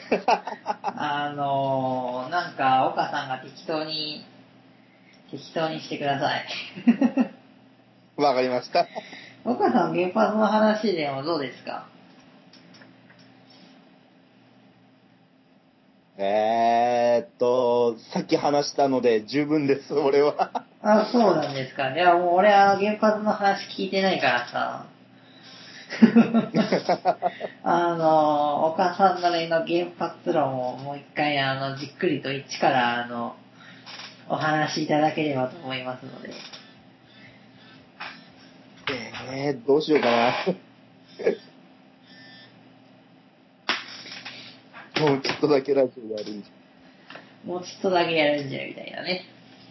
なんか、岡さんが適当にしてください。 わかりました。 岡さん、原発の話でもどうですか？ さっき話したので十分です、俺は。 あ、そうなんですか。いや、もう俺は原発の話聞いてないからさ。岡さんなりの原発論をもう一回、じっくりと一から、お話しいただければと思いますので。 どうしようかな。もうちょっとだけラジオやるんじゃ。もうちょっとだけやるんじゃみたいなね。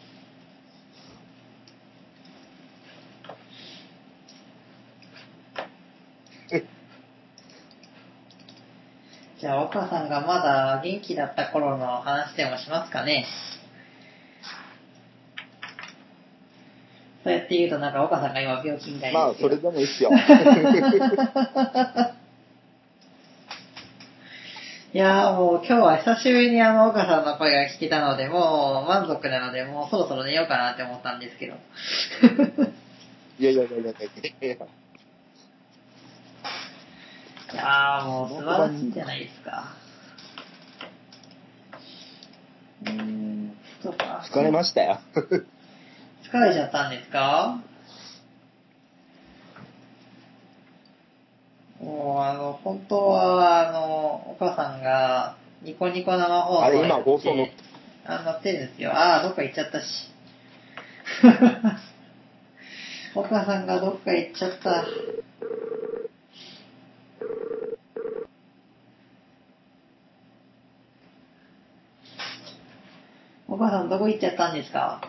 じゃあ、岡さんがまだ元気だった頃の話でもしますかね。そうやって言うとなんか岡さんが今病気みたいですけど。 まあ、それでもいいっすよ。 いやーもう今日は久しぶりに岡さんの声が聞けたので、もう満足なので、もうそろそろ寝ようかなって思ったんですけど。 いや。 いやーもう素晴らしいじゃないですか。そうか。 疲れましたよ。 疲れちゃったんですか？もう本当は岡さんがニコニコ生放あれ、 送や今放送のって、乗ってるんですよ。どっか行っちゃったし。岡さんがどっか行っちゃった。岡さんどこ行っちゃったんですか？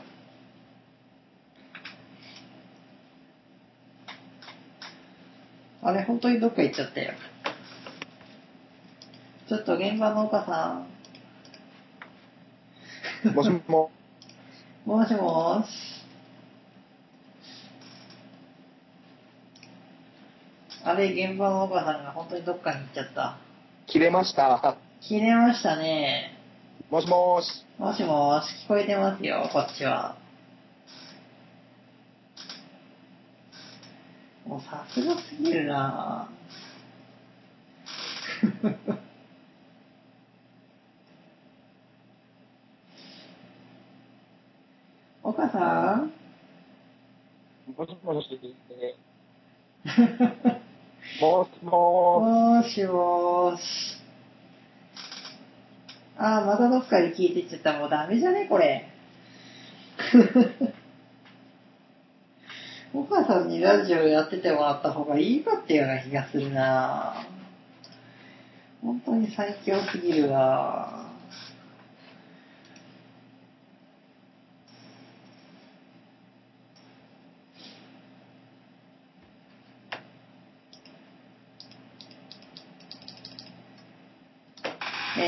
あれ、本当にどっか行っちゃったよ。ちょっと現場の岡さん。 もしも、 もしもーし。あれ、現場の岡さんが本当にどっかに行っちゃった。 切れました。 切れましたね。 もしもーし。 もしもーし、聞こえてますよ、こっちは。もうさすがすぎるなぁ。岡さんもしもし。もしももーしもーし。またどっかに聞いてっちゃった。もうダメじゃねこれ。岡さんにラジオやっててもらった方がいいかっていうような気がするなぁ。本当に最強すぎるわぁ。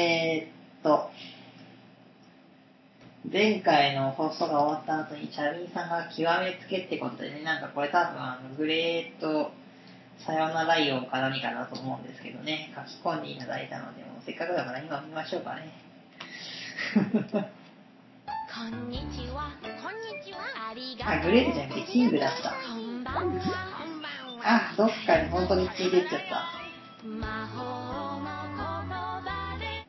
前回の放送が終わった後にチャビンさんが極めつけってことでね、なんかこれ多分グレートさよならイオンか何かだと思うんですけどね、書き込んでいただいたので、もうせっかくだから今見ましょうかね。 こんにちは、こんにちは、ありがとう。 グレートじゃなくてキングだった。 こんばんは、こんばんは。 どっかに本当に聞いてっちゃった。 魔法の言葉で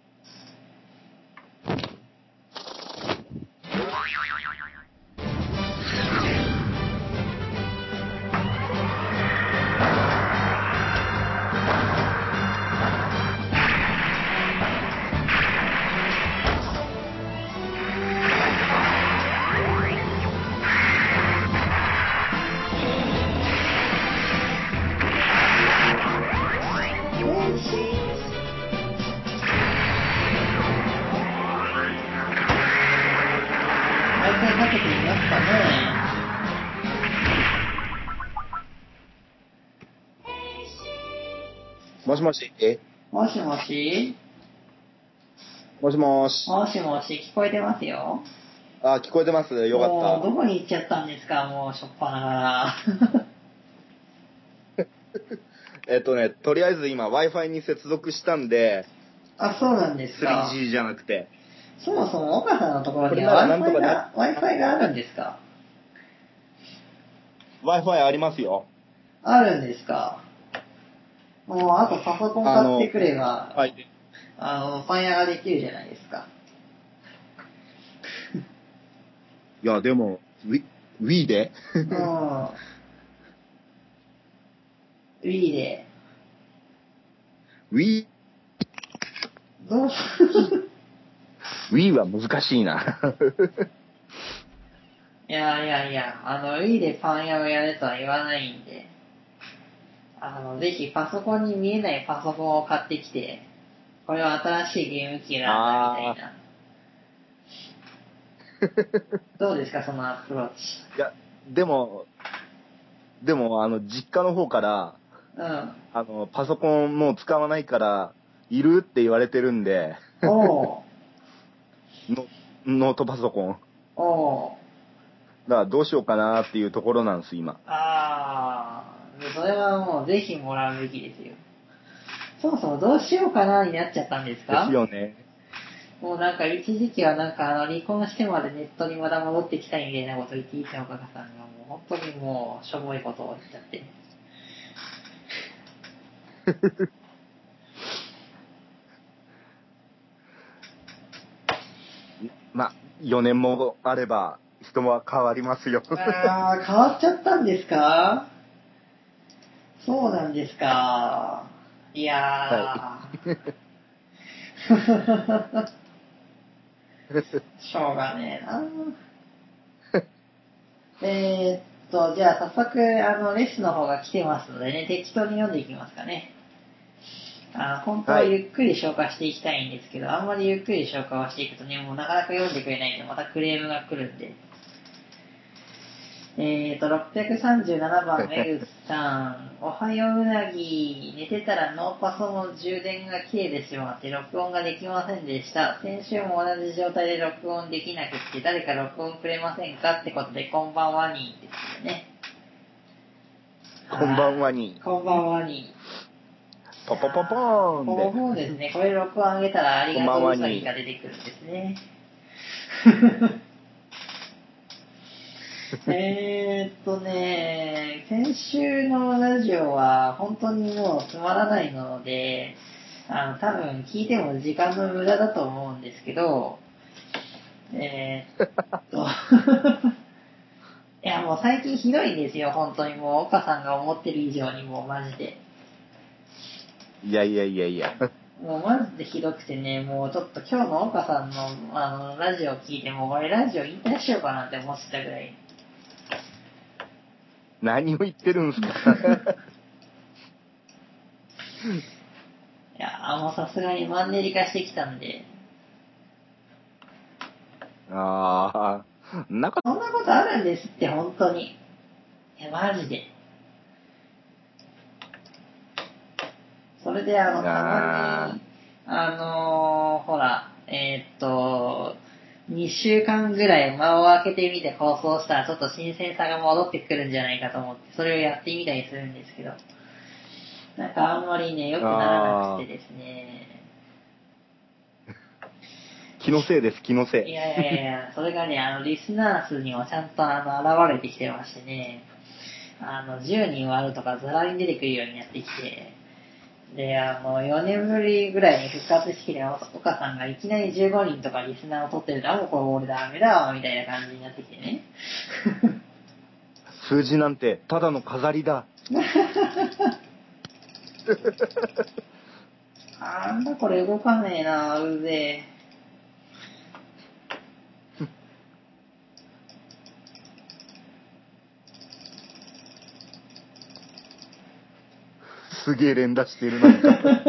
毎回かけてみますかね。 しもし。 もしもしもしもーし。 もしもし、聞こえてますよ。 聞こえてます。よかもう、どっこに行っちゃったんですか、もう、しょっぱながた。とりあえず今 Wi-Fi に接続したんで、 あ、そうなんですか。 3G じゃなくて。 そもそも岡さんのところにこれならなんとかは Wi-Fi があるんですか？ Wi-Fi ありますよ。 あるんですか？もうあとパソコン買ってくれば、 はい。 ファンヤができるじゃないですか。 いや、でも、Wii でうん。Wii で。 Wii どうは難しいな。 いや、Wii でファンヤをやるとは言わないんで、ぜひパソコンに見えないパソコンを買ってきて、これは新しいゲーム機なんだみたいな。どうですか、そのアプローチ。 いや、でも、実家の方から、 うん。 パソコンもう使わないから、いるって言われてるんで、 おう。 ノートパソコン。 おう。 だからどうしようかなっていうところなんです、今。 それはもうぜひもらうべきですよ。そもそもどうしようかなになっちゃったんですか？ ですよね。 もうなんか一時期はなんか離婚してまでネットにまだ戻ってきたいみたいなこと言っていた岡田さんがもう本当にもうしょぼいことを言っちゃって。 ま、4年もあれば人は変わりますよ。 変わっちゃったんですか？そうなんですか。いやー。 はいしょうがねえな。じゃあ早速、レッスンの方が来てますのでね、適当に読んでいきますかね。本当はゆっくり消化していきたいんですけど、あんまりゆっくり消化をしていくとね、もうなかなか読んでくれないんで、またクレームが来るんで。637番、メグさん。おはよううなぎ。寝てたらノーパソの充電が切れてしまって録音ができませんでした。先週も同じ状態で録音できなくって、誰か録音くれませんかってことで、こんばんはにですよね。 こんばんはに。 こんばんはに。 ポポポポーンで。 そうですね。これ録音上げたらありがとううさぎが出てくるんですね。先週のラジオは本当にもうつまらないので、多分聞いても時間の無駄だと思うんですけど、いやもう最近ひどいんですよ、本当にもう岡さんが思ってる以上にもうマジで。 いや。 もうマジでひどくてね、もうちょっと今日の岡さんのラジオを聞いても、俺ラジオ引退しようかなって思ってたぐらい。 何を言ってるんすか？ いや、もうさすがにマンネリ化してきたんで。そんなことあるんですって、本当に。いや、マジで。それでたまに、ほら、2週間ぐらい間を空けてみて放送したらちょっと新鮮さが戻ってくるんじゃないかと思って、それをやってみたりするんですけど、なんかあんまりね、良くならなくてですね。 気のせいです、気のせい。 いや、それがね、リスナー数にもちゃんと現れてきてましてね、10人割るとかザラに出てくるようになってきて、で、4年ぶりぐらいに復活してきて、岡さんがいきなり15人とかリスナーを取ってると、もうこれ俺ダメだわ、みたいな感じになってきてね。 数字なんてただの飾りだ。 なんだこれ動かねえな、うぜえ。 すげえ連打してるなんか。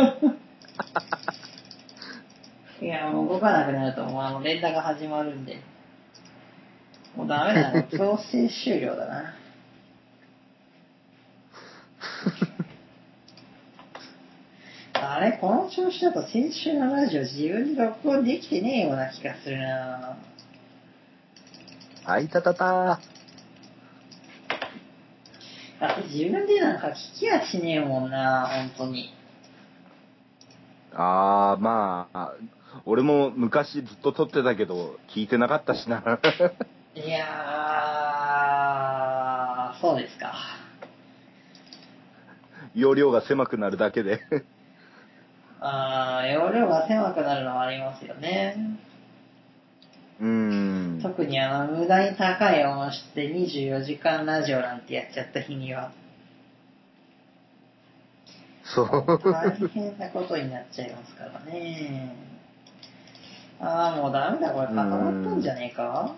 いや、もう動かなくなると、もう連打が始まるんで。もうダメだな、強制終了だな。あれ、この調子だと先週のラジオ自分で録音できてねえような気がするな。 あいたたた。 だって自分でなんか聞きやしねえもんな、本当に。 まあ、俺も昔ずっと撮ってたけど、聞いてなかったしな。 いやー、そうですか。 容量が狭くなるだけで。 容量が狭くなるのはありますよね。特に無駄に高い音質で24時間ラジオなんてやっちゃった日には、 そう。 大変なことになっちゃいますからね。もうダメだ、これ固まったんじゃねえか。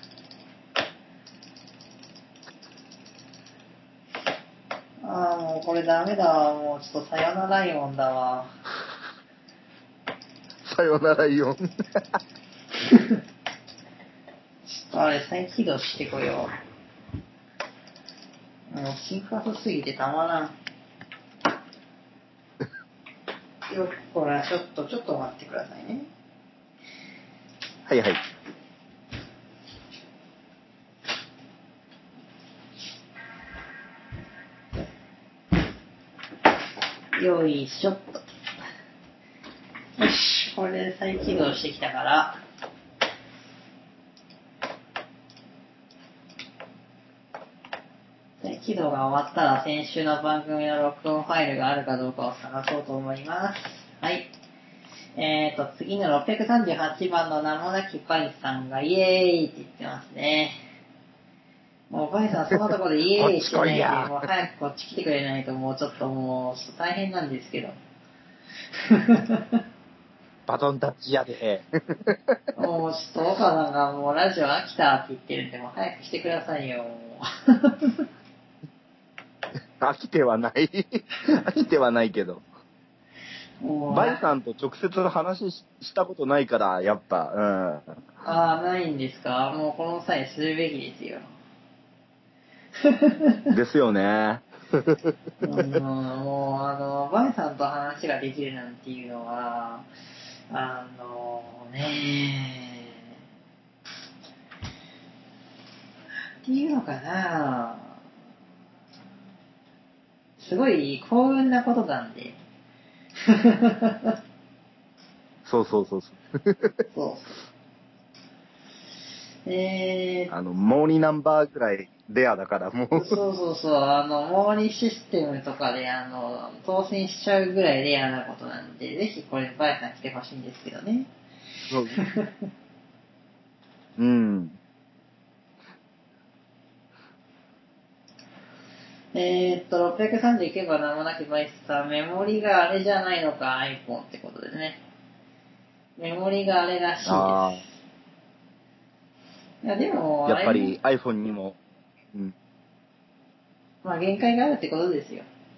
もうこれダメだわ。もうちょっとさよならイオンだわ。 さよならイオン。 ちょっとあれ再起動してこよう。もうシンカスすぎてたまらん。よっこら、ちょっと待ってくださいね。 はいはい。 よいしょっと。よし、これで再起動してきたから、再起動が終わったら先週の番組の録音ファイルがあるかどうかを探そうと思います。はい。次の638番の名もなきバイさんがイエーイって言ってますね。もうバイさんそのところでイエーイしてないで、もう早くこっち来てくれないともうちょっと大変なんですけど。 バトンタッチやで。 もうちょっと岡さんがもうラジオ飽きたって言ってるんで、もう早くしてくださいよ。 飽きてはない。飽きてはないけど。バイさんと直接話したことないから、やっぱ、 ないんですか？もうこの際するべきですよ。 ですよね。 もうバイさんと話ができるなんていうのは、っていうのかな、すごい幸運なことなんで。 そうそう。 そう。 モーニーナンバーぐらいレアだから、もう。 そう、モーニーシステムとかで、当選しちゃうぐらいレアなことなんで、ぜひこれ、バイさん来てほしいんですけどね。 そう。うん。 639番名もなきバイスさん、メモリがあれじゃないのか、iPhone ってことでね。メモリがあれらしいです。いや、でも、 やっぱり iPhone にも、 まあ、限界があるってことですよ。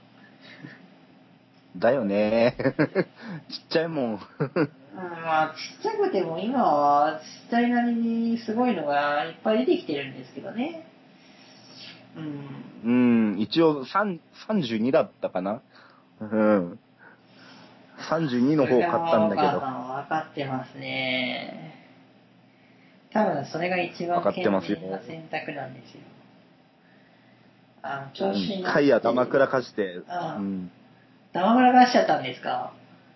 だよね。ちっちゃいもん。 まあ、ちっちゃくても今は、ちっちゃいなりにすごいのがいっぱい出てきてるんですけどね。 一応32だったかな。32の方買ったんだけど。 お母さん分かってますね。多分それが一番賢明な選択なんですよ。調子に乗って。 カイヤダマくらかして。 ダマくらかしちゃったんですか？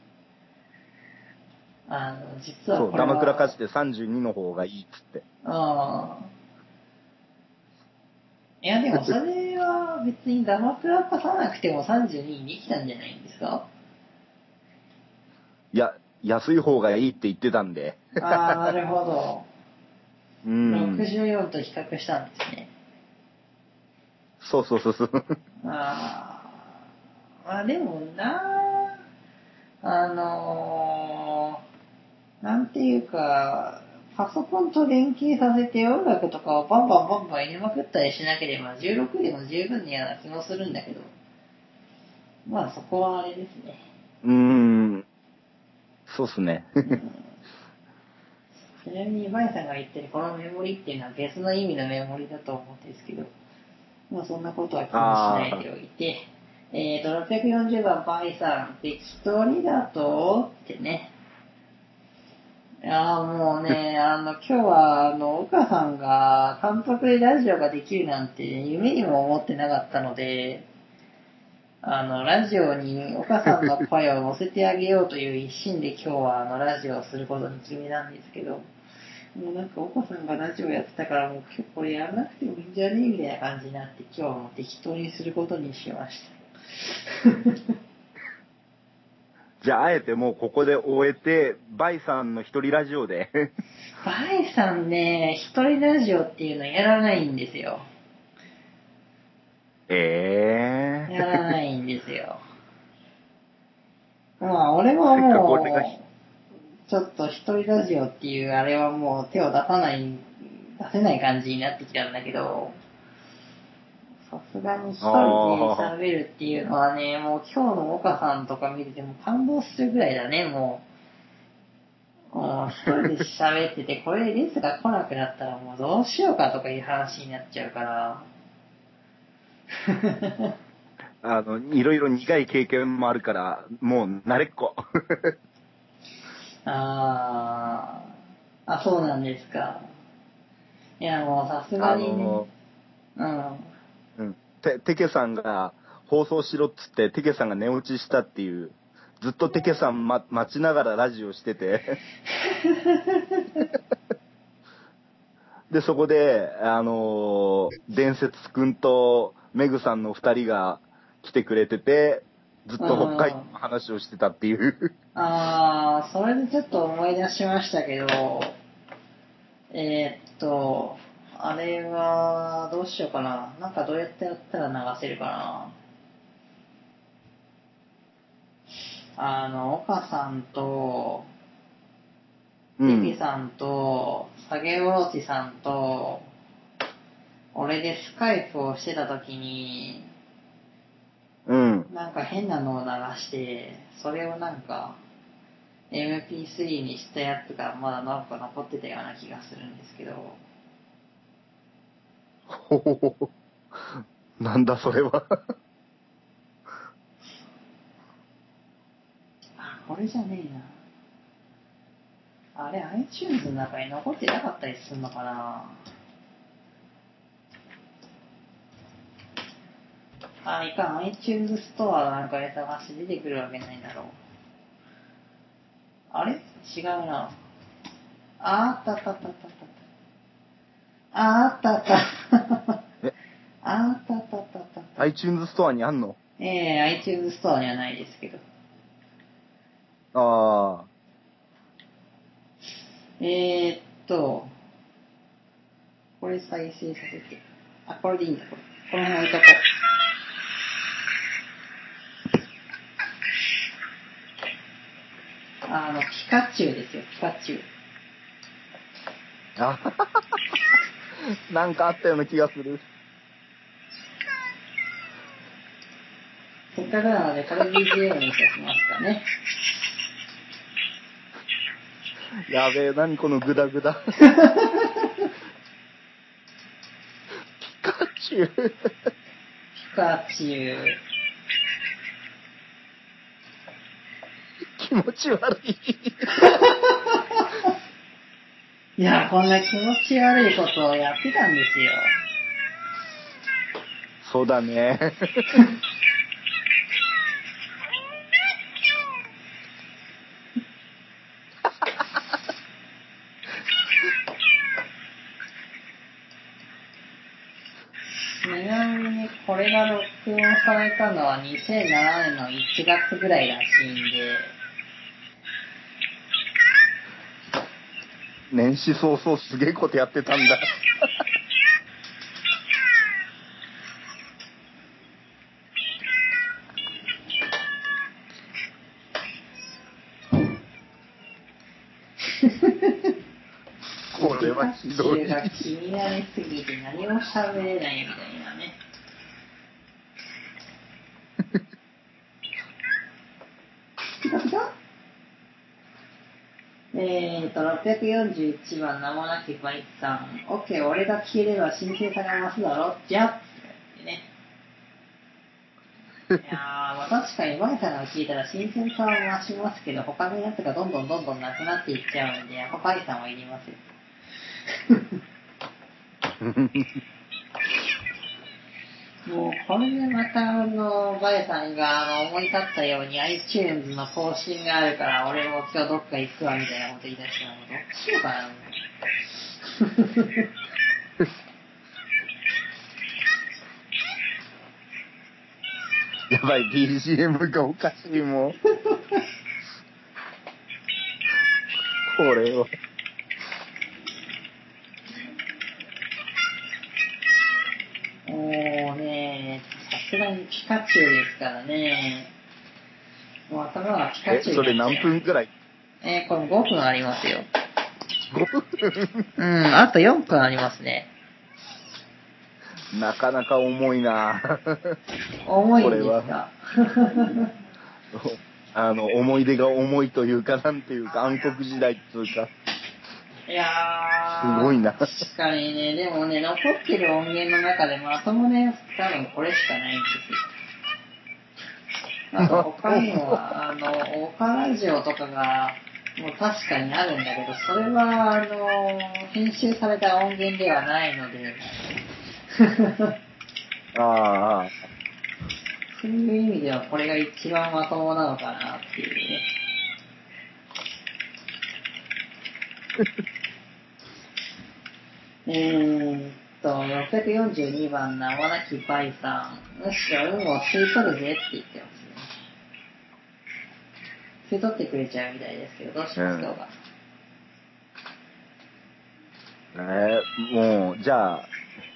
実はこれは。 そう、ダマくらかして32の方がいいっつって。 いやでもそれは別にダマくらかさなくても32にできたんじゃないんですか？ いや、安い方がいいって言ってたんで。 なるほど。64と比較したんですね。 そう。 まあでもなんていうか、パソコンと連携させて音楽とかをバンバン入れまくったりしなければ16でも十分にやな気もするんだけど、まあそこはあれですね。 そうっすね。 ちなみにバイさんが言ってるこのメモリっていうのは別の意味のメモリだと思うんですけど、まあそんなことは気にしないでおいて、640番バイさん、適当にだとってね。いやもうね、今日は、岡さんが単独でラジオができるなんて夢にも思ってなかったので、 ラジオに岡さんの声を乗せてあげようという一心で今日はラジオをすることに決めたんですけど、もうなんか岡さんがラジオやってたからもう今日これやらなくてもいいんじゃねえみたいな感じになって今日はもう適当にすることにしました。 じゃあ、あえてもうここで終えて、バイさんの一人ラジオで。 バイさんね、一人ラジオっていうのやらないんですよ。やらないんですよ。まあ、俺ももう、ちょっと一人ラジオっていうあれはもう手を出せない感じになってきたんだけど、さすがに一人で喋るっていうのはね、もう今日の岡さんとか見てても感動するぐらいだね、もう一人で喋ってて、これでレスが来なくなったらもうどうしようかとかいう話になっちゃうから、 いろいろ苦い経験もあるから、もう慣れっこ。 そうなんですか。いや、もうさすがにね。 テケさんが放送しろっつって、テケさんが寝落ちしたっていう、ずっとテケさん、待ちながらラジオしてて。で、そこで、伝説くんとメグさんの二人が来てくれてて、ずっと北海道の話をしてたっていう。 それでちょっと思い出しましたけど、あれは、どうしようかな。なんかどうやってやったら流せるかな。岡さんと、テキさんと、サゲオロチさんと、俺でスカイプをしてた時に、なんか変なのを流して、それをなんか、MP3 にしたやつがまだなんか残ってたような気がするんですけど。 ほほほほ。なんだそれは。 これじゃねえな。あれ、iTunes の中に残ってなかったりするのかな。いかん。iTunes ストアなんかで探して出てくるわけないんだろう。あれ違うな。あったあったあったあった。あったあった。あったあったあったあった。 iTunes ストアにあんの ？iTunes ストアにはないですけど。これ再生させて。これでいいんだ、これ。この辺置いとこう。ピカチュウですよ、ピカチュウ。 なんかあったような気がする。 せっかくなので、これ BGM にしておきますかね。 やべえ、何このグダグダ。ピカチュウ。 ピカチュウ。 気持ち悪い。 いや、こんな気持ち悪いことをやってたんですよ。 そうだね。 ちなみにこれが録音されたのは2007年の1月ぐらいらしいんで、 年始早々すげえことやってたんだ。これはひどい。 ピカチュウが気になりすぎて何も喋れないみたいなね。ピカピカ641番名もなきバイツさん。OK、俺が消えれば新鮮さが増すだろじゃってね。いや確かにバイさんが聞いたら新鮮さは増しますけど、他のやつがどんどんなくなっていっちゃうんで、やっぱバイさんはいりますよ。 もうこれでまたバエさんが思い立ったように iTunes の更新があるから俺も今日どっか行くわみたいなこと言い出したらもうどっちしようかな。 やばい、BGM がおかしいもん。これは。 もうね、さすがにピカチュウですからね。もう頭がピカチュウそれ何分くらい？ これ5分ありますよ。 5分あと4分ありますね。 なかなか重いな重いんですか思い出が重いというか、なんていうか、暗黒時代っていうか。 いやー、 すごいな。 確かにね、でもね、残ってる音源の中でまともなやつ多分これしかないんですよ。あと他にも、オカラジオとかが、もう確かにあるんだけど、それは、編集された音源ではないので、 ああ。 そういう意味ではこれが一番まともなのかなっていうね。642番、名もなきバイさん。むしろ運を吸い取るぜって言ってますね。吸い取ってくれちゃうみたいですけど、どうしますか、 もう、じゃあ、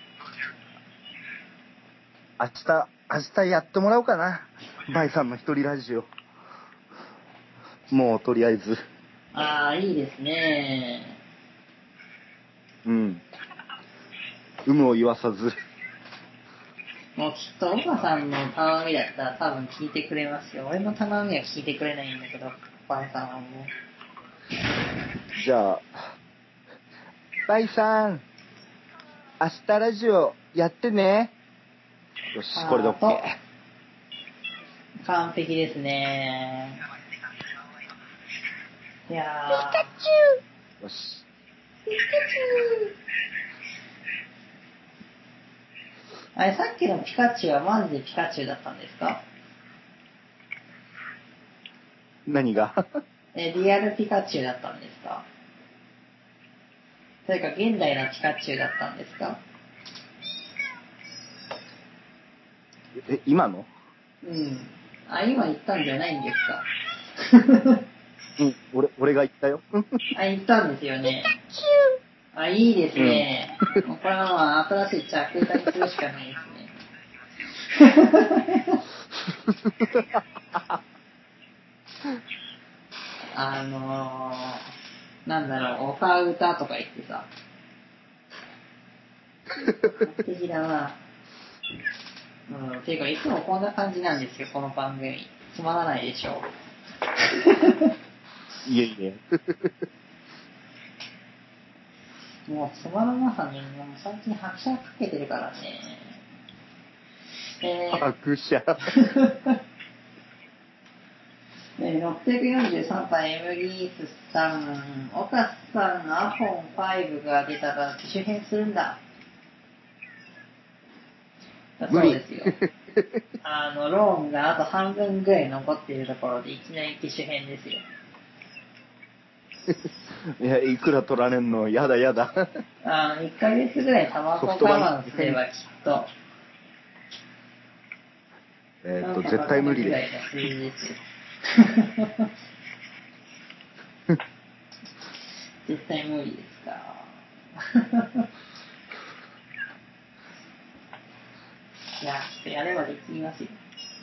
明日やってもらおうかな。バイさんの一人ラジオ。もう、とりあえず。 ああ、いいですね。 うん。有無を言わさず。 もうきっと岡さんの頼みだったら多分聞いてくれますよ。俺の頼みは聞いてくれないんだけど、バイさんはもう。 じゃあ、バイさん、明日ラジオやってね。よし、これで OK。 完璧ですね。いやー。ピカチュウよし。 ピカチュウあれ、さっきのピカチュウはマジでピカチュウだったんですか？ 何がリアルピカチュウだったんですか？それか現代のピカチュウだったんですか？ 今の？ 今言ったんじゃないんですか？ 俺が言ったよ。 言ったんですよね。いいですね。もうこれはまあ、新しい着歌にするしかないですね。なんだろう、おか歌とか言ってさ。完璧だな。ていうか、いつもこんな感じなんですよ、この番組。つまらないでしょ。 いえいえ。 もうつまらなさに、もう最近拍車かけてるからね。 拍車。 643番エムリースさん、オカさんのアフォン5が出たら機種変するんだ。そうですよ。ローンがあと半分ぐらい残っているところでいきなり機種変ですよ。 いや、いくら取られんの？やだ。 1ヶ月ぐらいタバコ我慢すればきっと。 絶対無理です。 絶対無理ですか。いや、ちょっとやればできますよ。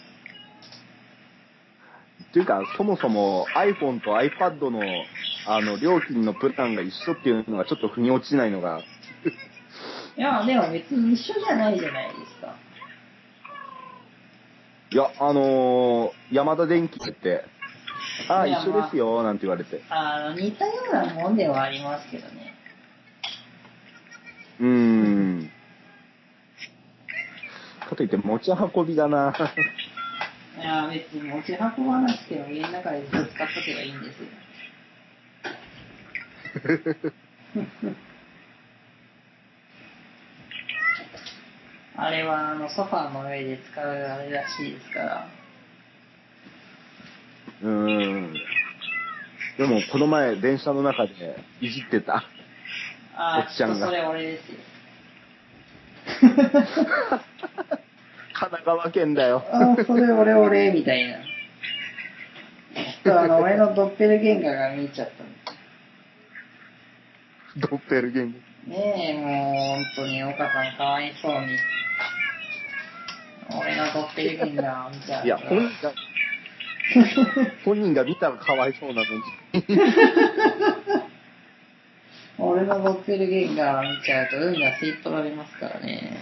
っていうか、そもそも iPhone と iPad の料金のプランが一緒っていうのがちょっと腑に落ちないのが。 いや、でも別に一緒じゃないじゃないですか。 いや、ヤマダ電機って、一緒ですよ、なんて言われて。 似たようなもんではありますけどね。 かといって持ち運びだな。 いや、別に持ち運ばなくても家の中でずっと使っとけばいいんですよ。 あれはソファーの上で使うあれらしいですから。 でもこの前電車の中でいじってた。 ああ、 おっちゃんがそれ俺ですよ。 神奈川県だよ。 ああ、それ俺、みたいな。俺のドッペルゲンガーが見えちゃったんです。 ドッペルゲンガー。 ねえ、もう本当に岡さんかわいそうに。俺のドッペルゲンガーを見ちゃう。 いや、本人が見たらかわいそうなのに。 俺のドッペルゲンガーを見ちゃうと運が吸い取られますからね。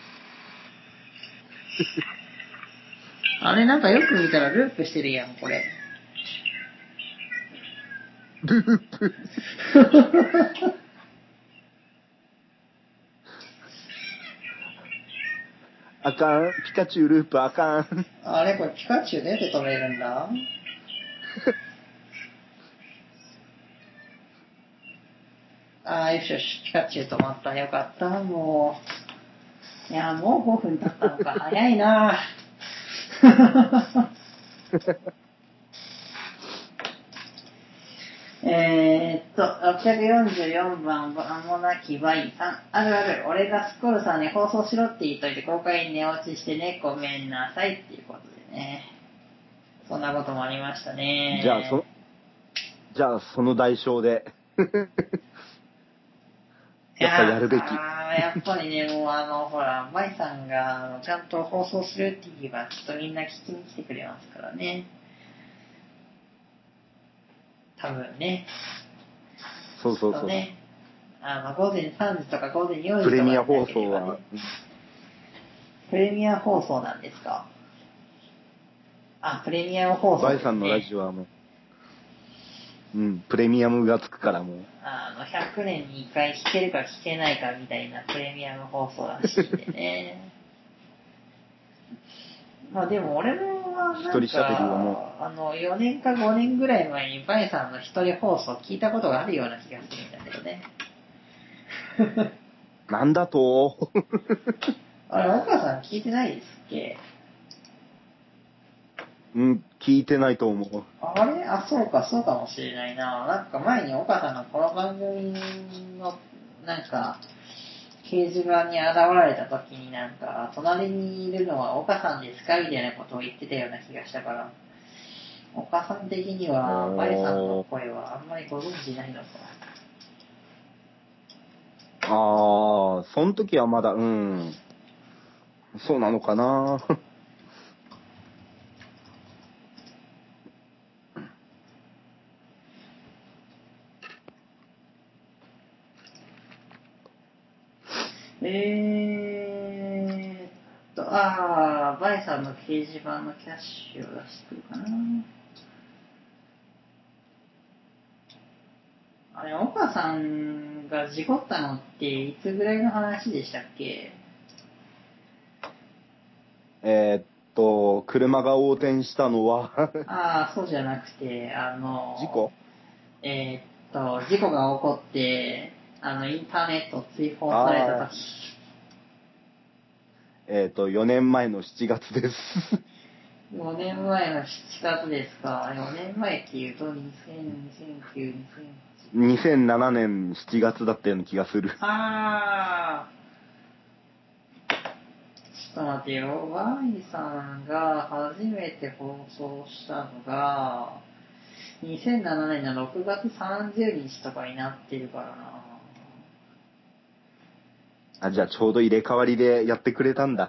あれなんかよく見たらループしてるやん、これ。 ループ。あかん。ピカチュウループあかん。 あれこれピカチュウ出て取れるんだ。あーよしよし、ピカチュウ止まった。よかった。もう。いや、もう5分経ったのか。早いな644番、間もなきバイさん。あるある、俺がスコールさんに放送しろって言っといて、公開に寝落ちしてね、ごめんなさいっていうことでね。そんなこともありましたね。 じゃあその代償で。やっぱやるべき。 やっぱりね、もうほら、バイさんがちゃんと放送するって言えば、きっとみんな聞きに来てくれますからね。多分ね。 そうそうそう。 ね、午前3時とか午前4時とか、 プレミア放送は。 プレミア放送なんですか。あ、プレミアム放送ですね。 バイさんのラジオはもう。プレミアムがつくからもう。 100年に1回聞けるか聞けないかみたいなプレミアム放送らしいんでね。まあでも俺もなんか、 一人喋りはもう、4年か5年ぐらい前にバイさんの一人放送聞いたことがあるような気がするんだけどね。 なんだとあれ、岡さん聞いてないですっけ？ 聞いてないと思う。 あれ？そうかもしれないな。なんか前に岡さんがこの番組の、なんか、掲示板に現れた時になんか、隣にいるのは岡さんですかみたいなことを言ってたような気がしたから、岡さん的には、バイさんの声はあんまりご存知ないのか。 その時はまだ、そうなのかな。 バイさんの掲示板のキャッシュを出してるかな。あれ、岡さんが事故ったのっていつぐらいの話でしたっけ？ 車が横転したのはそうじゃなくて、 事故？ 事故が起こって、インターネット追放された時。 4年前の7月です。 4年前の7月ですか。4年前っていうと、 2007年7月だったような気がする。 ちょっと待ってよ。バイさんが初めて放送したのが、2007年の6月30日とかになってるからな。 じゃあちょうど入れ替わりでやってくれたんだ。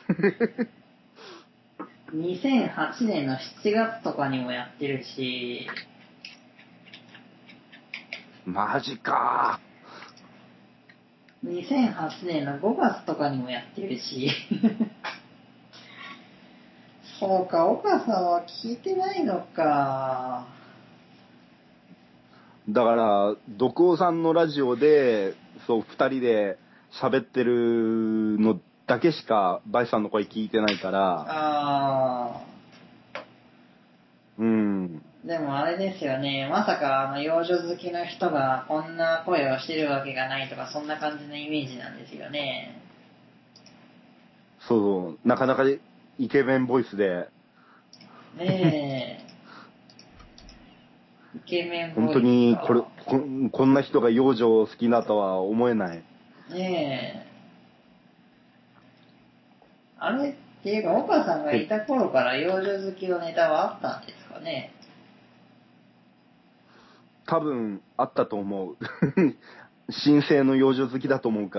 2008年の7月とかにもやってるし、 マジか 2008年の5月とかにもやってるし。そうか、岡さんは聞いてないのか。 だから毒尾さんのラジオでそう2人で喋ってるのだけしかバイさんの声聞いてないから。 でもあれですよね、まさか幼女好きの人がこんな声をしてるわけがないとか、そんな感じのイメージなんですよね。 そう、なかなかイケメンボイスで、 ねえ。イケメンボイスか。 本当にこんな人が幼女を好きだとは思えない。 ねえ。あれっていうか、岡さんがいた頃から幼女好きのネタはあったんですかね。 多分あったと思う。神聖の幼女好きだと思うから。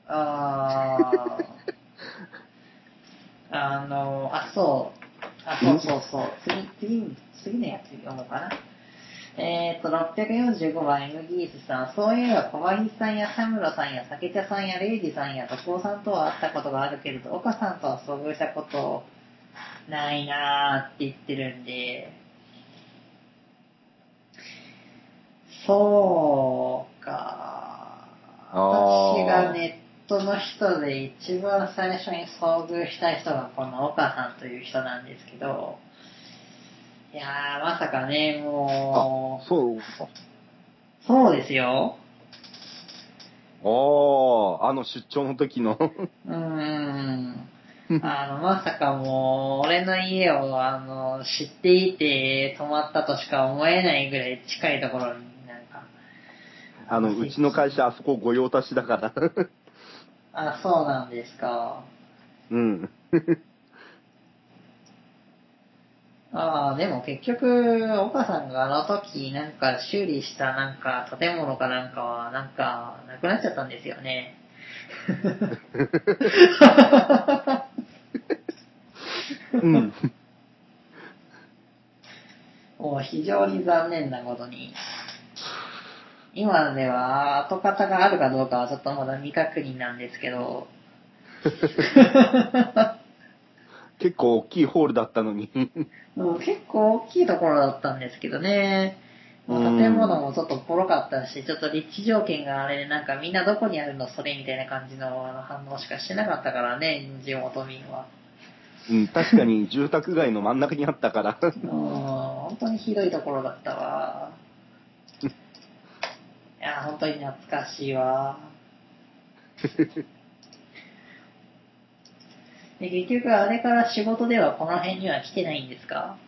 そう。次のやつ読もうかな。645番 M ギースさん。そういえば小林さんやサムロさんや酒茶さんやレイジさんや徳尾さんとは会ったことがあるけれど、岡さんとは遭遇したことないなーって言ってるんで、そうか。私がネットの人で一番最初に遭遇した人がこの岡さんという人なんですけど、いやー、まさかね、もう。そうですよ。 出張の時の。 まさかもう、俺の家を、知っていて泊まったとしか思えないぐらい近いところになんか。 うちの会社あそこ御用達だから。 あ、そうなんですか。 うん。 でも結局、岡さんがあの時なんか修理したなんか建物かなんかはなんかなくなっちゃったんですよね。 うん。 もう非常に残念なことに。今では跡形があるかどうかはちょっとまだ未確認なんですけど。 結構大きいホールだったのに。 結構大きいところだったんですけどね。建物もちょっとボロかったし、ちょっと立地条件があれでなんかみんなどこにあるのそれみたいな感じの反応しかしてなかったからね、地元民は。 うん、確かに住宅街の真ん中にあったから。 本当にひどいところだったわ。いや、本当に懐かしいわ。で、結局あれから仕事ではこの辺には来てないんですか？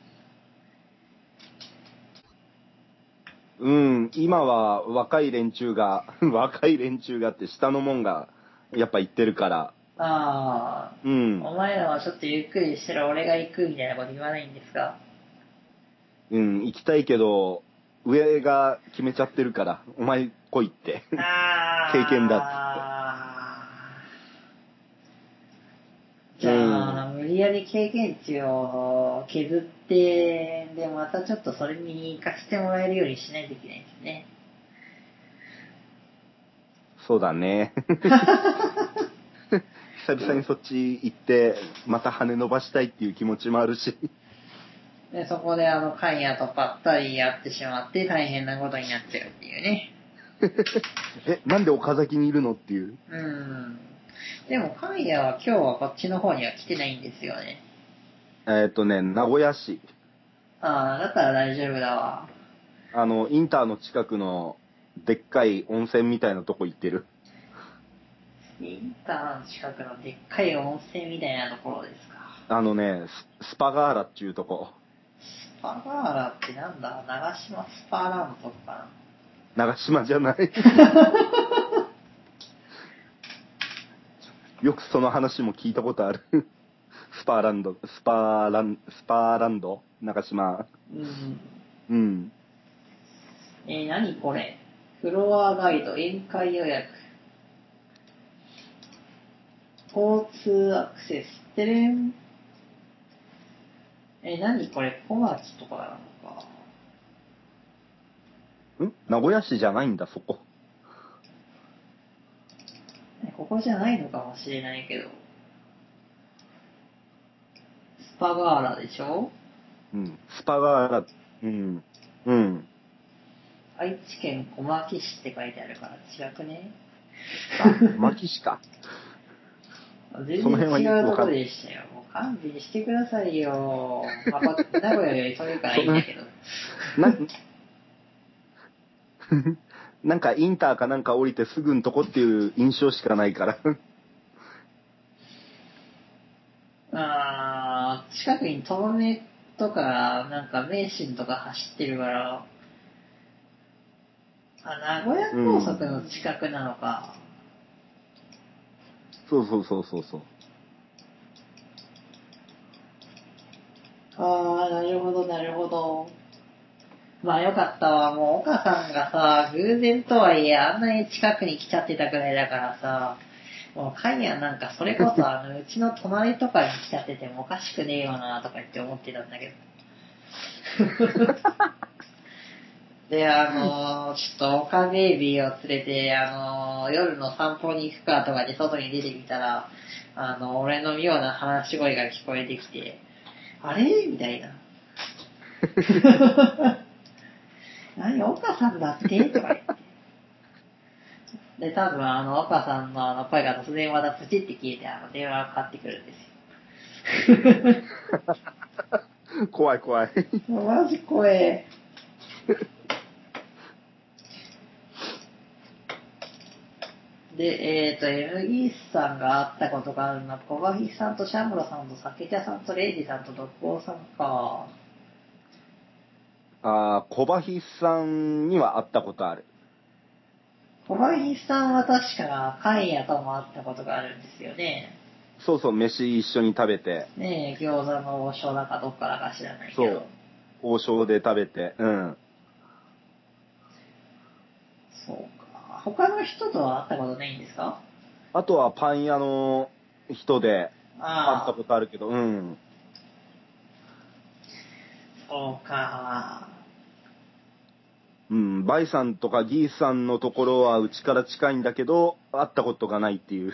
うん、今は若い連中がって下のもんがやっぱ行ってるから。うん。 お前らはちょっとゆっくりしてろ、俺が行くみたいなこと言わないんですか？ うん、行きたいけど、上が決めちゃってるから、お前来いって。経験だっつって。 じゃあ、無理やり経験値を削って、で、またちょっとそれに活かしてもらえるようにしないといけないですね。 そうだね。久々にそっち行って、また羽伸ばしたいっていう気持ちもあるし。 で、そこでカンヤとばったりやってしまって大変なことになっちゃうっていうね。 なんで岡崎にいるのっていう。 でもカンヤは今日はこっちの方には来てないんですよね。 名古屋市。 だったら大丈夫だわ。 インターの近くのでっかい温泉みたいなとこ行ってる。 インターの近くのでっかい温泉みたいなところですか。 スパガーラっていうとこ。 スパガーラってなんだ？長島スパーランドとかかな。長島じゃない。よくその話も聞いたことある。スパーランド長島。うん。 何これ？フロアガイド、宴会予約。交通アクセス、てれん。何これ？小町とかなのか。 名古屋市じゃないんだ、そこ。 ここじゃないのかもしれないけど。スパガーラでしょ？ スパガーラ、 愛知県小牧市って書いてあるから違くね？ 小牧市か。 全然違うとこでしたよ。もう勘弁してくださいよ。名古屋より遠いからいいんだけど。 なんかインターかなんか降りてすぐんとこっていう印象しかないから。 近くに東名とか、なんか名神とか走ってるから、名古屋高速の近くなのか。 そう。 なるほど。まあよかったわ。もう岡さんがさ、偶然とはいえあんなに近くに来ちゃってたくらいだからさ、もうカイヤなんかそれこそうちの隣とかに来ちゃっててもおかしくねえよなとか言って思ってたんだけど。で、ちょっとオカベイビーを連れて、夜の散歩に行くかとかで外に出てみたら、俺の妙な話し声が聞こえてきて、あれみたいな。何、岡さんだってとか言って。で、多分岡さんの声が突然またプチって消えて、電話がかかってくるんですよ。 怖い。 マジ怖え。で、M ギースさんが会ったことがあるのは、小林さんとシャムロさんと酒茶さんとレイジさんとドッコーさんか。 小林さんには会ったことある。 小林さんは確か、カイヤとも会ったことがあるんですよね。 そう、飯一緒に食べて。 ねえ、餃子の王将だかどっからか知らないけど。 そう。王将で食べて、うん。 そうか。他の人とは会ったことないんですか？ あとはパン屋の人で会ったあことあるけど、うん。 そうか。 うん、バイさんとかギースさんのところはうちから近いんだけど、会ったことがないっていう。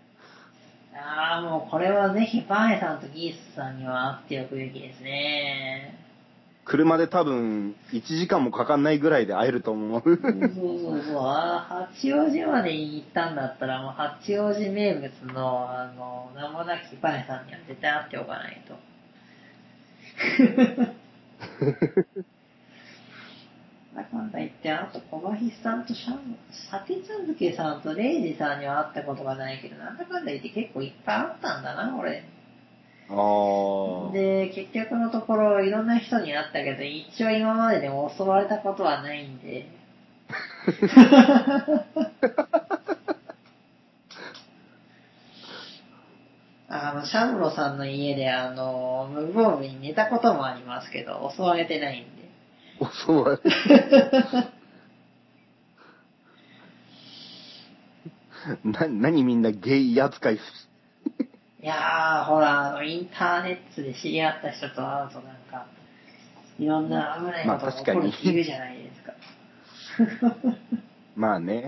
もうこれはぜひバエさんとギースさんには会っておくべきですね。 車で多分1時間もかかんないぐらいで会えると思う。 そう。八王子まで行ったんだったら、もう八王子名物の、名もなきバエさんには絶対会っておかないと。なんだ言って、あと小林さんと酒茶漬けさんとレイジさんには会ったことがないけど、なんだかんだ言って結構いっぱいあったんだな、俺。で、結局のところいろんな人に会ったけど、一応今まででも襲われたことはないんで。シャムロさんの家で無防備に寝たこともありますけど、襲われてないんで。 襲われ何みんなゲイ扱いする。 いやー、ほら、インターネットで知り合った人と会うとなんか、いろんな危ないことが起こるって言うじゃないですか。 まあね。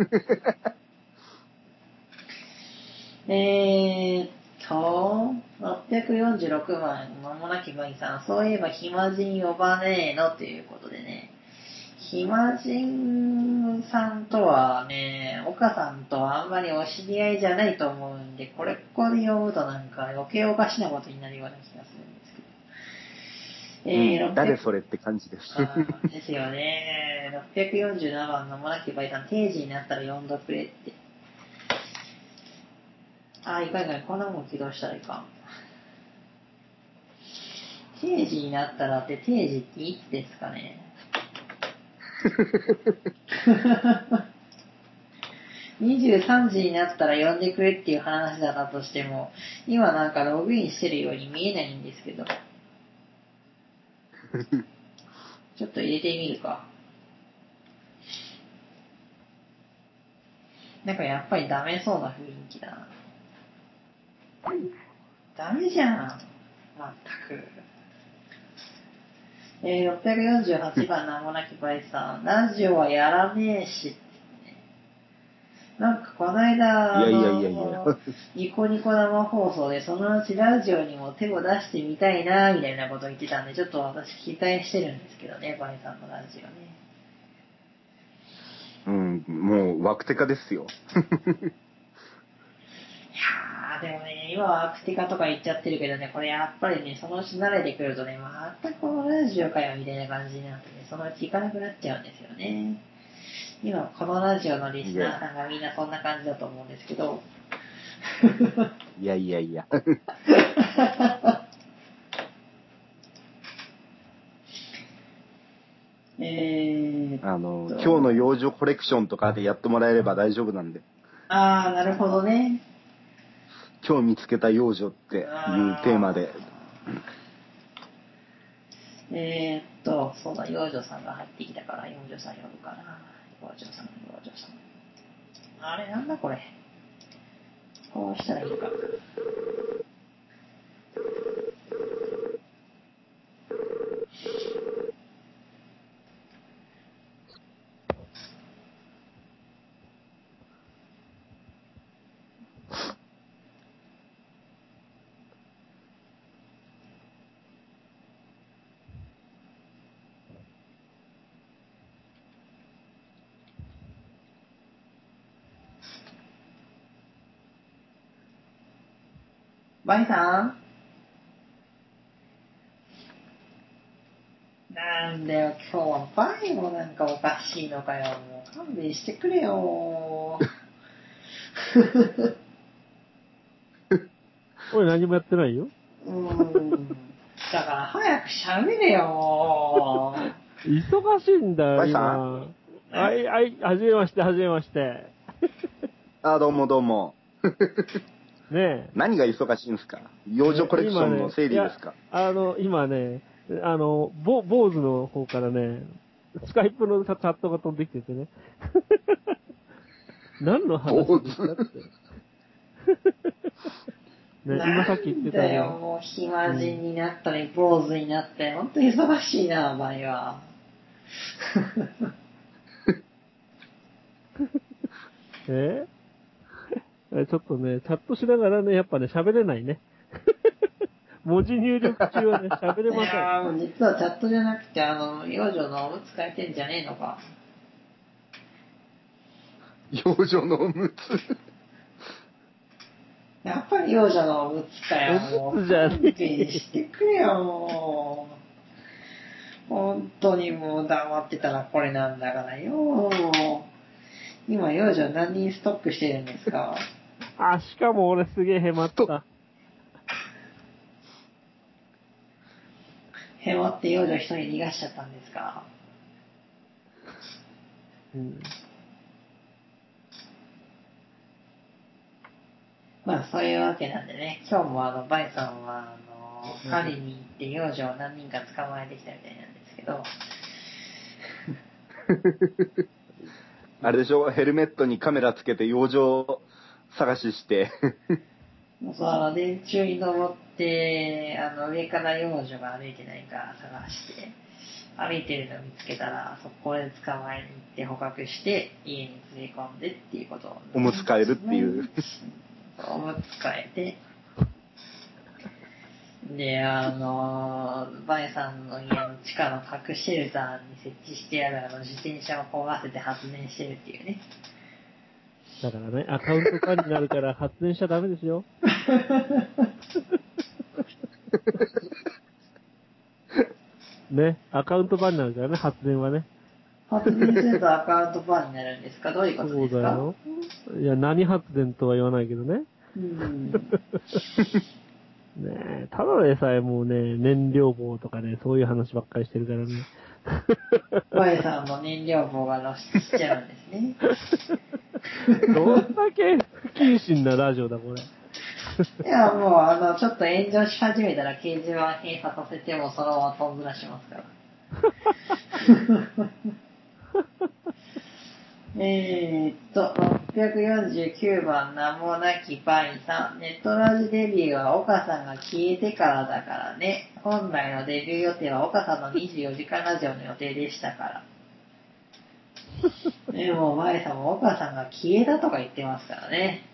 646万、間もなきバイさん、そういえば暇人呼ばねえのということでね、暇人さんとはね、岡さんとはあんまりお知り合いじゃないと思うんで、こで呼ぶとなんか余計おかしなことになるような気がするんですけど。 誰それって感じです。 ですよね。647番の間もなきバイさん、定時になったら呼んどくれって。いかん。こんなもん起動したらいかん。定時になったらって定時っていつですかね。23時になったら呼んでくれっていう話だったとしても、今なんかログインしてるように見えないんですけど。ちょっと入れてみるか。なんかやっぱりダメそうな雰囲気だな。ダメじゃん。まったく。648番名もなきバイさん。ラジオはやらねえし。なんかこの間、 いや。 ニコニコ生放送でそのうちラジオにも手を出してみたいなみたいなことを言ってたんで、ちょっと私期待してるんですけどね、バイさんのラジオね。 うん、もう、ワクテカですよ。 いやでもね、今はアクティカとか言っちゃってるけどね、これやっぱりね、そのうち慣れてくるとね、またこのラジオかよみたいな感じになってね、そのうち行かなくなっちゃうんですよね。今、このラジオのリスナーさんがみんなそんな感じだと思うんですけど。 いや。 今日の幼女コレクションとかでやってもらえれば大丈夫なんで。 あー、なるほどね。 今日見つけた幼女っていうテーマで。 そうだ、幼女さんが入ってきたから幼女さん呼ぶかな。幼女さん。あれ、なんだこれ。こうしたらいいのか。バイさん、なんだよ、今日はバイもなんかおかしいのかよ。もう勘弁してくれよ。 俺何もやってないよ。 だから早く喋れよ。 忙しいんだよ、 バイさ今。はい、はじめまして。 あ、どうも。 ねえ。 何が忙しいんですか？幼女コレクションの整理ですか？ 今ね、坊主の方からね、スカイプのチャットが飛んできててね。何の話ですかって。ね、今さっき言ってたなんだよ、もう暇人になったり、坊主になって、ほんと忙しいな、バイは。 ちょっとね、チャットしながらね、やっぱね、喋れないね。文字入力中はね、喋れません。 いやー、実はチャットじゃなくて、幼女のおむつ替えてんじゃねえのか。 幼女のおむつ。 やっぱり幼女のおむつかよ、もう。 おむつじゃねえ。 勘弁してくれよ、もう。本当にもう黙ってたらこれなんだからよ。今、幼女何人ストックしてるんですか？ あ、しかも俺すげえヘマった。 へまって幼女一人逃がしちゃったんですか？まあそういうわけなんでね、今日もバイさんは狩りに行って幼女を何人か捕まえてきたみたいなんですけど、 あれでしょ？ヘルメットにカメラつけて幼女探しして。 そう電柱に登って上から幼女が歩いてないか探して、歩いてるのを見つけたらそこで捕まえに行って捕獲して家に連れ込んでっていうことを、 おむつ替えるっていう。 おむつ替えて、で、バイさんの家の地下の核シェルターに設置してある自転車を焦がせて発電してるっていうね。 だからね、アカウント管理になるから発電しちゃダメですよ。ね、アカウントバンになるからね、発電はね。 発電するとアカウントバンになるんですか？どういうことですか？ そうだよ。いや、何発電とは言わないけどね。ねえ、ただでさえもうね、燃料棒とかね、そういう話ばっかりしてるからね。 バイさんの燃料棒が露出しちゃうんですね。 どんだけ不謹慎なラジオだ、これ。 いや、もうちょっと炎上し始めたら掲示板閉鎖させてもそのまま飛んずらしますから。649番名もなきパイさん。ネットラジデビューは岡さんが消えてからだからね。本来のデビュー予定は岡さんの24時間ラジオの予定でしたから。でも、パイさんも岡さんが消えたとか言ってますからね。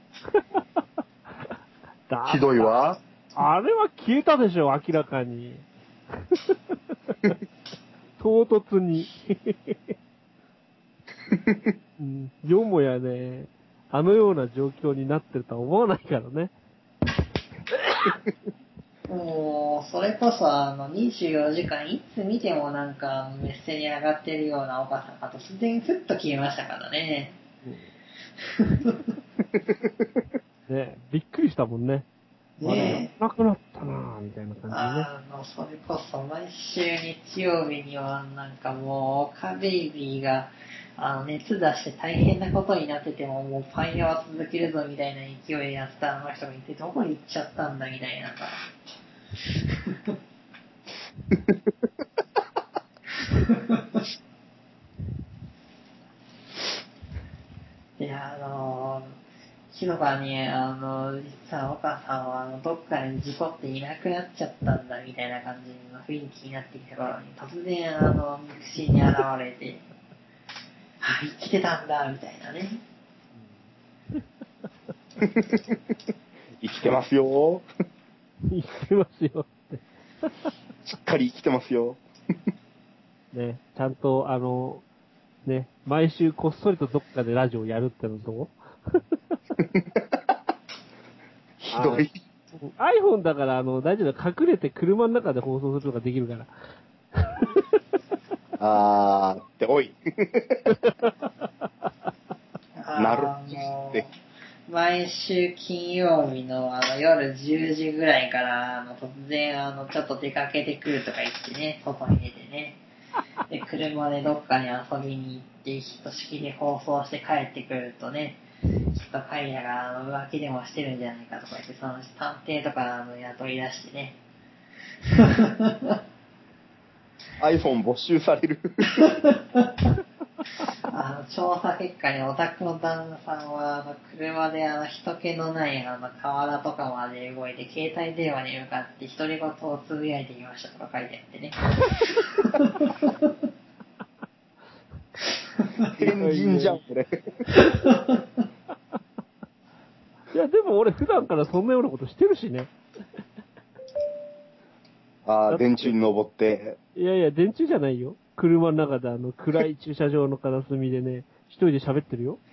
ひどいわ。 あれは消えたでしょ、明らかに。唐突に。よもやね、あのような状況になってるとは思わないからね。 もう、それこそ24時間いつ見てもなんかメッセに上がってるような岡さんが突然ふっと消えましたからね。 ね、びっくりしたもんね。 ねなくなったなぁ、みたいな感それこそ毎週日曜日にはなんかもう、カベイビーが、熱出して大変なことになってても、もうパン屋は続けるぞみたいな勢いでやってたあの人がいて、どこに行っちゃったんだみたいなさ。いや、ひそかに、実は岡さんはどっかに事故っていなくなっちゃったんだみたいな感じの雰囲気になってきた頃に、突然、ミクシーに現れて、あ、生きてたんだみたいなね。 生きてますよ。 生きてますよって。 しっかり生きてますよ。 ね、ちゃんとね、毎週こっそりとどっかでラジオやるってのとひどい。 iPhone だから大丈夫だ。隠れて車の中で放送することができるから。 っておい。なるほど。 毎週金曜日の夜10時ぐらいから突然ちょっと出かけてくるとか言ってね、外に出てね。で、車でどっかに遊びに行って、ひとしきり放送して帰ってくるとね、きっと彼らが浮気でもしてるんじゃないかとか言って、その探偵とか雇い出してね。 iPhone 没収される。 調査結果にお宅の旦那さんは車で人気のない河原とかまで動いて携帯電話に向かって独り言をつぶやいていましたとか書いてあってね。 変人じゃん、これ。 いや、でも俺普段からそんなようなことしてるしね。 電柱に登って。 いやいや、電柱じゃないよ。車の中で暗い駐車場の片隅でね、一人で喋ってるよ。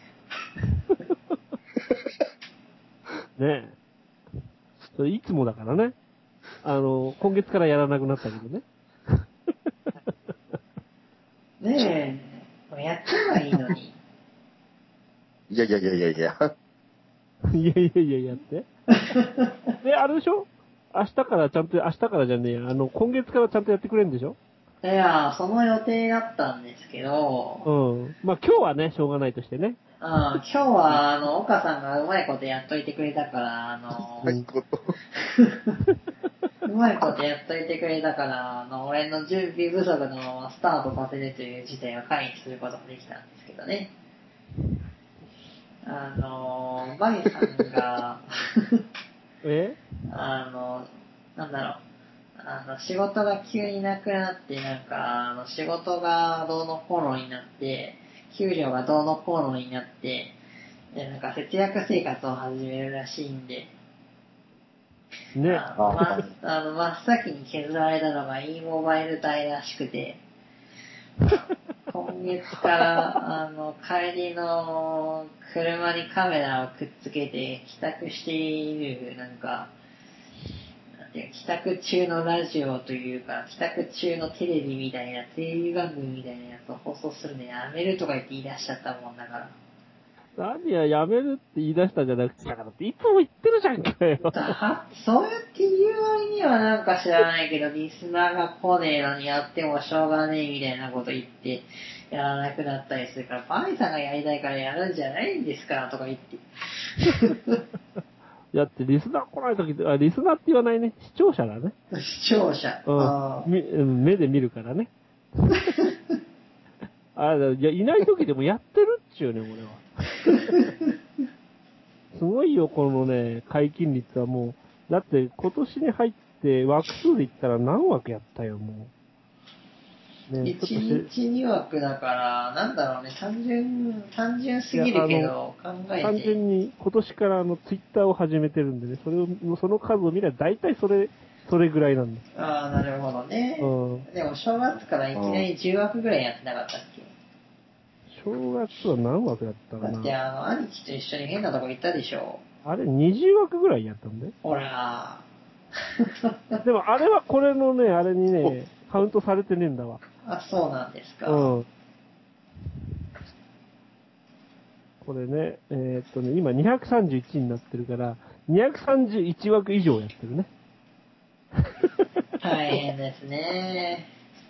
ねえ。それいつもだからね。今月からやらなくなったけどね。 ねえ、やってればいいのに。 いや。 いやって。で、あれでしょ？明日からじゃねえや、今月からちゃんとやってくれるんでしょ？ いや、その予定だったんですけど、 うん。まあ、今日はね、しょうがないとしてね。 今日は、岡さんがうまいことやっといてくれたから、うまいことやっといてくれたから、俺の準備不足のままスタートさせるという事態を回避することができたんですけどね。バイさんがなんだろう、仕事が急になくなって、なんか、仕事がどうのこうのになって、給料がどうのこうのになって、で、なんか節約生活を始めるらしいんで、 ね。 真っ先に削られたのが e モバイル代らしくて、今月から帰りの車にカメラをくっつけて帰宅している、なんか、帰宅中のラジオというか、帰宅中のテレビみたいな、テレビ番組みたいなやつを放送するのやめるとか言って言い出しちゃったもんだから。 何や、やめるって言い出したんじゃなくて、だからっていつも言ってるじゃんかよ。 そうやって言う割にはなんか知らないけど、リスナーが来ねえのにやってもしょうがねえみたいなこと言って、やらなくなったりするから、バイさんがやりたいからやるんじゃないんですかとか言って。 だってリスナー来ないとき、リスナーって言わないね。視聴者だね。 視聴者。 目で見るからね。いや、いないときでもやってるっちゅうね、俺は。すごいよ、このね、解禁率はもう。だって今年に入って枠数で言ったら何枠やったよ、もう。 ね、1日2枠だから、なんだろうね、単純すぎるけど、考えて。 単純に今年からツイッターを始めてるんでね、その数を見れば大体それぐらいなんです。 なるほどね。でも正月からいきなり10枠ぐらいやってなかったっけ？ 正月は何枠やったかな。 だって兄貴と一緒に変なとこ行ったでしょ。 あれ20枠ぐらいやったんで。 ほらでもあれはこれのね、あれにね、カウントされてねえんだわ。 そうなんですか。 これね、今231になってるから、 231枠以上やってるね。 大変ですね。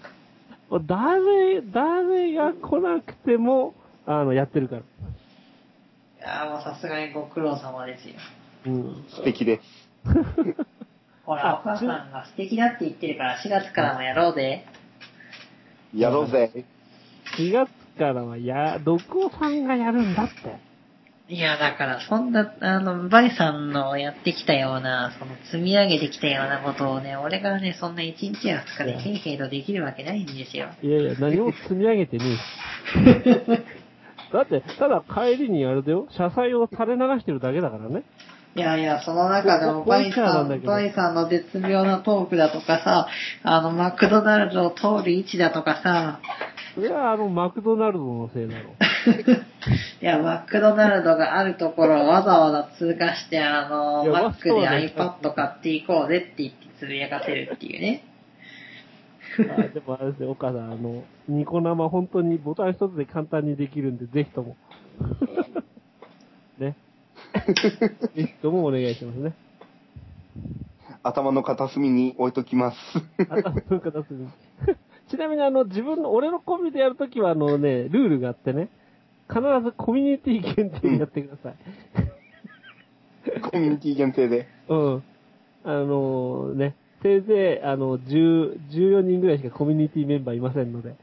誰が来なくても、やってるから。 いやーもうさすがにご苦労様ですよ。 うん。 素敵です。 ほら、お母さんが素敵だって言ってるから4月からもやろうぜ。 やろうぜ。 4月からは毒尾さんがやるんだって。 いや、だからそんな、バイさんのやってきたような、その積み上げてきたようなことをね、俺がね、そんな1日や2日でヘイヘイとできるわけないんですよ。 いやいや、何も積み上げてねえ。だって、ただ帰りにあれだよ、車載を垂れ流してるだけだからね。 いやいや、その中でもバイさんの絶妙なトークだとかさ、マクドナルドを通る位置だとかさ、 それはマクドナルドのせいだろ。 いや、マクドナルドがあるところをわざわざ通過して、マックで iPad 買っていこうぜって言ってつぶやかせるっていうね。 でもあれですね、岡さん、ニコ生本当にボタン一つで簡単にできるんで、ぜひとも。ね。ぜひともお願いしますね。 頭の片隅に置いときます。 頭の片隅に。ちなみに俺のコンビでやるときはルールがあってね、必ずコミュニティ限定でやってください。 コミュニティ限定で。 うん。ね、せいぜい、14人ぐらいしかコミュニティメンバーいませんので。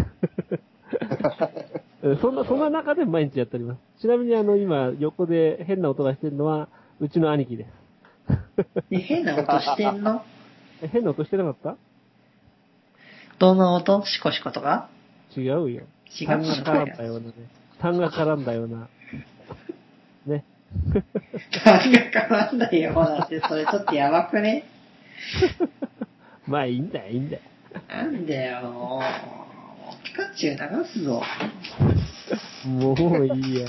そんな中で毎日やっております。ちなみに今、横で変な音がしてるのは、うちの兄貴です。 変な音してんの？ 変な音してなかった？ どの音？シコシコとか？ 違うよ。 違う痰が絡んだようなね。痰が絡んだような。ね。 痰が絡んだようなって、それちょっとやばくね？ まあいいんだよ、いいんだよ。 なんだよ、もう。ピカチュウ流すぞ。 もういいや。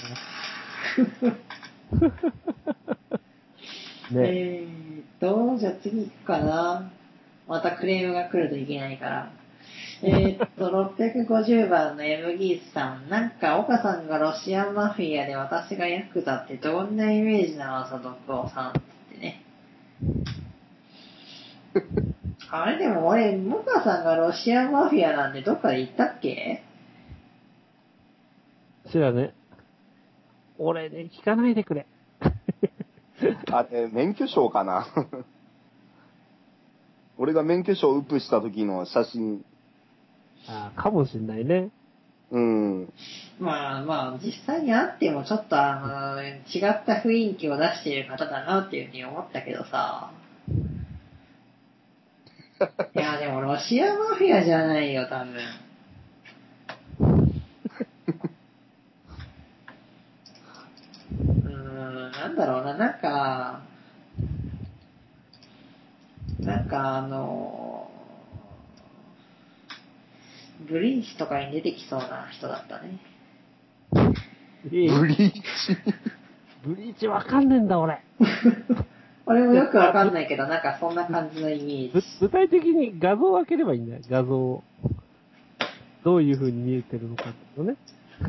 ね。 じゃあ次行くかな。またクレームが来るといけないから。650番の M ギースさん。なんか、岡さんがロシアンマフィアで私がヤクザってどんなイメージなのさ、ドクオさんってね。あれでも俺、モカさんがロシアンマフィアなんてどっかで言ったっけ？ 知らね。俺ね、聞かないでくれ。 あれ、免許証かな。俺が免許証をウップした時の写真。 かもしんないね。 うん。 まあ、実際に会ってもちょっと違った雰囲気を出している方だなっていうふうに思ったけどさ。いや、でもロシアマフィアじゃないよ、多分。なんだろうな、なんかブリーチとかに出てきそうな人だったね。 ブリーチブリーチわかんねえんだ、俺。 俺もよくわかんないけど、なんかそんな感じのイメージ。 具体的に画像を開ければいいんだよ、画像を。どういう風に見えてるのかっていうのね。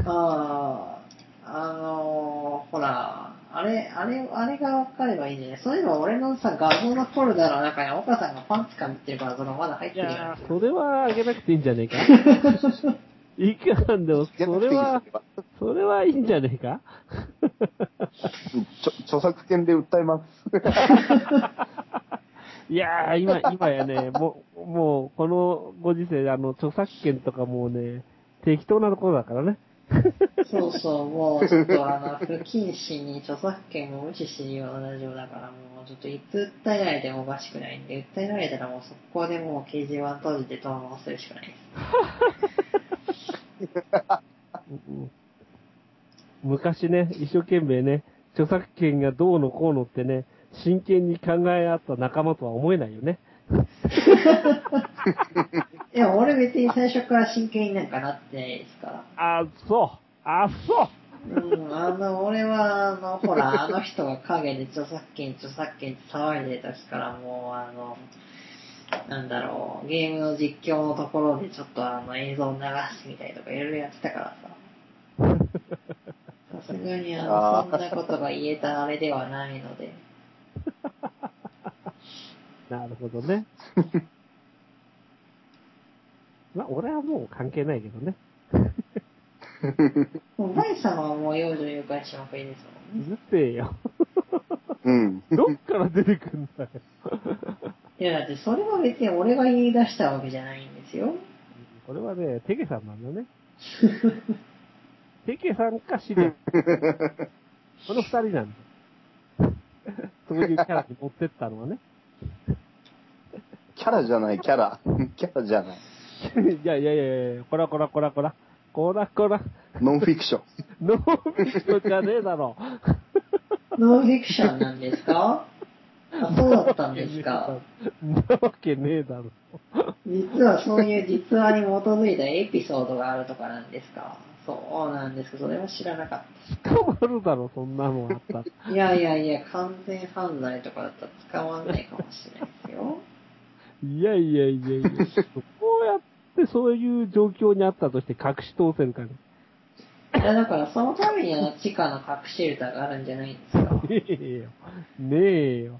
ほら、あれがわかればいいんじゃない？そういえば俺のさ、画像のフォルダの中に岡さんがパンツかぶってる画像がまだ入ってるよね。 それはあげなくていいんじゃねえか。いくらなんでも、それはいいんじゃねえか。 著作権で訴えます。 いやー、今やね、もう、このご時世、著作権とかもうね、適当なところだからね。 そうそう、もうちょっと不謹慎に著作権も無視してるようなラジオだから、もうちょっといつ訴えられてもおかしくないんで、訴えられたらもう速攻でもう掲示板閉じて投稿するしかないです。 昔ね、一生懸命ね、著作権がどうのこうのってね、真剣に考え合った仲間とは思えないよね。 いや、俺別に最初から真剣になんかなってないですから。 そう俺はほら、あの人が陰で著作権って騒いでる時からもうなんだろう、ゲームの実況のところでちょっと映像を流してみたりとかいろいろやってたからさ。さすがにそんなことが言えたあれではないので。 なるほどね。まあ、俺はもう関係ないけどね。 もうバイさんはもう幼女誘拐しまくりですもんね。 うるせえよ。 うん。 どっから出てくんだよ。 いやだってそれは別に俺が言い出したわけじゃないんですよ。 これはね、テケさんなんだね。テケさんかシデン。この二人なんだ。そういうキャラに持ってったのはね。 キャラじゃない、キャラ。キャラじゃない。 いやいやいやいや、こらこらこらこら。こらこら。 ノンフィクション。 ノンフィクションじゃねえだろ。 ノンフィクションなんですか？あ、そうだったんですか。 なわけねえだろ。 実はそういう実話に基づいたエピソードがあるとかなんですか。そうなんですけど、それは知らなかっ捕まるだろ、そんなのあったら。 た。いやいやいや、完全犯罪とかだったら捕まんないかもしれないですよ。 いやいやいやいや。こうやってそういう状況にあったとして隠し通せるかね。 いや、だからそのためには地下の隠しシェルターがあるんじゃないんですか。 ねえよ。ねえよ。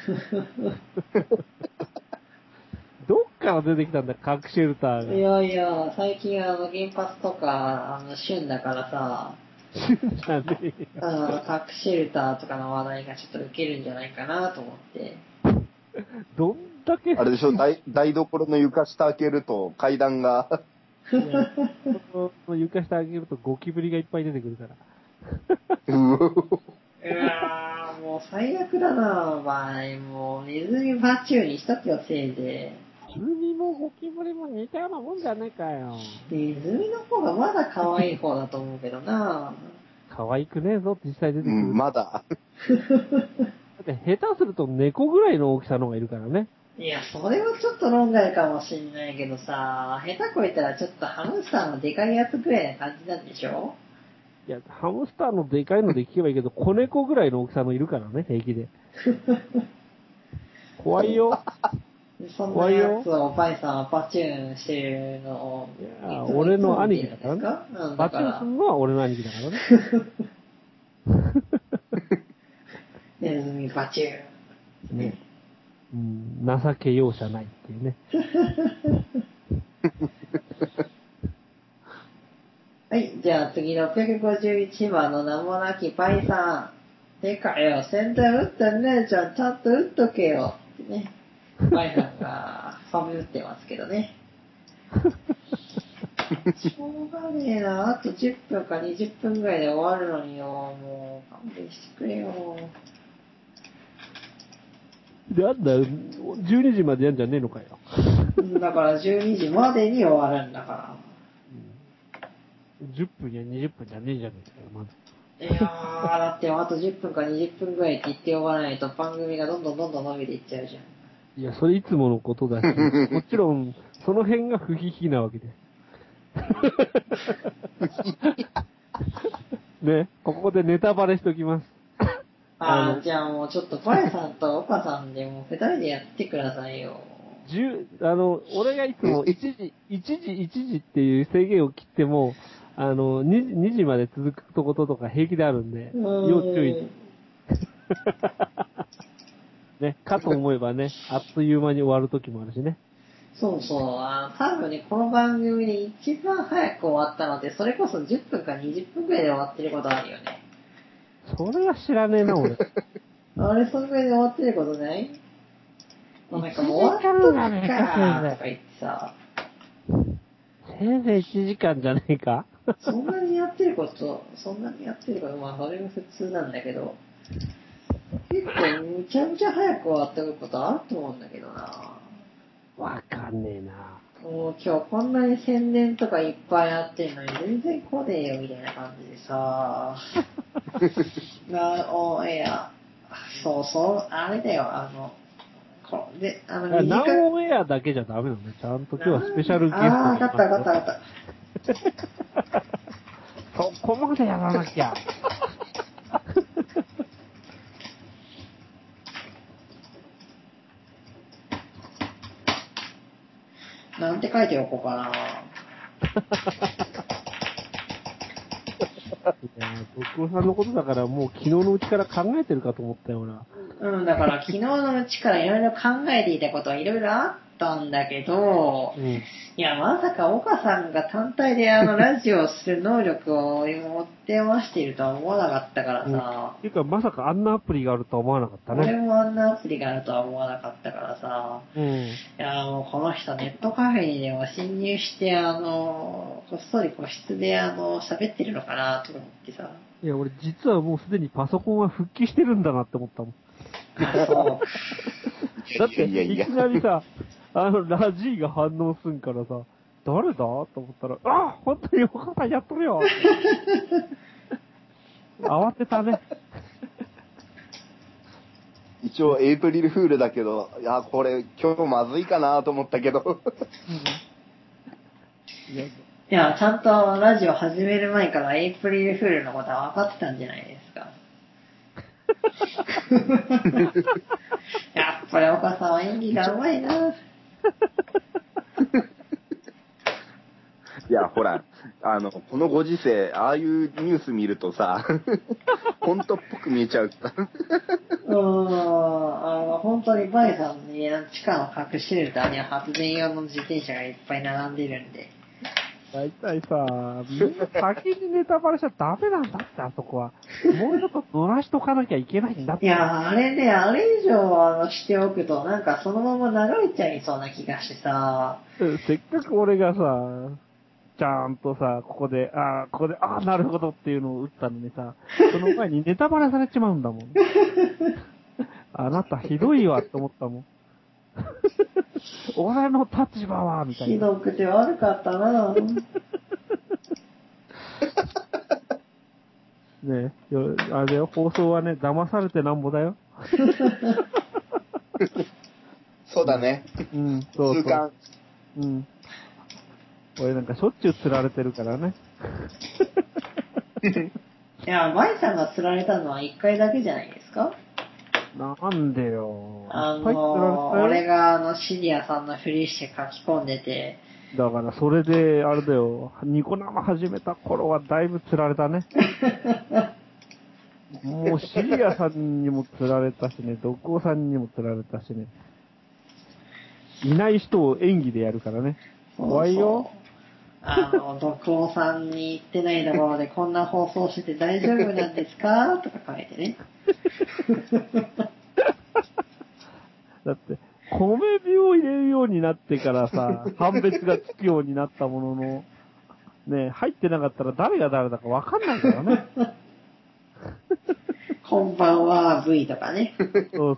どっから出てきたんだ、隠しシェルターが。 いやいや、最近原発とか、旬だからさ、 じゃねえよ。 隠しシェルターとかの話題がちょっとウケるんじゃないかなと思って。 どんだけ、 あれでしょ、台所の床下開けると階段が。 いやこの床下上げるとゴキブリがいっぱい出てくるから。 ううわー、もう最悪だなぁ、場合。もう、ネズミバチューにしとけよ、せいぜネズミもゴキブリも似たようなもんじゃねえかよ。 い。ネズミの方がまだ可愛い方だと思うけどな可愛くねえぞって実際出てくる。 ん、まだ。 だって下手すると猫ぐらいの大きさのがいるからね。 いや、それはちょっと論外かもしんないけどさ、下手こいたらちょっとハムスターのでかいやつぐらいな感じなんでしょ？ いや、ハムスターのでかいので聞けばいいけど、子猫ぐらいの大きさのいるからね、平気で。怖いよ。 そんなやつをバイさんはバチューンしてるのを、 いや、俺の兄貴だからね。バチューンするのは俺の兄貴だからね。 ネズミバチューン。 ね。うん、情け容赦ないっていうね。 はい、じゃあ次651番の名もなきパイさん。てかよ、先手打ってんねえじゃん、ちゃんと打っとけよ。ってね。パイさんがファブ打ってますけどね。しょうがねえな、あと10分か20分ぐらいで終わるのによ、もう勘弁してくれよ。 なんだ、12時までやんじゃねえのかよ。 だから12時までに終わるんだから。 10分や20分じゃねえじゃねえかよ、まず。 いやー、だってあと10分か20分ぐらいって言っておかないと番組がどんどん伸びていっちゃうじゃん。 いや、それいつものことだし、もちろん、その辺が不必避なわけです。ね、ここでネタバレしときます。 じゃあもうちょっとパエさんとオカさんでもう2人でやってくださいよ。 俺がいつも1時っていう制限を切っても、2時まで続くこととか平気であるんで、要注意。ね、かと思えばね、あっという間に終わる時もあるしね。 そうそう、多分ね、この番組で一番早く終わったので、それこそ10分か20分くらいで終わってることあるよね。 それは知らねえな、俺。 あれ、そのくらいで終わってることないなんかもう終わったかとか言ってさ。 せいぜい1時間じゃねえかそんなにやってること、まあそれが普通なんだけど、結構むちゃむちゃ早く終わったことあると思うんだけどな。 わかんねえな。 もう今日こんなに宣伝とかいっぱいあってんのに全然来ねえよみたいな感じでさ。いや、そうそう、あれだよ、 ナウオンエアだけじゃダメなのね。ちゃんと今日はスペシャルゲストわかった。 そこまでやらなきゃ。 なんて書いておこうかな。 いや、徳尾さんのことだからもう昨日のうちから考えてるかと思ったよ、俺は。 うん、だから昨日のうちからいろいろ考えていたことはいろいろあったんだけど、いや、まさか岡さんが単体でラジオをする能力を持ってましているとは思わなかったからさ。 ていうか、まさかあんなアプリがあるとは思わなかったね。 俺もあんなアプリがあるとは思わなかったからさ。いや、もうこの人ネットカフェにでも侵入して、こっそり個室で喋ってるのかなと思ってさ。 いや、俺実はもうすでにパソコンは復帰してるんだなって思ったもん。 あ、そう。 だって、いきなりさ、ラジーが反応すんからさ、誰だと思ったら、あ、本当に岡さんやっとるよ慌てたね。 一応エイプリルフールだけど、いや、これ今日まずいかなと思ったけど。 いや、ちゃんとラジオ始める前からエイプリルフールのことは分かってたんじゃないですか。やっぱり岡さんは演技がうまいな。 いや、ほら、このご時世、ああいうニュース見るとさ、本当っぽく見えちゃう。 本当にバイさんに地下の核シェルターには発電用の自転車がいっぱい並んでるんで。 大体さ、みんな先にネタバレしちゃダメなんだって、あそこは。もうちょっと乗らしとかなきゃいけないんだって。 いや、あれね、あれ以上しておくと、なんかそのまま流れちゃいそうな気がしてさ。 せっかく俺がさ、ちゃんとさ、ここで、なるほどっていうのを打ったのにさ、その前にネタバレされちまうんだもん。あなたひどいわって思ったもん。俺の立場は、みたいな。 ひどくて悪かったなねえ、あれだよ、放送はね、騙されてなんぼだよ。 そうだね。 うん、そうそう。 痛感。 うん。俺なんかしょっちゅう釣られてるからね。 いや、バイさんが釣られたのは1回だけじゃないですか？ なんでよ。いっぱい釣られたよ。 俺がシリアさんのふりして書き込んでて。 だからそれで、あれだよ、ニコ生始めた頃はだいぶ釣られたね。もうシリアさんにも釣られたしね、ドクオさんにも釣られたしね。いない人を演技でやるからね。怖いよ。 ドクオさんに行ってないところでこんな放送してて大丈夫なんですかとか書いてね。 だって、米火を入れるようになってからさ、判別がつくようになったものの、ね、入ってなかったら誰が誰だかわかんないからね。 こんばんは V とかね。 そう。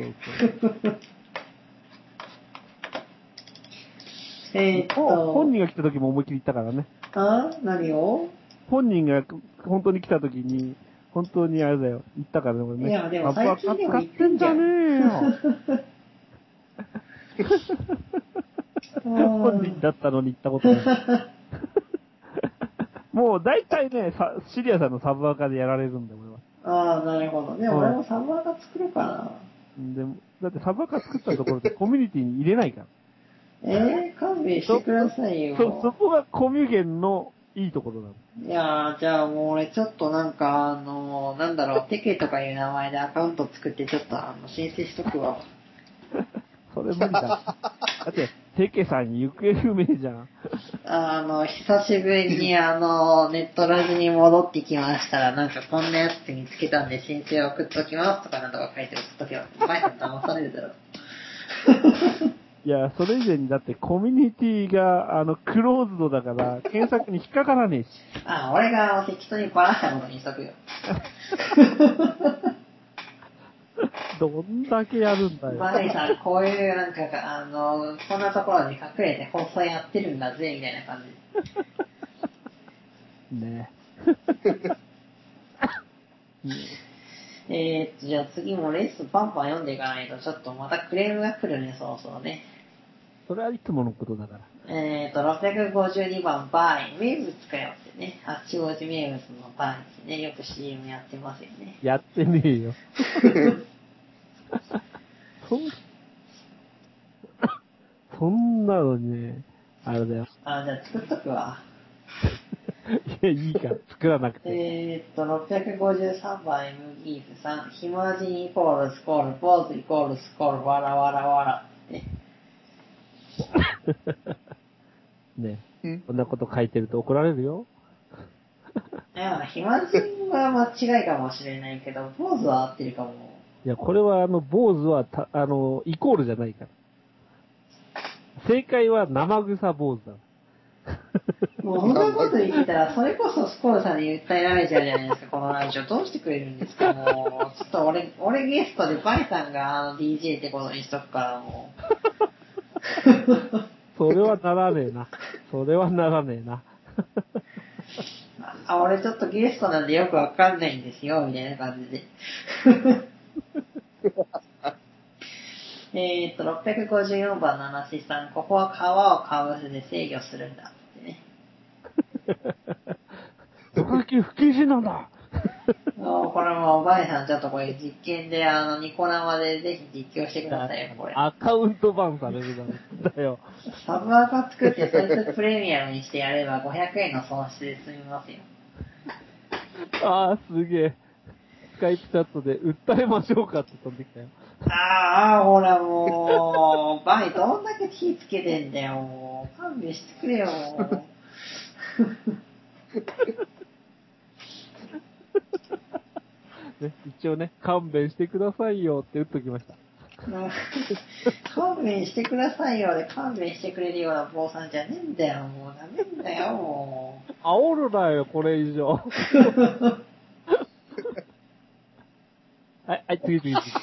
本人が来た時も思いっきり言ったからね。 何を？ 本人が本当に来た時に、本当にあれだよ、言ったからね、俺ね。 いや、でも最近でも言ってんじゃん。 本人だったのに言ったことない。もう大体ね、シリアさんのサブアカでやられるんだよ、俺は。 なるほどね。俺もサブアカ作ろうかな。 でも、だってサブアカ作ったところでコミュニティに入れないから。 勘弁してくださいよ。 そこがコミュゲンのいいところなの。 いやじゃあもう俺ちょっとなんかテケとかいう名前でアカウント作ってちょっと申請しとくわ。 それ無理だ。だって、テケさん行方不明じゃん。 久しぶりにネットラジに戻ってきましたら、なんかこんなやつ見つけたんで申請送っときますとかなんとか書いて送っとけば、前さん騙されるだろ。 いや、それ以前にだってコミュニティが、クローズドだから、検索に引っかからねえし。 俺が適当にバラしたことにしとくよ。 どんだけやるんだよ。 バイさん、こういうなんか、こんなところに隠れて放送やってるんだぜ、みたいな感じ。ねじゃあ次もレッスンパンパン読んでいかないと、ちょっとまたクレームが来るね、そろそろね。 それはいつものことだから。 652番、バイ、名物かよってね、八王子名物のバイってね、よく CM やってますよね。 やってねえよ。そんなのね、あれだよ。 じゃあ作っとくわ。 いや、いいから、作らなくて。 653番 M ギースさん、ひまじにイコールスコール、ポーズイコールスコール、わらわらわらって。 ね。こんなこと書いてると怒られるよ。 いや、ひまじんは間違いかもしれないけど、ポーズは合ってるかも。 いや、これは坊主はイコールじゃないから。正解は生臭坊主だ。 もうそんなこと言ってたら、それこそスコールさんに訴えられちゃうじゃないですか、このラジオ。どうしてくれるんですか、もう。ちょっと俺ゲストでバイさんがDJ ってことにしとくから、もう。それはならねえな。それはならねえな。 俺ちょっとゲストなんでよくわかんないんですよ、みたいな感じで。654番の話さん、ここは皮をかぶせて制御するんだってね。 ドカキ不謹慎なんだ。 これもバイさんちょっとこれ実験でニコ生でぜひ実況してくださいよ、これ。 アカウントバンされるだよ。 サブアカ作ってそいつプレミアムにしてやれば500円の損失で済みますよ。 ああ、すげえ。スカイプチャットで訴えましょうかって飛んできたよ。 ほらもう、バイどんだけ火つけてんだよ、もう。勘弁してくれよ、もう。ね、一応ね、勘弁してくださいよって打っときました。 勘弁してくださいよで勘弁してくれるような坊さんじゃねえんだよ、もうダメんだよ、もう。 煽るなよ、これ以上。はい、次。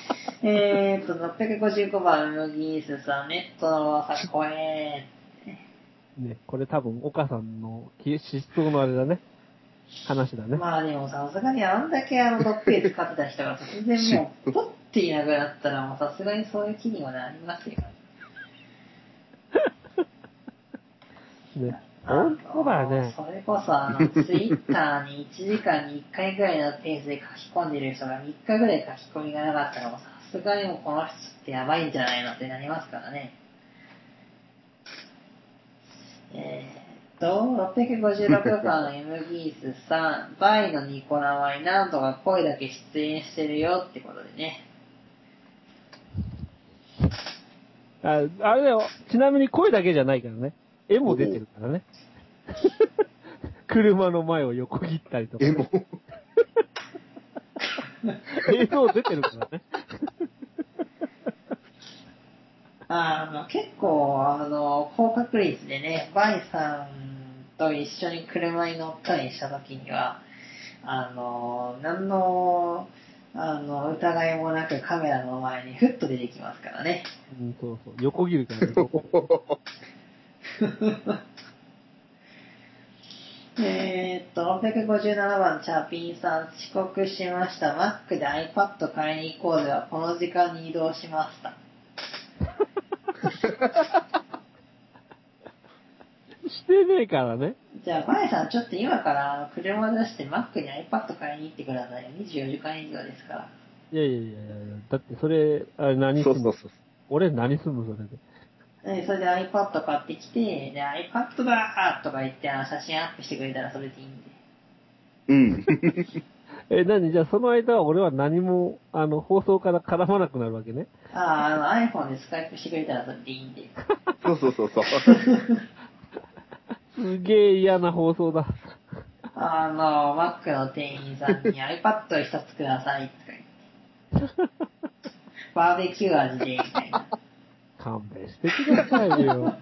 655番のギースさん、ネットの噂怖えー。ね、これ多分、岡さんの失踪のあれだね。話だね。 まあでもさすがにあんだけドッペイ使ってた人が突然もう、ポッていなくなったらもうさすがにそういう気にはなりますよ。 ね。本当だよね。 それこそツイッターに1時間に1回ぐらいのペースで書き込んでる人が3日ぐらい書き込みがなかったらもうさすがにもうこの人ってやばいんじゃないのってなりますからね。656番 M ギースさん、バイのニコ生になんとか声だけ出演してるよってことでね。 あれだよ。ちなみに声だけじゃないからね。絵も出てるからね。車の前を横切ったりとか。 絵も。 映像出てるからね。 結構、高確率でね、バイさんと一緒に車に乗ったりした時には、何の、疑いもなくカメラの前にふっと出てきますからね。 うん、そうそう。横切るからね。 657番チャーピンさん、遅刻しました。Mac で iPad 買いに行こうでは、この時間に移動しました。 してねえからね。 じゃあ、バイさん、ちょっと今から車出して Mac に iPad 買いに行ってくださいよ。24時間以上ですから。 いや。だってそれ、あれ何すんの？ そう。 俺何すんのそれで。 それで iPad 買ってきて、で、iPad だーとか言って写真アップしてくれたらそれでいいんで。 じゃあその間は俺は何も、放送から絡まなくなるわけね。 iPhone でスカイプしてくれたらそれでいいんで。 そう。 すげえ嫌な放送だ。 Mac の店員さんに iPad を一つくださいとか言って。バーベキュー味で、みたいな。 勘弁してくださいよ。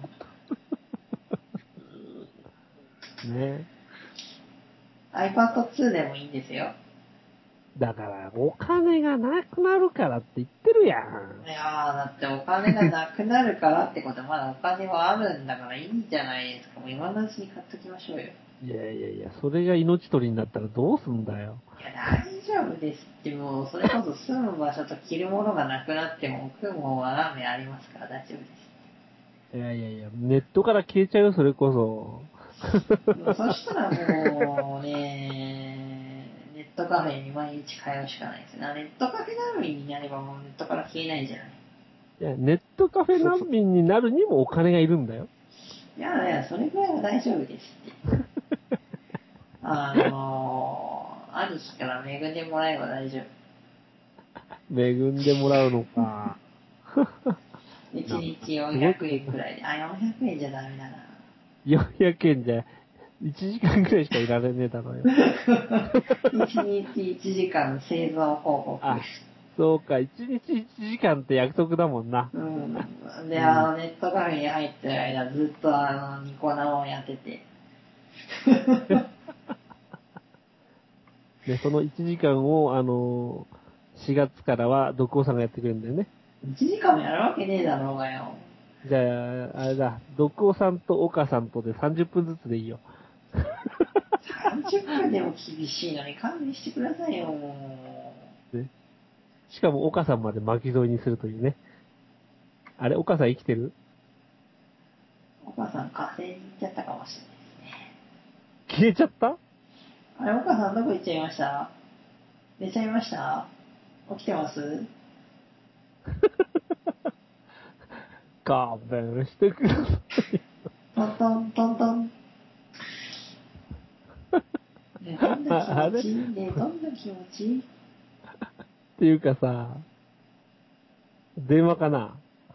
ね。 iPad 2でもいいんですよ。 だから、お金がなくなるからって言ってるやん。 いやだってお金がなくなるからってことはまだお金はあるんだからいいんじゃないですか。もう今のうちに買っときましょうよ。 いや、それが命取りになったらどうすんだよ。 いや、大丈夫ですって、もう、それこそ住む場所と着るものがなくなっても、食うもんはラーメンありますから大丈夫です。 いや、ネットから消えちゃうよ、それこそ。 そしたらもうね、ネットカフェに毎日通うしかないですよ。ネットカフェ難民になればもうネットから消えないじゃない。 いや、ネットカフェ難民になるにもお金がいるんだよ。 いや、それぐらいは大丈夫ですって。 兄貴から恵んでもらえば大丈夫。 恵んでもらうのか。 1日400円くらいで。あ、400円じゃダメだな。 400円じゃ、1時間くらいしかいられねえだろうよ。 1日1時間生存報告。 あ、そうか、1日1時間って約束だもんな。 うん。で、ネットカフェに入ってる間、ずっとニコ生をやってて。 で、その1時間を、4月からは、ドクオさんがやってくれるんだよね。 1時間もやるわけねえだろうがよ。 じゃあ、あれだ、ドクオさんと岡さんとで30分ずつでいいよ。 30分でも厳しいのに勘弁してくださいよ、もね。しかも岡さんまで巻き添えにするというね。あれ、岡さん生きてる？ う。お母さん火星に行っちゃったかもしれないですね。 消えちゃった？ あれ、お母さんどこ行っちゃいました？寝ちゃいました？起きてます？ 勘弁してください。 トントントントン。ね、どんな気あれ持ち？ね、どんな気持ち？ っていうかさ、電話かな？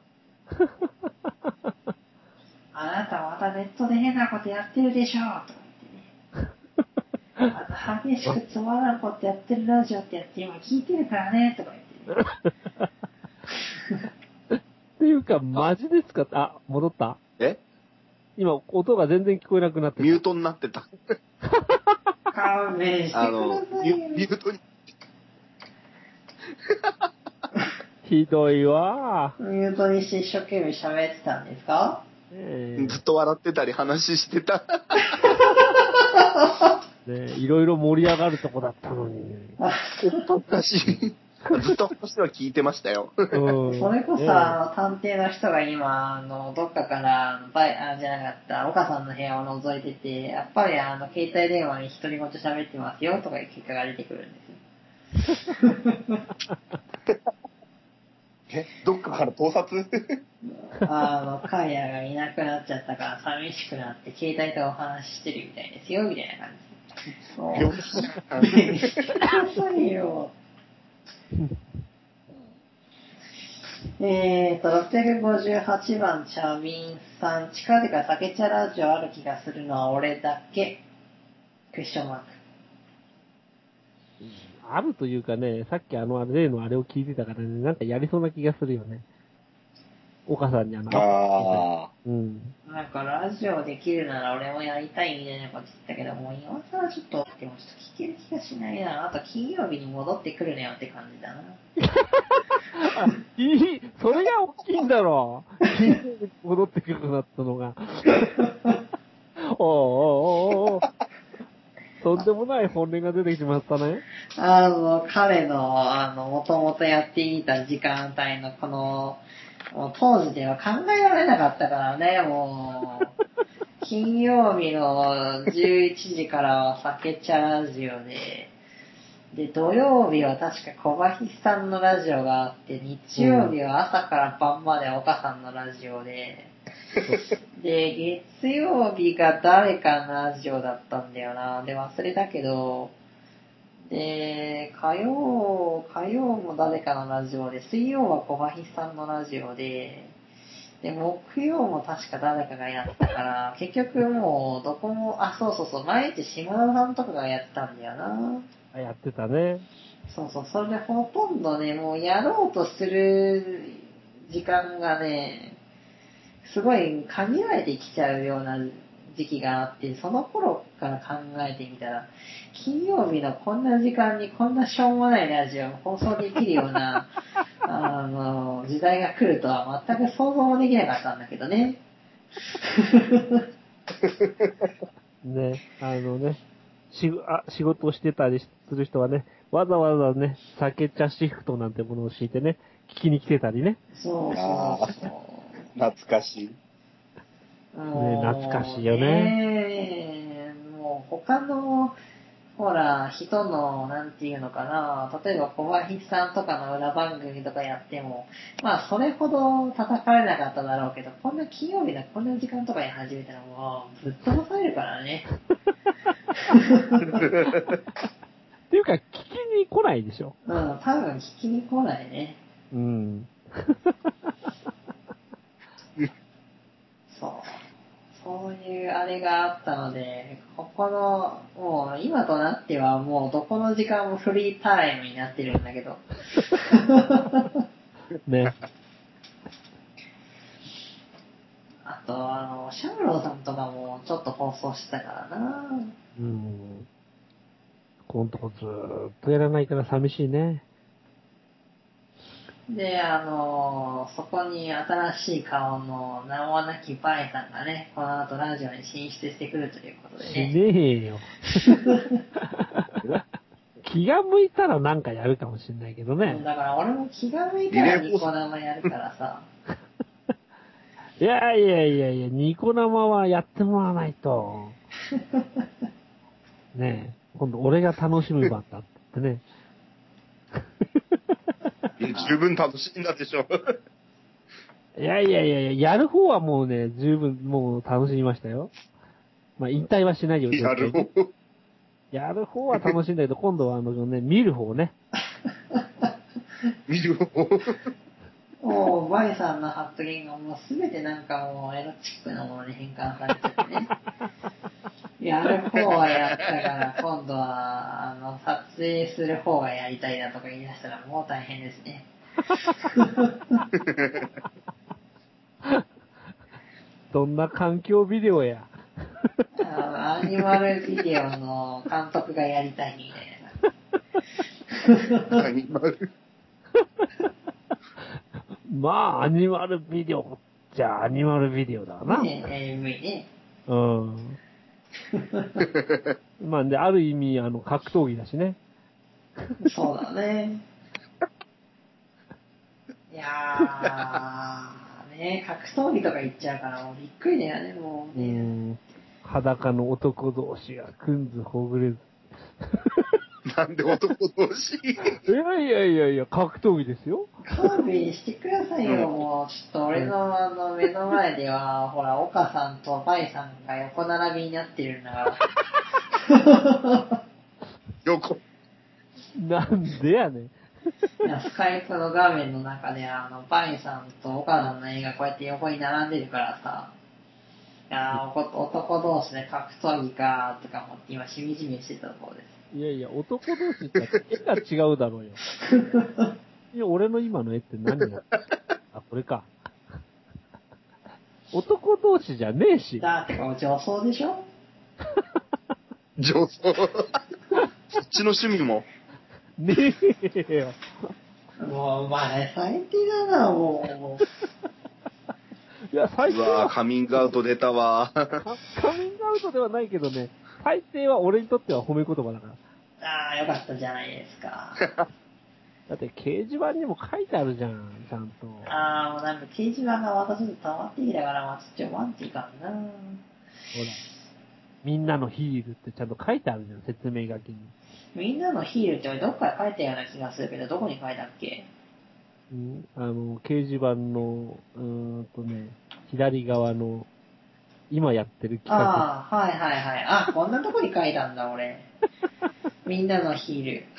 あなたまたネットで変なことやってるでしょとか言ってね。激しくつまらんことやってるラジオってやって今聞いてるからねとか言ってね。 っていうか、マジですか？あ、戻った？ え今、音が全然聞こえなくなってた。 ミュートになってた。 勘弁してくださいよ。 ミュートに。 ひどいわミュートにして一生懸命喋ってたんですか？ ずっと笑ってたり話してた。 ね、いろいろ盛り上がるとこだったのに。 おかしい。ずっと話は聞いてましたよ。 それこそ、探偵の人が今、どっかからじゃなかった、岡さんの部屋を覗いてて、やっぱり携帯電話に独り言喋ってますよとかいう結果が出てくるんですよ。 どっかから盗撮カイヤがいなくなっちゃったから寂しくなって、携帯とお話ししてるみたいですよ、みたいな感じ。そう。ねえ、くださいよ。658番、チャミンさん、近々酒茶ラジオある気がするのは俺だけ。クエスチョンマーク。 あるというかね、さっき例のあれを聞いてたからね、なんかやりそうな気がするよね。岡さんにああ。 うん。 なんかラジオできるなら俺もやりたいみたいなこと言ったけど、もう今更ちょっと、でもちょっと聞ける気がしないな。あと金曜日に戻ってくるねよって感じだな。 それが大きいんだろう。金曜日に戻ってくるようになったのが。おー。とんでもない本音が出てきましたね。 彼の、もともとやっていた時間帯のこの、もう当時では考えられなかったからね、もう。金曜日の11時からは酒茶ラジオで、土曜日は確か小林さんのラジオがあって、日曜日は朝から晩まで岡さんのラジオで、で、月曜日が誰かのラジオだったんだよな。で、忘れたけど、で、火曜も誰かのラジオで、水曜は小林さんのラジオで、で、木曜も確か誰かがやってたから、結局もうどこも、そう、毎日島田さんとかがやってたんだよな。 やってたね。 そう、それでほとんどね、もうやろうとする時間がね、すごい限られてきちゃうような時期があって、その頃から考えてみたら、金曜日のこんな時間にこんなしょうもないラジオを放送できるような、時代が来るとは全く想像もできなかったんだけどね。 ね、仕事をしてたりする人はね、わざわざね、酒茶シフトなんてものを敷いてね、聞きに来てたりね。 そう。 懐かしい。 ね、懐かしいよね。 もう他のほら、人の、なんていうのかな、例えば小林さんとかの裏番組とかやっても、まあ、それほど叩かれなかっただろうけど、こんな金曜日のこんな時間とかに始めたらもう、ぶっ飛ばされるからね。 っていうか、聞きに来ないでしょ。 うん、多分聞きに来ないね。 うん。 そう。そういうあれがあったので、ここの、もう今となってはもうどこの時間もフリータイムになってるんだけど。 ね。 あと、シャムローさんとかもちょっと放送してたからな。 うん。このとこずーっとやらないから寂しいね。 で、そこに新しい顔の名もなきバイさんがね、この後ラジオに進出してくるということでしね。 ねえよ。気が向いたらなんかやるかもしれないけどね。 だから俺も気が向いたらニコ生やるからさ。 いやいやいやいや、ニコ生はやってもらわないと。ねえ、今度俺が楽しむ番だってね。 十分楽しいんだでしょ。 いやいやいやいや、やる方はもうね、十分もう楽しみましたよ。まあ、引退はしないよ。 やる方。 やる方は楽しいんだけど、今度はね、見る方ね。 見る方。 もう、バイさんの発言がもうすべてなんかもうエロチックなものに変換されててね。やる方はやったから、今度は、撮影する方がやりたいなとか言い出したらもう大変ですね。 どんな環境ビデオや。 アニマルビデオの監督がやりたいみたいな。 アニマル。 まあ、アニマルビデオじゃあアニマルビデオだな。 ねえ、AV ね。 うん。まあ、で、ある意味、格闘技だしね。 そうだね。いやー、ね、格闘技とか言っちゃうからもうびっくりだよね、もううね。 ん。裸の男同士がくんずほぐれず。 なんで男同士。 いやいやいやいや、格闘技ですよ。 勘弁してくださいよ、もう。ちょっと俺の目の前では、ほら、岡さんとバイさんが横並びになってるんだから。 横。 なんでやねん。 いや、スカイプの画面の中で、バイさんと岡さんの絵がこうやって横に並んでるからさ、いや男同士で格闘技かとか思って今しみじみしてたところです。 いやいや、男同士って絵が違うだろうよ。いや、俺の今の絵って何だあ、これか。男同士じゃねえし。 だって女装でしょ。 女装。そっちの趣味も。 ねえよ。 もう、お前、最低だな、もいや、最低うわはー、カミングアウト出たわ。 カミングアウトではないけどね、最低は俺にとっては褒め言葉だから。 ああ、よかったじゃないですか。 だって掲示板にも書いてあるじゃん、ちゃんと。 ああ、もうなんか掲示板がまたちょっと溜まってきたから、まあちょっと読まんっていかんな。 ほら。みんなのヒールってちゃんと書いてあるじゃん、説明書きに。 みんなのヒールって俺どっかで書いたような気がするけど、どこに書いたっけ？ うん、掲示板の、左側の、今やってる企画。 ああ、はいはいはい。あ、こんなとこに書いたんだ、俺。みんなのヒール。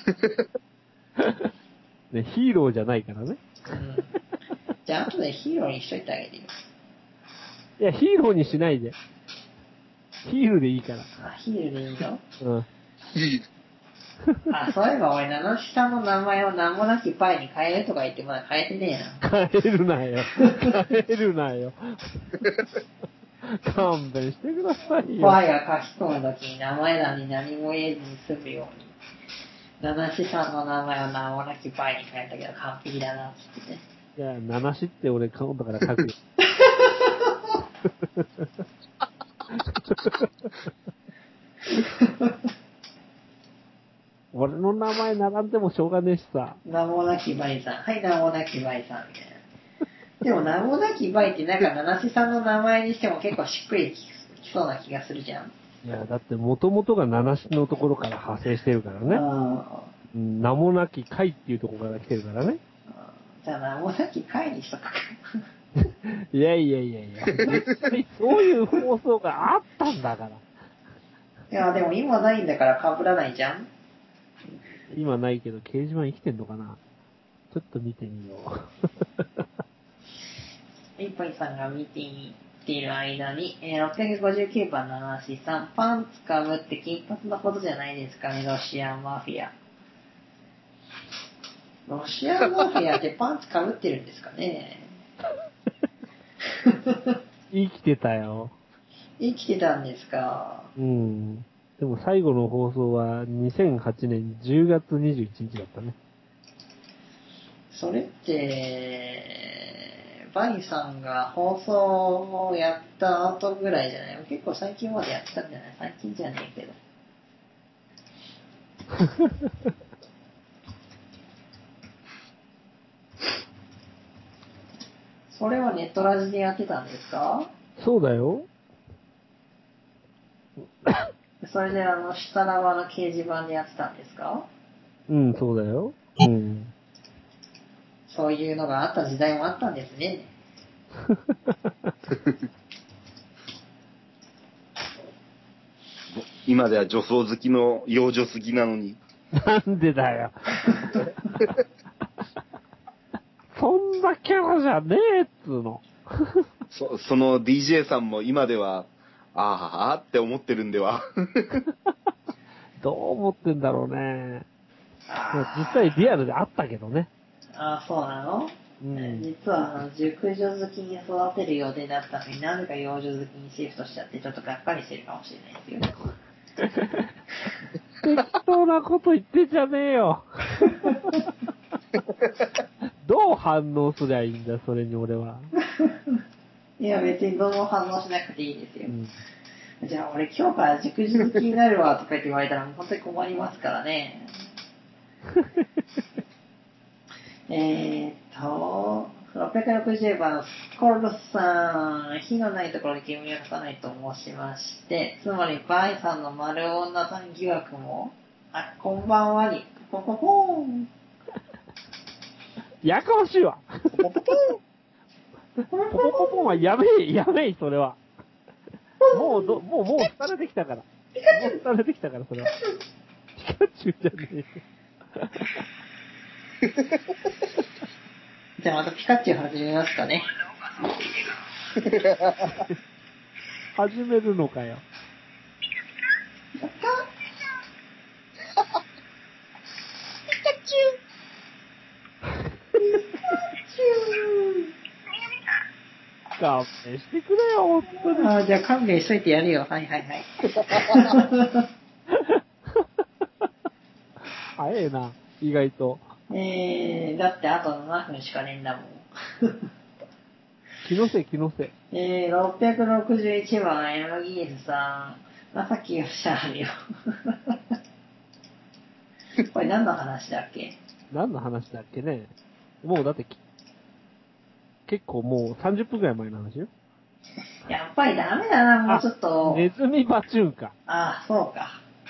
ね、ヒーローじゃないからね。 うん。じゃあ、後でヒーローにしといてあげるよ。 いや、ヒーローにしないで。ヒールでいいから。 あ、ヒールでいいの？ うん。 いい。 あ、そういえば俺、ナノシさんの名前を名もなきパイに変えるとか言ってまだ変えてねえな。 変えるなよ。変えるなよ。勘弁してくださいよ。 パイが書き込むときに名前欄に何も言えずに済むように。ナナシさんの名前を名もなきパイに変えたけど完璧だな、つってね。 いや、七しって俺カウントから書くよ。俺の名前並んでもしょうがねえしさ。 名もなきバイさん。はい、名もなきバイさん、みたいな。でも名もなきバイってなんかナナシさんの名前にしても結構しっくりきそうな気がするじゃん。 いや、だって元々が七種のところから派生してるからね。うん、名もなき会っていうところから来てるからね。 じゃあ名もなき会にしとくか。 いやいやいやいや、絶対そういう放送があったんだから。 いや、でも今ないんだから被らないじゃん。 今ないけど、掲示板生きてんのかな？ちょっと見てみよう。いっぽいさんが見ている間に、659番の話さん、パンツかぶって金髪のことじゃないですかね、ロシアンマフィア。ロシアンマフィアってパンツかぶってるんですかね。 生きてたよ。 生きてたんですか。 うん。でも最後の放送は2008年10月21日だったね。 それって、バニさんが放送をやった後ぐらいじゃない？結構最近までやってたんじゃない？最近じゃねえけど。それはネットラジでやってたんですか？ そうだよ。 それで下ラバの掲示板でやってたんですか？ うん、そうだよ。うん。 そういうのがあった時代もあったんですね。 今では女装好きの幼女好きなのに。 なんでだよ。そんなキャラじゃねえっつうの。 その DJ さんも今では、ああって思ってるんでは。 どう思ってんだろうね。実際リアルであったけどね。 ああ、そうなの？うん、実は熟女好きに育てる予定だったのになぜか幼女好きにシフトしちゃってちょっとがっかりしてるかもしれないですよ。 適当なこと言ってんじゃねえよ。どう反応すりゃいいんだ、それに俺は。 いや、別にどうも反応しなくていいですよ。じゃあ俺今日から熟女好きになるわとか言って言われたら本当に困りますからね。660番、コルスさん、火のないところに煙を出さないと申しまして、つまりバイさんの丸女さん疑惑も、こんばんはに、ポポポーン。 やかましいわ。ポポポポーン。ポポポポーンはやめい、それは。もう廃れてきたから。もう廃れてきたから、それは。ピカチュウじゃねえよ。 じゃあまたピカチュウ始めますかね。 始めるのかよ。 ピカチュウ。 勘弁してくれよ、ほんとに。 じゃあ勘弁しといてやるよ。はいはいはい。 早えな、意外と。 だってあと7分しかねえんだもん。 気のせい。 661番、山ギースさん、まさきよっしゃあるよ。これ何の話だっけ？ 何の話だっけね。もうだって、結構もう30分くらい前の話よ。 やっぱりダメだな、もうちょっと。 ネズミバチューンか。 あ、そうか。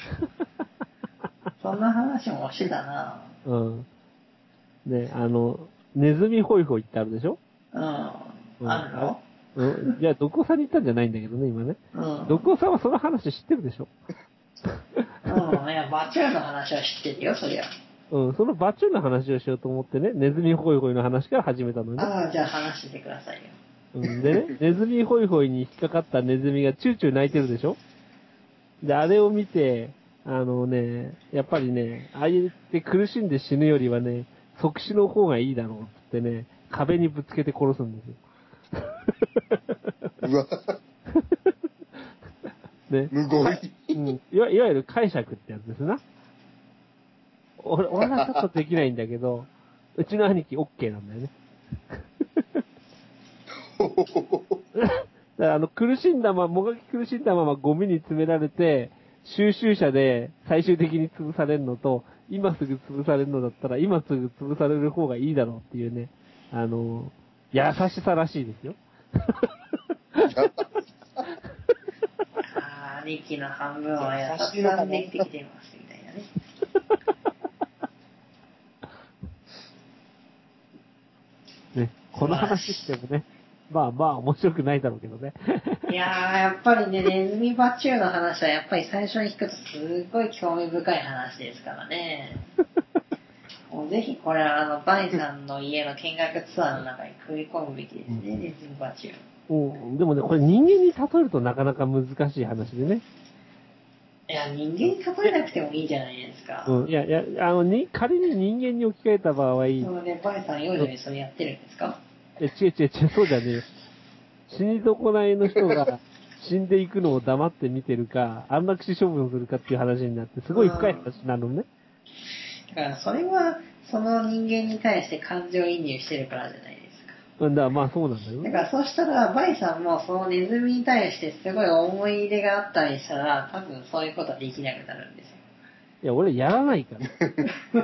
そんな話もしてたな。 うん。ね、ネズミホイホイってあるでしょ？ うん。あるの？ いや、ドコさんに言ったんじゃないんだけどね、今ね。 うん。 ドコさんはその話知ってるでしょ？ うん、いや、バチューの話は知ってるよ、そりゃ。 うん、そのバチューンの話をしようと思ってね、ネズミホイホイの話から始めたのね。 じゃあ話してくださいよ。 でね、ネズミホイホイに引っかかったネズミがチューチュー泣いてるでしょ？で、あれを見て、やっぱりね、ああ言って苦しんで死ぬよりはね、即死の方がいいだろうってね、壁にぶつけて殺すんですよ。 うわ。 ね。 むごい。 いわゆる解釈ってやつですな。俺はちょっとできないんだけど、うちの兄貴 OK なんだよね。だから苦しんだまま、もがき苦しんだままゴミに詰められて、収集車で最終的に潰されるのと、今すぐ潰されるのだったら、今すぐ潰される方がいいだろうっていうね、優しさらしいですよ。 2期の半分は優しさでできてきてますみたいなね。 ね、この話してもね、まあまあ面白くないだろうけどね。 いやー、やっぱりね、ネズミバチューの話はやっぱり最初に聞くとすごい興味深い話ですからね。もうぜひこれはバイさんの家の見学ツアーの中に組み込むべきですね、ネズミバチュー。 でもね、これ人間に例えるとなかなか難しい話でね。 いや、人間に例えなくてもいいじゃないですか。 いや、仮に人間に置き換えた場合、 そうね、バイさん幼女にそれやってるんですか？ 違う、そうじゃねえよ。死に損ないの人が死んでいくのを黙って見てるか、安楽死処分するかっていう話になって、すごい深い話なのね。 だからそれは、その人間に対して感情移入してるからじゃないですか。 だからまあそうなんだよね。 だからそうしたら、バイさんもそのネズミに対してすごい思い入れがあったりしたら、多分そういうことはできなくなるんですよ。 いや、俺やらないから。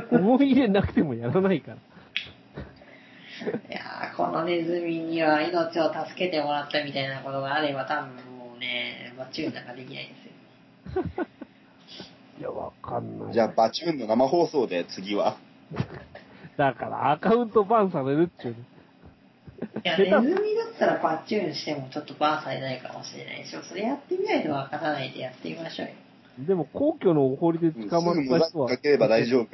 思い入れなくてもやらないから。 いやー、このネズミには命を助けてもらったみたいなことがあれば、多分もうね、バチューンなんかできないですよ。 いや、わかんない。 じゃあ、バチューンの生放送で次は。 だからアカウントバンされるっちゅうね。 いや、ネズミだったらバチューンしてもちょっとバンされないかもしれないでしょ。それやってみないとわからないでやってみましょうよ。 でも皇居のお堀で捕まった人は。 かければ大丈夫。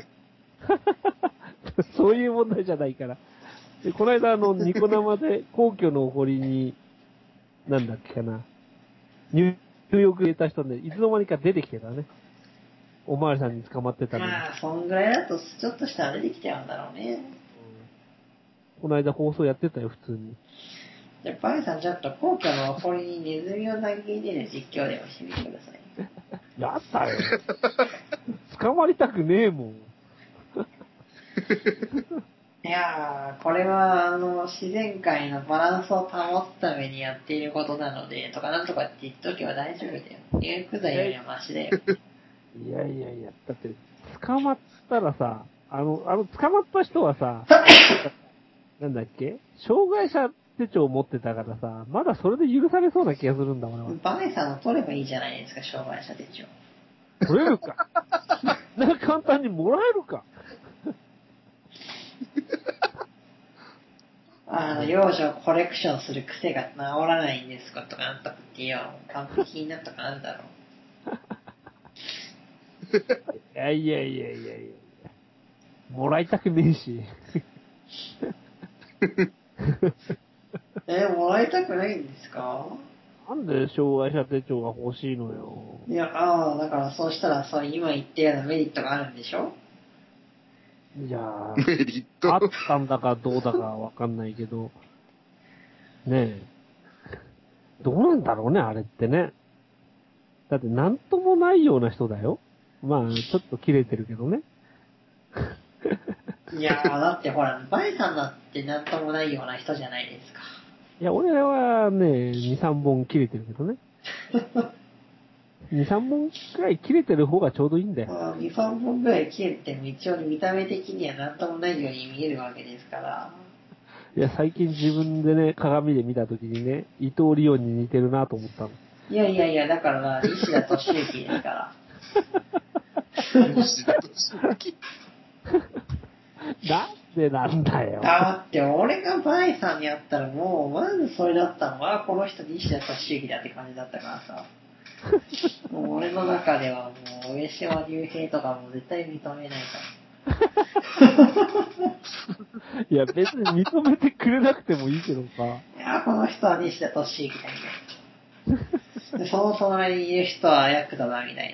そういう問題じゃないから。で、この間ニコ生で皇居のお堀に、なんだっけかな。入浴入れた人で、いつの間にか出てきてたね。おまわりさんに捕まってたのに。 まあ、そんぐらいだとちょっとしたら出てきちゃうんだろうね。 この間放送やってたよ、普通に。 じゃあ、バイさんちょっと皇居のお堀にネズミを投げ入れる実況でもしてみてください。 やったよ。捕まりたくねえもん。 いやー、これは自然界のバランスを保つためにやっていることなので、とかなんとかって言っとけば大丈夫だよ。入浴剤よりはマシだよ。 いや、だって、捕まったらさ、捕まった人はさ、なんだっけ障害者手帳を持ってたからさ、まだそれで許されそうな気がするんだ、俺は。 バイさんの取ればいいじゃないですか、障害者手帳。 取れるかなんか簡単にもらえるか幼女をコレクションする癖が治らないんですかとかなんとかってよ。完璧になったかなんだろう。 いや。もらいたくねえし。 もらいたくないんですか？ なんで障害者手帳が欲しいのよ。 いや、だからそうしたら今言ったようなメリットがあるんでしょ？ いやメリット。 あったんだかどうだかわかんないけど、ねえ。どうなんだろうね、あれってね。だってなんともないような人だよ。まあ、ちょっと切れてるけどね。 いやだってほら、バイさんだってなんともないような人じゃないですか。 いや、俺はね、2、3本切れてるけどね。2、3本くらい切れてる方がちょうどいいんだよ。 2、3本ぐらい切れても一応見た目的にはなんともないように見えるわけですから。 いや、最近自分でね、鏡で見たときにね、伊藤リオンに似てるなと思ったの。 いや、だから西田敏行ですから。 西田敏行。 なんでなんだよ。 だって俺がバイさんに会ったらもう、まずそれだったのは、この人西田敏行だって感じだったからさ。もう俺の中ではもう、上島竜兵とかも絶対認めないから。 いや、別に認めてくれなくてもいいけどさ。 いや、この人は西田敏行だみたいな。で、その隣にいる人はヤクザだみたい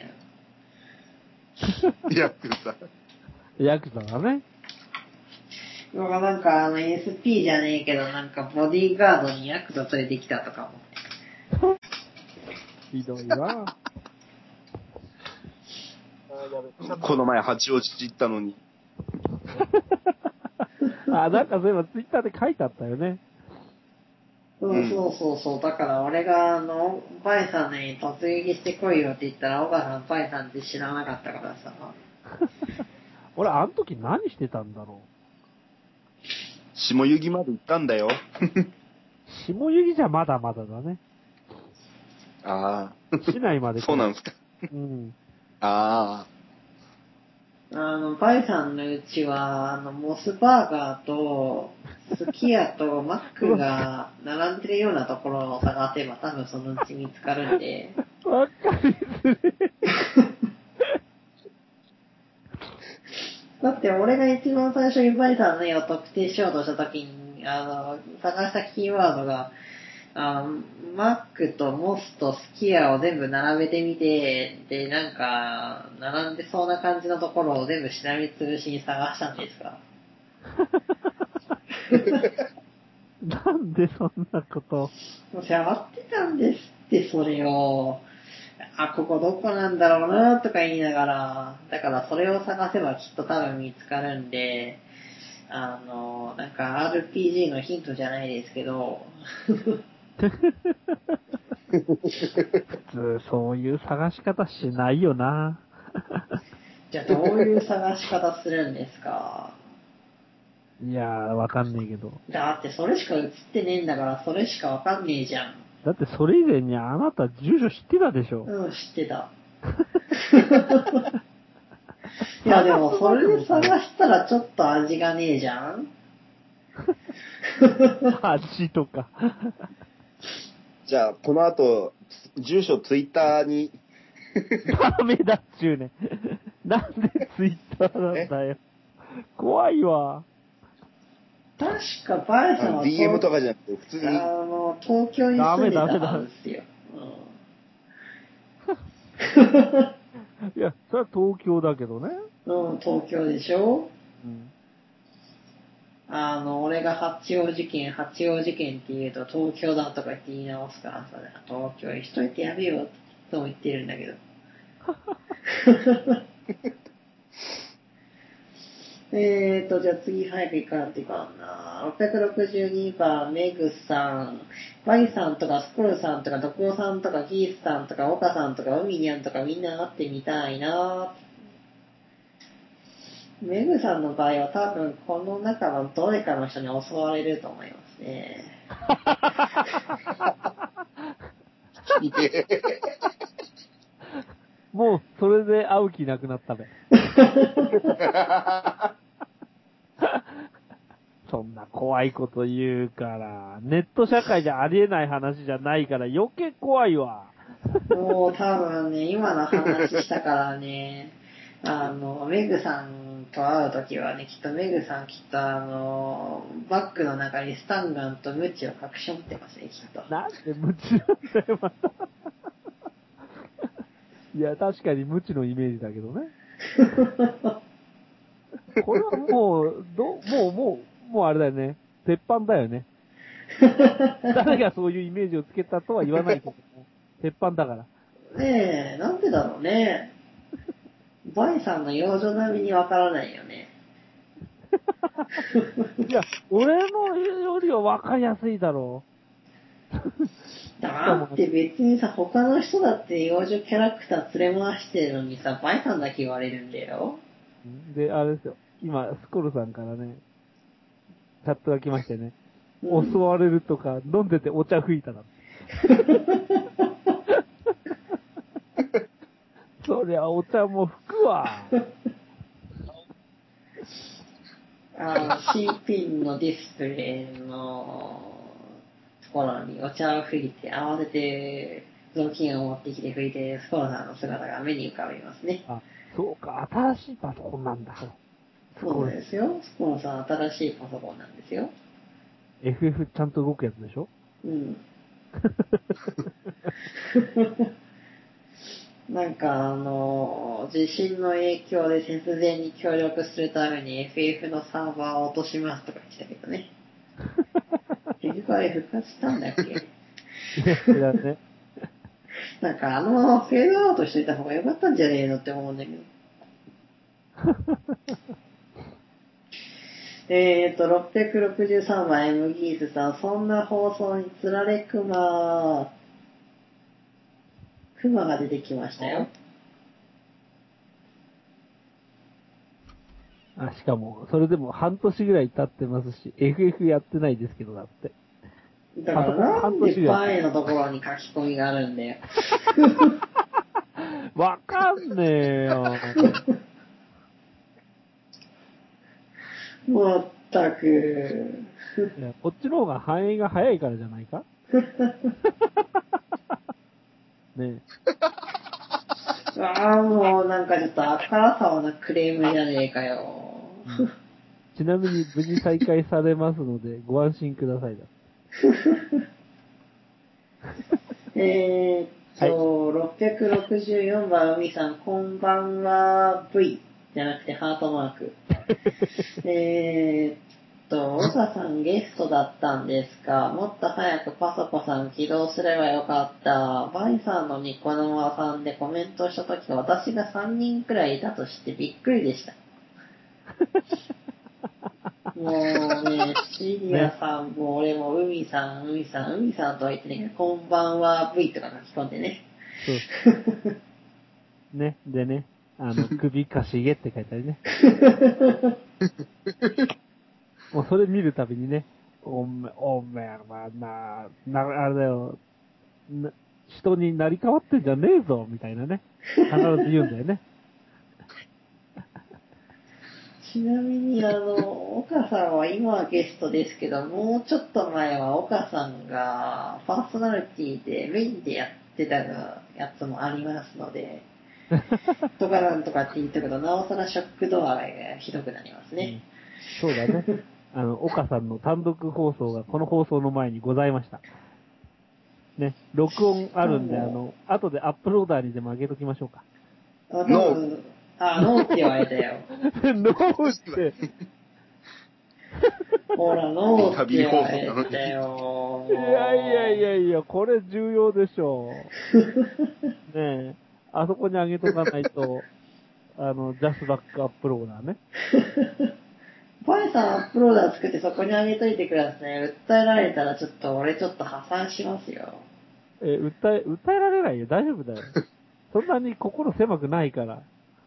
な。 ヤクザ。 ヤクザだね。 なんかSP じゃねえけど、なんかボディーガードにヤクザ連れてきたとかも。 ひどいな。 この前八王子行ったのに。 なんかそういえばツイッターで書いてあったよね。 そう。だから俺がパイさんに突撃してこいよって言ったら、岡さんパイさんって知らなかったからさ。 俺、あの時何してたんだろう。 下湯着まで行ったんだよ。 下湯着じゃまだまだだね。 ああ。 市内まで来る。 そうなんですか。 うん。 あバイさんのうちは、モスバーガーと、スキヤとマックが並んでるようなところを探せば多分そのうち見つかるんで。 わかりづれえ。 だって俺が一番最初にバイさんの絵を特定しようとしたときに、探したキーワードが、マックとモスとスキヤを全部並べてみて、で、なんか、並んでそうな感じのところを全部しらみつぶしに探したんですか？ なんでそんなこと。 もうやってたんですって、それを。ここどこなんだろうなとか言いながら、だからそれを探せばきっと多分見つかるんで、なんか RPG のヒントじゃないですけど、 普通そういう探し方しないよな。 じゃあどういう探し方するんですか？ いやー、わかんねえけど。 だってそれしか映ってねえんだからそれしかわかんねえじゃん。 だってそれ以前にあなた住所知ってたでしょ。 うん、知ってた。いやでもそれで探したらちょっと味がねえじゃん。 味とか。 じゃあ、この後、住所ツイッターに。 ダメだっちゅうね。なんでツイッターなんだよ。怖いわ。 確かバイさんは DM とかじゃなくて、普通に。 東京に住んでたはずですよ。 いや、それは東京だけどね。 東京でしょ？ うん。 俺が八王子県って言うと東京だとか言って言い直すからさ、東京にしといてやるよっていつも言ってるんだけど。じゃあ次早く行かなっていかんな。662番、メグさん、バイさんとかスコルさんとかドコさんとかギースさんとかオカさんとかウミニャンとかみんな会ってみたいな。メグさんの場合は多分この中のどれかの人に襲われると思いますね。 もう、それで会う気なくなったべ。そんな怖いこと言うから、ネット社会じゃありえない話じゃないから余計怖いわ。 もう多分ね、今の話したからね、メグさんと会うときはね、きっとメグさんきっとバッグの中にスタンガンとムチを隠し持ってますね、きっと。 なんで無知なんだよ、また。いや、確かに無知のイメージだけどね。これはもう、もうあれだよね。鉄板だよね。誰がそういうイメージをつけたとは言わないけども、鉄板だから。 ねえ、なんでだろうね。バイさんの幼女並みにわからないよね。 いや、俺のよりは分かりやすいだろう。 だって別にさ、他の人だって幼女キャラクター連れ回してるのにさ、バイさんだけ言われるんだよ。 で、あれですよ。今、スコルさんからね、チャットが来ましてね。 うん、 襲われるとか、飲んでてお茶吹いたな。そりゃお茶も吹くわ。 新品のディスプレイのところにお茶を吹いて、慌てて雑巾を持ってきて吹いて、スコーさんの姿が目に浮かびますね。 あ、そうか、新しいパソコンなんだ。 そうですよ。スコーさん新しいパソコンなんですよ。 FF ちゃんと動くやつでしょ？ うん。なんか地震の影響で節電に協力するために FF のサーバーを落としますとか言ってたけどね。結局あれ復活したんだっけ？ いや、知らね。 なんかままフェードアウトしといた方が良かったんじゃねえのって思うんだけど。663番 M ギースさん、そんな放送につられクマが出てきましたよ。 あ、しかも、それでも半年ぐらい経ってますし、FF やってないですけど、だって。 だからなんでバイのところに書き込みがあるんだよ。 わかんねえよ。 まったく。 いやこっちの方が反映が早いからじゃないかねえ。 ああ、もうなんかちょっとあからさまなクレームじゃねえかよ。 ちなみに無事再開されますので、ご安心くださいだ。 664番海さん、こんばんは V じゃなくてハートマーク。岡さんゲストだったんですか？もっと早くパソコさん起動すればよかった。バイさんのニコ生さんでコメントしたとき私が3人くらいいたとしてびっくりでした。もうね、シリアさんも俺も海さんとは言ってね、こんばんは V とか書き込んでね。 そう。ね、でね、首かしげって書いてあるね。もうそれ見るたびにね、おめえ、まああれだよ、人になり変わってんじゃねえぞ、みたいなね。必ず言うんだよね。 ちなみに岡さんは今はゲストですけど、もうちょっと前は岡さんがパーソナリティでメインでやってたやつもありますので、とかなんとかって言ったけど、なおさらショック度合いがひどくなりますね。 そうだね。岡さんの単独放送がこの放送の前にございました。ね、録音あるんで、後でアップローダーにでも上げときましょうか。 ノーって言われたよ。 ノーって。 ほら、ノーって言われたよ。 いや、これ重要でしょう。ねえ、あそこに上げとかないと、ジャスバックアップローダーね。 バイさんアップローダー作ってそこに上げといてください。訴えられたら俺ちょっと破産しますよ。 訴えられないよ。大丈夫だよ。そんなに心狭くないから。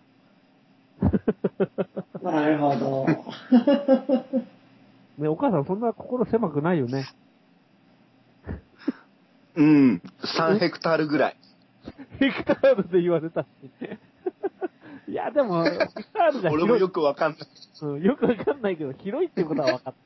なるほど。 ね、お母さんそんな心狭くないよね。 うん、3ヘクタールぐらい。 ヘクタールで言われたし。いや、でも、ヘクタールが広い。 俺もよくわかんない。 うん、よくわかんないけど、広いっていうことはわかった。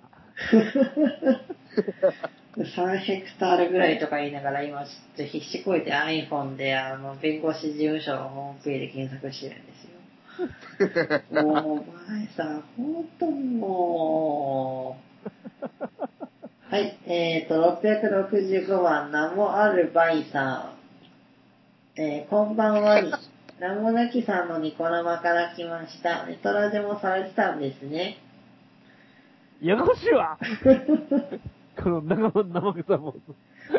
3ヘクタールぐらいとか言いながら今ちょっと必死こいて iPhone で弁護士事務所のホームページで検索してるんですよ。もう、バイさん、本当にもう。はい、665番、名もあるバイさん。こんばんはに。名もなきさんのニコ生から来ました。ネトラでもされてたんですね。 やかましいわこの生臭坊主。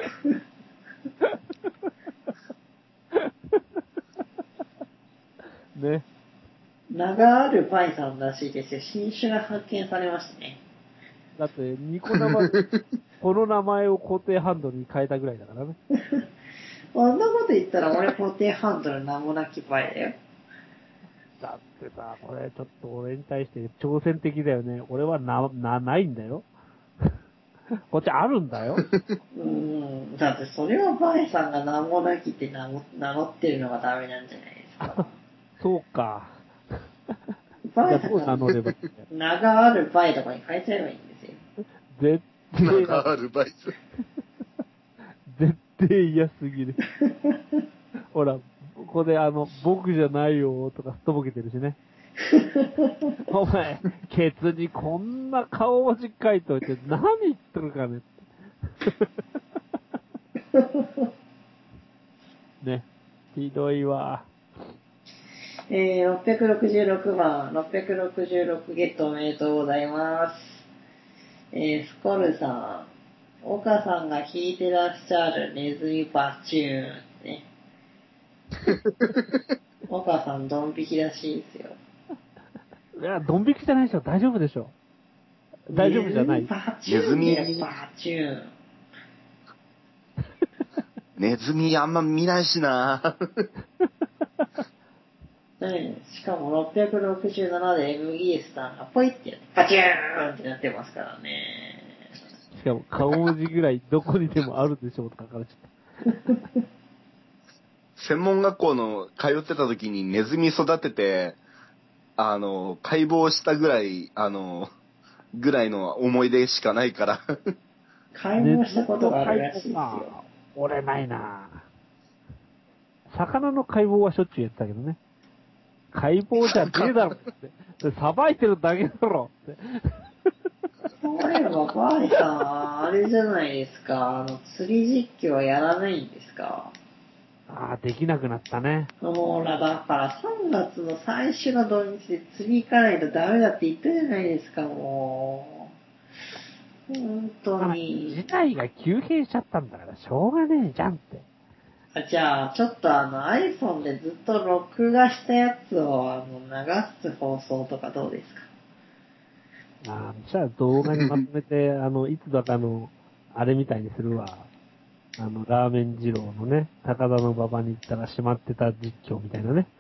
ね。 名があるパイさんらしいですよ。新種が発見されましたね。 だって、ニコ生、この名前を固定ハンドルに変えたぐらいだからね。 こんなこと言ったら俺固定ハンドル名もなきパイだよ。 だってさ、これちょっと俺に対して挑戦的だよね。俺はないんだよ。こっちあるんだよ。 だってそれはバイさんが名もなきって名乗ってるのがダメなんじゃないですか。 そうか。 バイさんが名があるバイとかに変えちゃえばいいんですよ。 名があるバイス。 絶対嫌すぎる。ほら、ここで僕じゃないよとかすっとぼけてるしね。お前、ケツにこんな顔文字書いといて何言ってるかねって。ね。ひどいわ。 666番、666ゲットおめでとうございます。スコルさん、岡さんが弾いてらっしゃるネズミパチューンね。岡さんドン引きらしいですよ。 いや、ドン引きじゃないでしょ。大丈夫でしょ。大丈夫じゃない。 ネズミパチューン。 ネズミあんま見ないしなしかも667で MGS さんがポイってやってパチューンってなってますからね。 しかも顔文字ぐらいどこにでもあるでしょうとか書かれちゃった。 専門学校の通ってた時にネズミ育てて、解剖したぐらい、ぐらいの思い出しかないから。 解剖したことがあるらしいですよ。 俺ないな。魚の解剖はしょっちゅうやってたけどね。解剖じゃねえだろって。さばいてるだけだろって。 そういえば、バーイさん、あれじゃないですか。釣り実況はやらないんですか？ ああ、できなくなったね。 ほら、だから3月の最初の土日で釣り行かないとダメだって言ったじゃないですか、もう。本当に。 事態が急変しちゃったんだからしょうがねえじゃんって。 じゃあ、ちょっとiPhone でずっと録画したやつを流す放送とかどうですか？ じゃあ動画にまとめて、いつだかあれみたいにするわ。ラーメン二郎のね、高田の馬場に行ったら閉まってた実況みたいなね。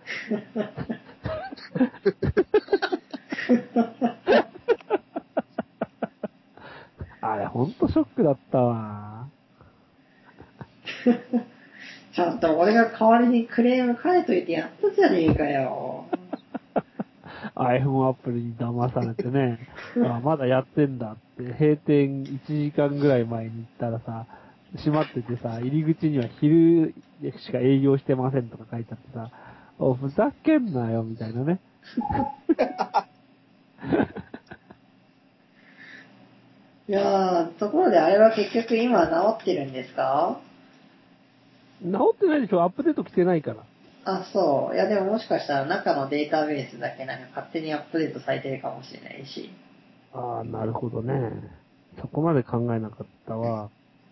あれ、ほんとショックだったわ。 ちゃんと俺が代わりにクレーム書いといてやったじゃねえかよ。 iPhone アプリに騙されてね、まだやってんだって、閉店1時間ぐらい前に行ったらさ、閉まっててさ、入り口には昼しか営業してませんとか書いてあってさ、ふざけんなよ、みたいなね。 いやー、ところであれは結局今治ってるんですか？ 治ってないでしょ、アップデート来てないから。 あ、そう。いやでももしかしたら中のデータベースだけなんか勝手にアップデートされてるかもしれないし。 ああ、なるほどね。そこまで考えなかったわ。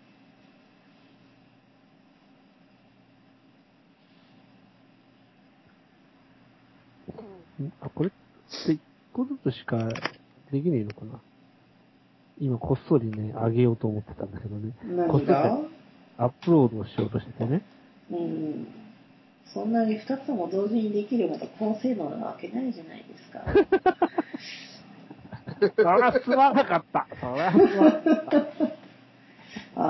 これって一個ずつしかできねえのかな。今こっそりね、あげようと思ってたんだけどね。こっそり何が？ アップロードしようとしててね。 そんなに2つも同時にできるほど高性能なわけないじゃないですか。 そりゃすまなかった。そりゃすまなかった。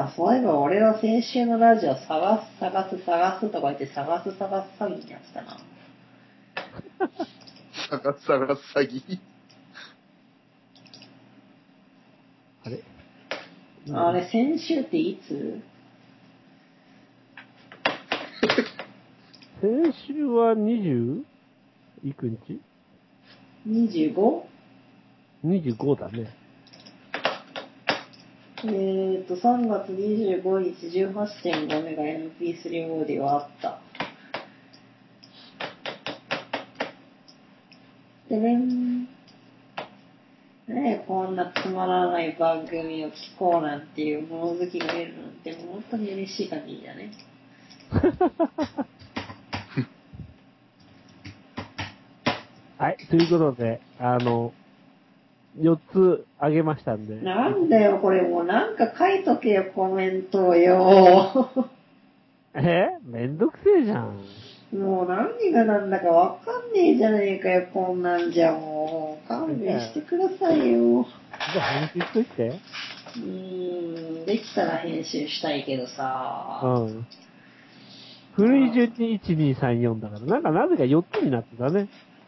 あ、そういえば俺は先週のラジオ探すとか言って探す詐欺にやってたな。 探す詐欺。 あれ、先週っていつ？ 先週は 20? いく日？ 25？ 25 だね。 3月25日 18.5 メガ MP3 オーディオあった。でねん。ねえ、こんなつまらない番組を聞こうなんていう物好きがいるなんて本当に嬉しい限りだね。 はい、ということで、4つあげましたんで。 なんだよ、これもうなんか書いとけよ、コメントをよ。 めんどくせえじゃん。 もう何がなんだかわかんねえじゃねえかよ、こんなんじゃもう。勘弁してくださいよ。 じゃあ編集しといて。 できたら編集したいけどさ。 うん。古い順に1、2、3、4だから。なぜか4つになってたね。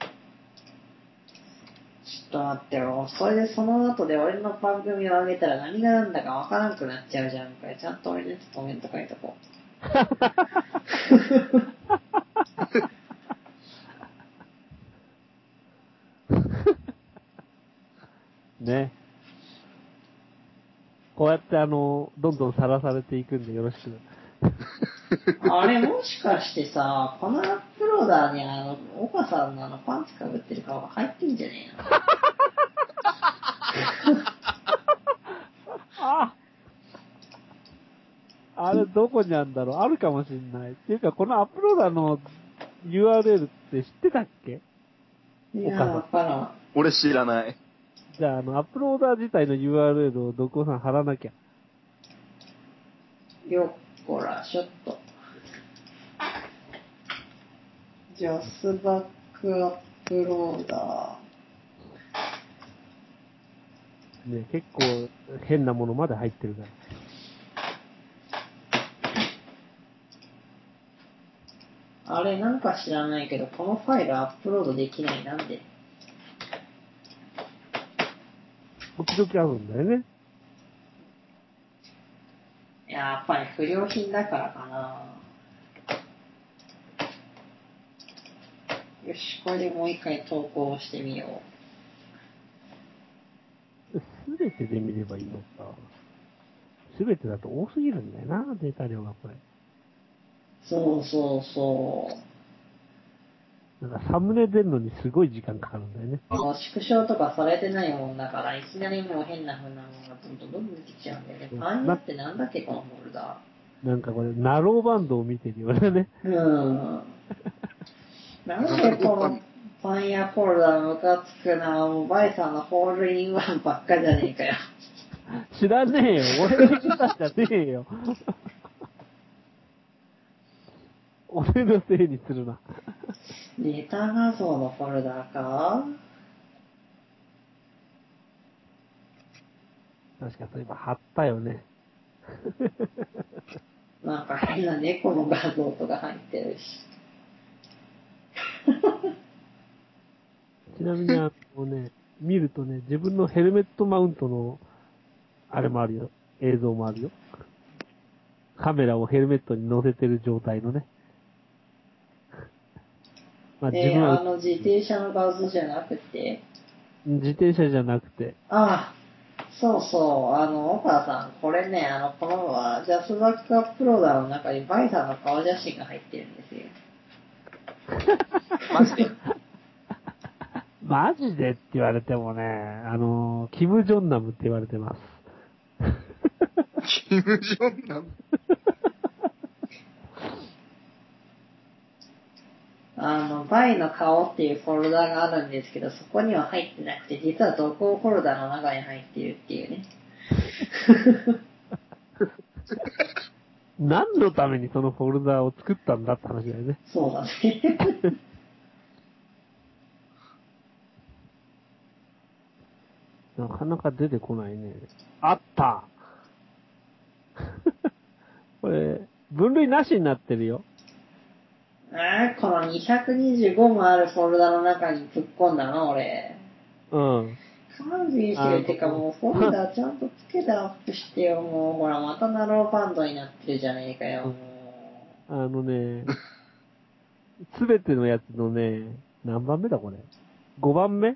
ちょっと待ってよ。それでその後で俺の番組を上げたら何がなんだかわからんくなっちゃうじゃんかよ。ちゃんと俺のやつコメント書いとこう。ね。こうやってどんどんさらされていくんでよろしく。 あれもしかしてさ、このアップローダーに岡さんのパンツかぶってる顔が入ってんじゃねえの？ あれどこにあるんだろう？あるかもしんない。っていうか、このアップローダーの URL って知ってたっけ？ いや、わからん。 俺知らない。 じゃあ、アップローダー自体の URL をドコさん貼らなきゃ。 よっこら、しょっと。ジャスバックアップローダね、結構変なものまで入ってるから。 あれなんか知らないけど、このファイルアップロードできない。なんで？ 時々あるんだよね。 やっぱり不良品だからかな。よし、これでもう一回投稿してみよすべてで見ればいいのか。すべてだと多すぎるんだよな、データ量がこれ。 う。そうそうそう。 なんかサムネ出るのにすごい時間かかるんだよね。 縮小とかされてないもんだから、いきなりもう変な風なものがどんどん出てきちゃうんだよね。パン屋ってなんだっけ、このフォルダ。 なんかこれ、ナローバンドを見てるようなね。 なんでこのパン屋フォルダムカつくな。もうバイさんのホールインワンばっかじゃねえかよ。 知らねえよ。俺が見たんじゃねえよ。俺のせいにするな。 ネタ画像のフォルダか？ 確かそういえば貼ったよね。 なんか変な猫の画像とか入ってるし。 ちなみに見るとね、自分のヘルメットマウントの、あれもあるよ。映像もあるよ。カメラをヘルメットに乗せてる状態のね。まあ自分は、 自転車の画像じゃなくて。 自転車じゃなくて。 ああ、そうそう、岡田さん、これね、このジャスバックアップローダーの中にバイさんの顔写真が入ってるんですよ。 マジでマジでって言われてもね、キム・ジョンナムって言われてます。 キム・ジョンナムバイの顔っていうフォルダがあるんですけど、そこには入ってなくて、実は同行フォルダの中に入っているっていうね。 何のためにそのフォルダを作ったんだって話だよね。 そうだね。 なかなか出てこないね。あったこれ、分類なしになってるよ。 この225もあるフォルダの中に突っ込んだの、俺。 うん。 勘弁してよ。てかもうフォルダちゃんとつけてアップしてよ。もうほら、またナローバンドになってるじゃねえかよ。 すべてのやつのね、何番目だこれ ?5 番目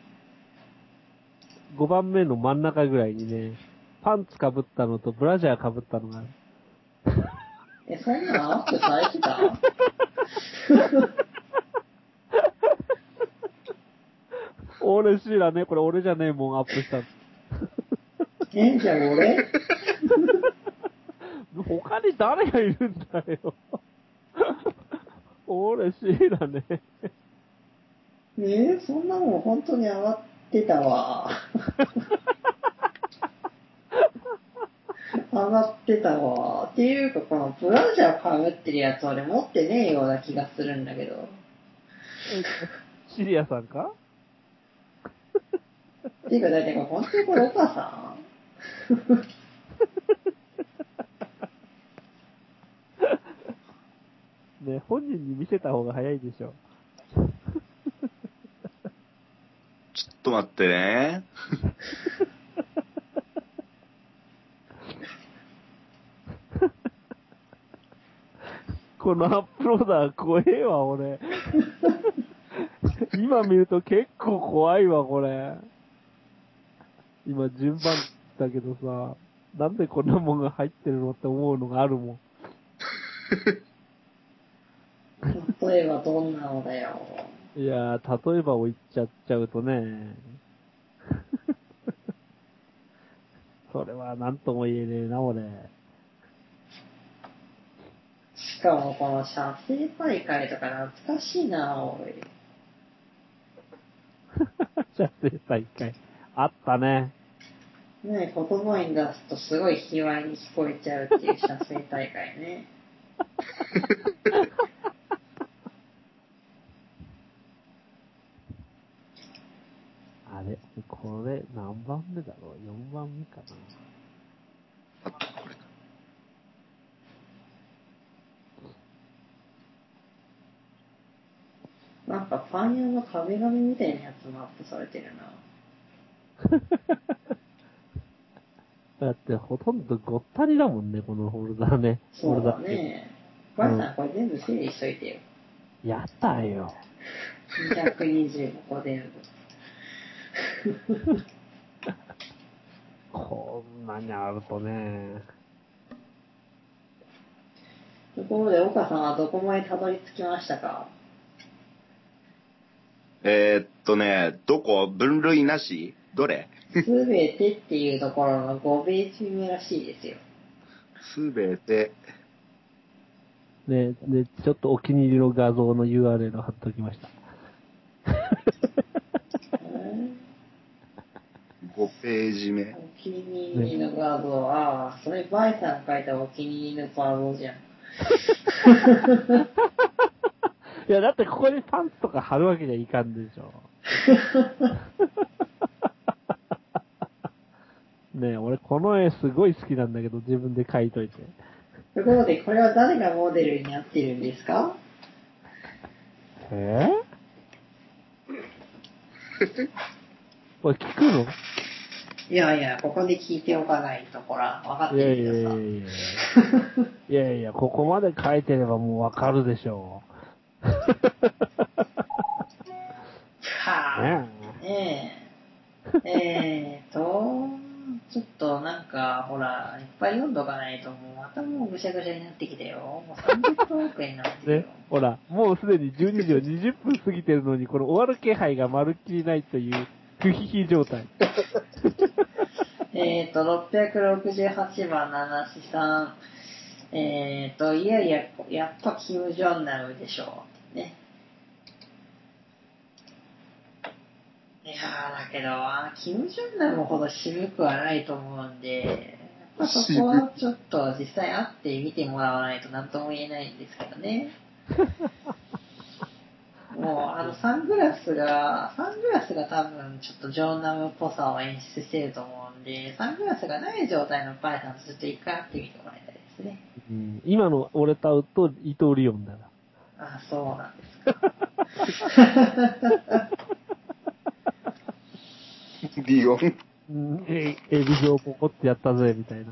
?5 番目の真ん中ぐらいにね、パンツ被ったのとブラジャー被ったのがある。 そんなんアップされてた？ 俺知らねえ。これ俺じゃねえもんアップしたの。 じゃあ俺？ 他に誰がいるんだよ。俺知らねえ。 そんなもん本当に上がってたわ。上がってたわ。っていうか、このブラジャー被ってるやつ俺持ってねえような気がするんだけど。 シリアさんかっていうか、だいたい本当にこれお母さん？ ね、本人に見せた方が早いでしょ。 ちょっと待ってね。 このアップローダー怖えわ、俺。今見ると結構怖いわ、これ。今順番だけどさ、なんでこんなもんが入ってるのって思うのがあるもん。 例えばどんなのだよ。 いやー、例えばを言っちゃうとね、それはなんとも言えねえな、俺。 しかもこの写生大会とか懐かしいな、おい。 写生大会。あったね。 ね、言葉に出すとすごい卑猥に聞こえちゃうっていう写生大会ね。 あれこれ何番目だろう ?4 番目かな。 あとこれか。 なんかパン屋の壁紙みたいなやつもアップされてるな。 だってほとんどごったりだもんね、このホルダーね。 そうだね。バイさん、これ全部整理しといてよ。 やったよ。 225個全部。 こんなにあるとね。 ところで、岡さんはどこまでたどり着きましたか？ どこ分類なしどれすべてっていうところの5ページ目らしいですよ。 すべて。 で、ちょっとお気に入りの画像の URL を貼っておきました。 5ページ目。 お気に入りの画像、ああ、それバイさん書いたお気に入りの画像じゃん。 いや、だってここにパンツとか貼るわけにはいかんでしょ。ねえ、俺この絵すごい好きなんだけど、自分で描いといて。 ところで、これは誰がモデルになってるんですか？ これ聞くの？ いやいや、ここで聞いておかないと、ほら、分かってるけどさ。 いやいや、ここまで書いてればもうわかるでしょう。 はぁ、ちょっとなんか、ほら、いっぱい読んどかないと、もうまたもうぐしゃぐしゃになってきてよ。もう30分遅れになってるよ。 ね、ほら、もうすでに12時を20分過ぎてるのに、この終わる気配がまるっきりないという、不ヒヒ状態。 668番七七さん。いやいや、やっぱキム・ジョンナムでしょう。ね。いやー、だけど、キム・ジョンナムほど渋くはないと思うんで、やっぱそこはちょっと実際会って見てもらわないと何とも言えないんですけどね。もう、サングラスが多分ちょっとジョンナムっぽさを演出してると思うんで、サングラスがない状態のバイさんとちょっと一回会ってみてもらいたいですね。 うん、今の俺と会うと伊藤リオンだな。 あ、そうなんですか。 リオンエビ状ポコってやったぜ、みたいな。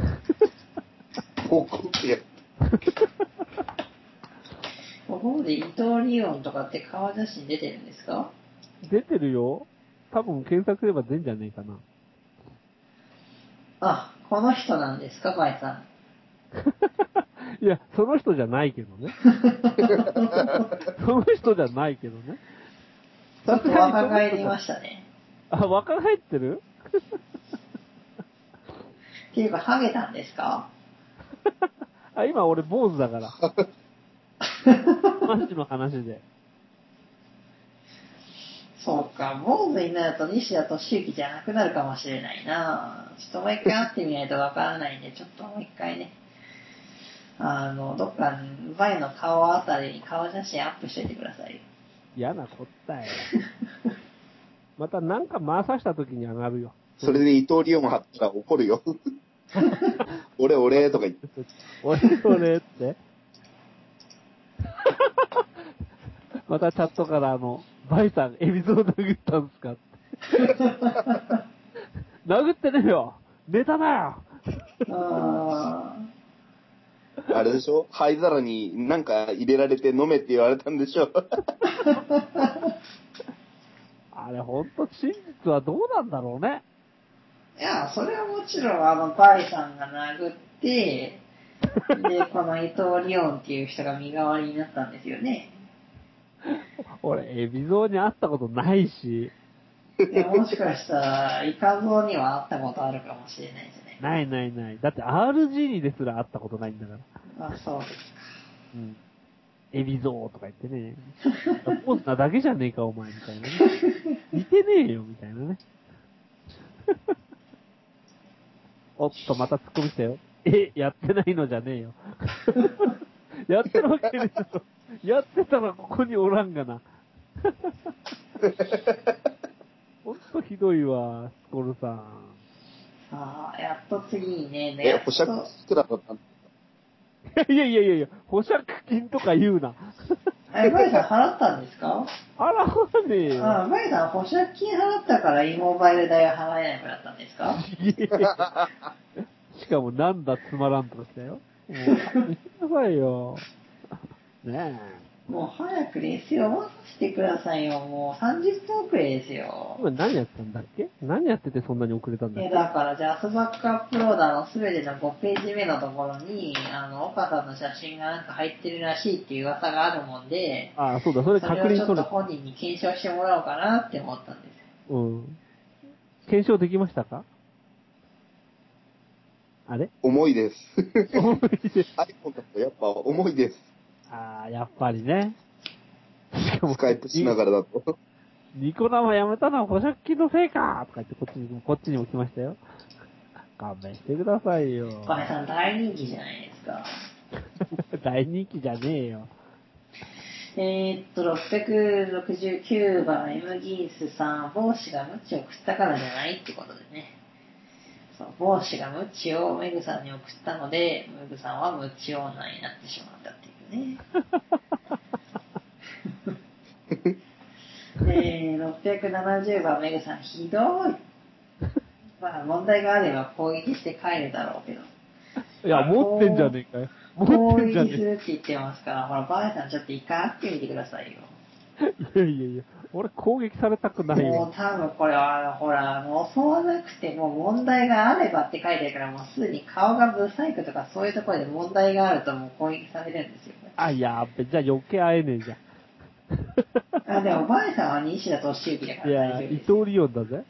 ポコってやった。 ところで伊藤リオンとかって顔写真出てるんですか？ 出てるよ。多分検索すれば出んじゃねえかな。 あ、この人なんですか、バイさん。 いや、その人じゃないけどね。その人じゃないけどね。 ちょっと若返りましたね。 あ、若返ってるっていうか、ハゲたんですか？ あ、今俺坊主だから。マジの話で。 そうか、坊主になると西田敏行じゃなくなるかもしれないな。ちょっともう一回会ってみないとわからないんで、ちょっともう一回ね、どっか、バイの顔あたりに顔写真アップしといてくださいよ。 嫌なこったい。またなんか回さした時に上がるよ。 それで伊藤リオン貼ったら怒るよ。俺とか言って。 俺って。またチャットからバイさん、エビゾを殴ったんすかって。殴ってねえよネタだよあれでしょ灰皿になんか入れられて飲めって言われたんでしょあれほんと真実はどうなんだろうね。 いや、それはもちろんバイさんが殴って、で、この伊藤リオンっていう人が身代わりになったんですよね。 俺、エビゾーに会ったことないし。 いや、もしかしたら、イカゾウには会ったことあるかもしれないじゃない。 ない。だって RG にですら会ったことないんだから。 あ、そうですか。 うん。エビゾーとか言ってね。ポーズなだけじゃねえか、お前、みたいなね。似てねえよ、みたいなね。おっと、また突っ込みしたよ。やってないのじゃねえよ。やってるわけでしょ。やってたらここにおらんがな。 ほんとひどいわ、スコルさん。 ああ、やっと次にね、 え、保釈いくらだったんいやいやいやいや、保釈金とか言うな。 バイさん払ったんですか？ 払わねえよ。 バイさん保釈金払ったから e モバイル代を払えなくなったんですか？ しかもなんだつまらんとしたよ。もう、勘弁してくださいよ。ねもう早くレシを渡してくださいよ。もう30分遅れですえ。 よ。 今何やったんだっけ？何やっててそんなに遅れたんだっけ？ だからジャスバックアップローダーのすべての5ページ目のところに、岡さんの写真がなんか入ってるらしいっていう噂があるもんで、 ああ、そうだ、それそ確認取れれをちょっと本人に検証してもらおうかなって思ったんですよ。 うん。検証できましたか？あれ重いです。 重いです。 iPhone だとやっぱ重いです。 ああ、やっぱりね。しかも、 スカイプしながらだと。 ニコ生やめたのは保釈金のせいかとか言ってこっちにも来ましたよ。勘弁してくださいよ。 バイさん大人気じゃないですか。 大人気じゃねえよ。 669番 M ギースさん、帽子がムチを送ったからじゃないってことでね。そう、帽子がムチをメグさんに送ったので、メグさんはムチ女になってしまったっていうね。670番メグさん、ひどい。まあ問題があれば攻撃して帰るだろうけど。 いや、持ってんじゃねえかよ。持攻ってんじゃね撃するって言ってますから、ほら、バイさんちょっと一回会ってみてくださいよ。 え。いやいやいや、俺攻撃されたくないもよう。多分これは、ほら、襲わなくても問題があればって書いてあるから、もうすでに顔がブサイクとかそういうところで問題があるともう攻撃されるんですよね。 あ、やっべ、じゃあ余計会えねえじゃん。 でも、バイさんは西田敏行だかいや、 ら大丈夫伊ですよ。 藤リオンだぜ。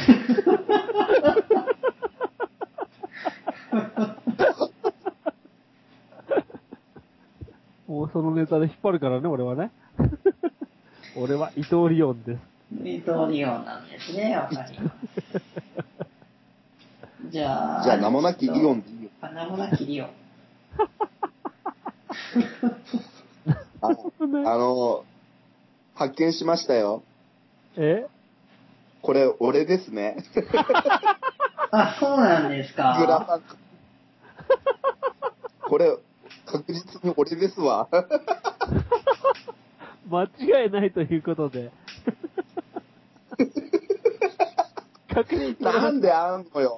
もうそのネタで引っ張るからね、俺はね。俺は伊藤リオンです。 伊藤リオンなんですね、わかります。じゃあ、 名もなきリオンでいいよ。 名もなきリオン。 発見しましたよ。 え？ これ、俺ですね。 あ、そうなんですグラか。 さん。これ、確実に俺ですわ。 間違いないということで。確認取れました。 なんであんのよ。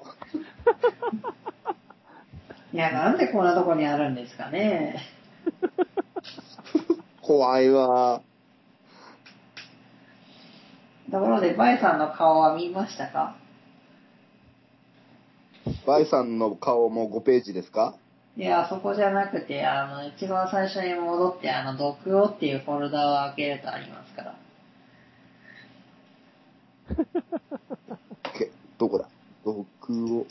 いや、なんでこんなとこにあるんですかね。 怖いわ。 ところで、バイさんの顔は見ましたか？ バイさんの顔も5ページですか？ いや、そこじゃなくて、一番最初に戻って、読をっていうフォルダを開けるとありますから。 どこだ？読を。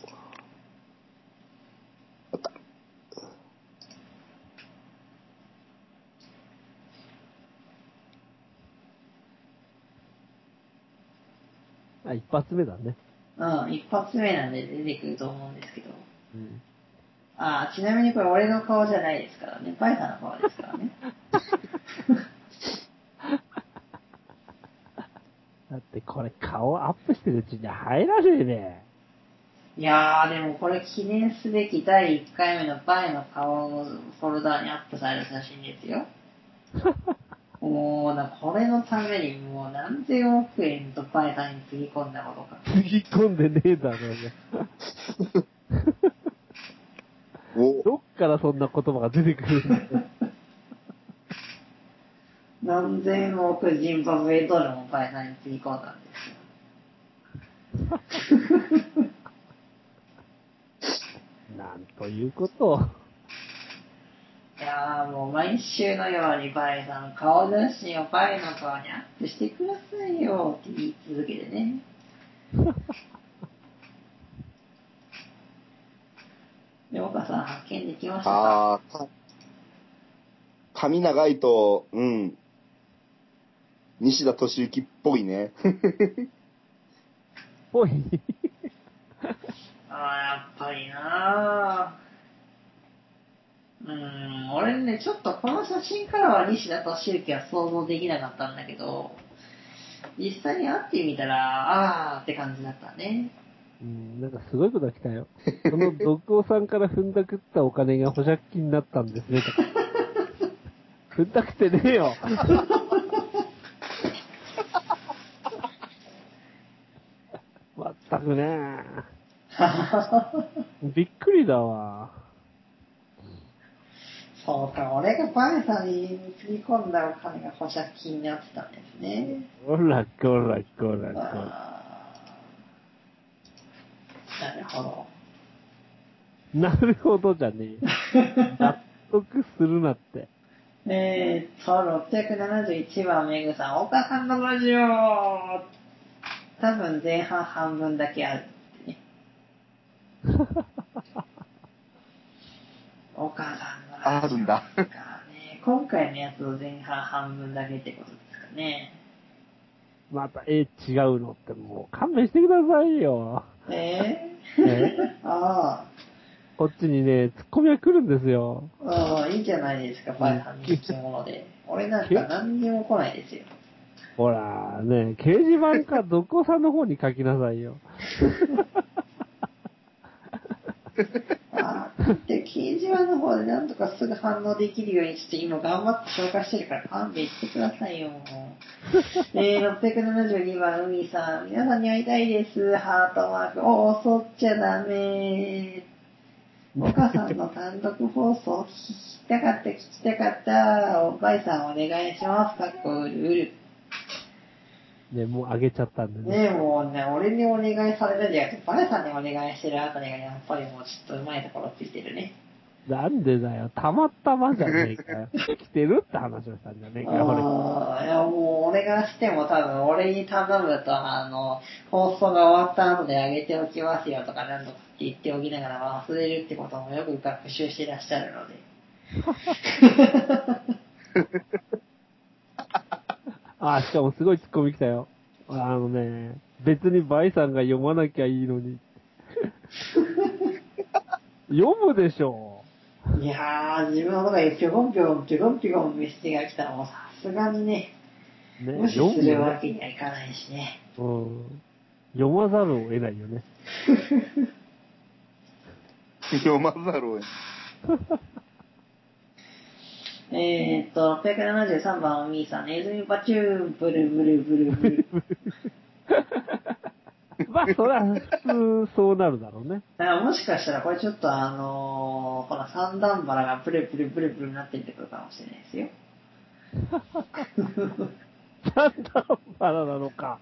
あった。 あ、一発目だね。 うん、一発目なんで出てくると思うんですけど。 うん。 ちなみにこれ俺の顔じゃないですからね。バイさんの顔ですからね。 だってこれ顔アップしてるうちに入らねえね。 いやでもこれ記念すべき第1回目のバイの顔のフォルダにアップされる写真ですよ。もうこれのためにもう何千億円とバイさんにつぎ込んだことか。 つぎ込んでねえだろうね。どっからそんな言葉が出てくるんだよ。 何千億ジンバブエドルもバイさんにつぎ込んだんですよ。 なんということを。 いやもう毎週のようにバイさん顔写真をバイの顔にアップしてくださいよって言い続けてね。で、岡さん発見できましたか？ 髪長いと、西田敏行っぽいね。 ぽい。 やっぱりな俺ね、ちょっとこの写真からは西田敏行は想像できなかったんだけど、 実際に会ってみたら、あーって感じだったね。 なんかすごいことが来たよ。その毒王さんから踏んだくったお金が保釈金になったんですね、とか。踏んだくってねえよ。まったくね。びっくりだわ。 そうか、俺がバイさんにつぎ込んだお金が保釈金になってたんですね。 こらこらこらこら。 なるほど。 なるほどじゃねえ。納得するなって。 671番メグさん、岡さんのラジオ多分前半半分だけあるってね。岡さんのラジオ。 あるんだ。 ね、今回のやつの前半半分だけってことですかね。 また、違うのってもう勘弁してくださいよ。 あこっちにね、ツッコミが来るんですよ。 あ、いいじゃないですか、バイさん人気者で。俺なんか何にも来ないですよ。 ほら、ね、掲示板かどこさんの方に書きなさいよ。 で、掲示板の方でなんとかすぐ反応できるようにして今頑張って紹介してるから勘弁してくださいよ。672番海さん、皆さんに会いたいです。ハートマーク。襲っちゃダメ。岡さんの単独放送聞きたかった。おばいさんお願いします。かっこうるうる。 ね、もうあげちゃったんでね。 ねえ、もうね、俺にお願いされるんじゃなくて、バレさんにお願いしてるあたりがやっぱりもうちょっとうまいところついてるね。 なんでだよ、たまたまじゃねえかよ。来てるって話をしたんじゃねえかよ、俺。 いや、もう俺がしても多分俺に頼むと、放送が終わった後であげておきますよとかなんとかって言っておきながら忘れるってこともよく学習していらっしゃるので。 しかもすごいツッコミ来たよ。別にバイさんが読まなきゃいいのに。読むでしょ。 いやー、自分の中にぴょこんぴょこんぴょこんぴょこんメッセージが来たらもうさすがにね、無視するわけにはいかないしね。 読まざるを得ないよね。 読まざるを得ない。 673番みーさん、ネズミバチュー、ブルブルブルブル。 まあ、それは普通そうなるだろうね。 もしかしたらこれちょっとほら、三段腹がブルブルブルブルになってるってことかもしれないですよ。 三段腹なのか。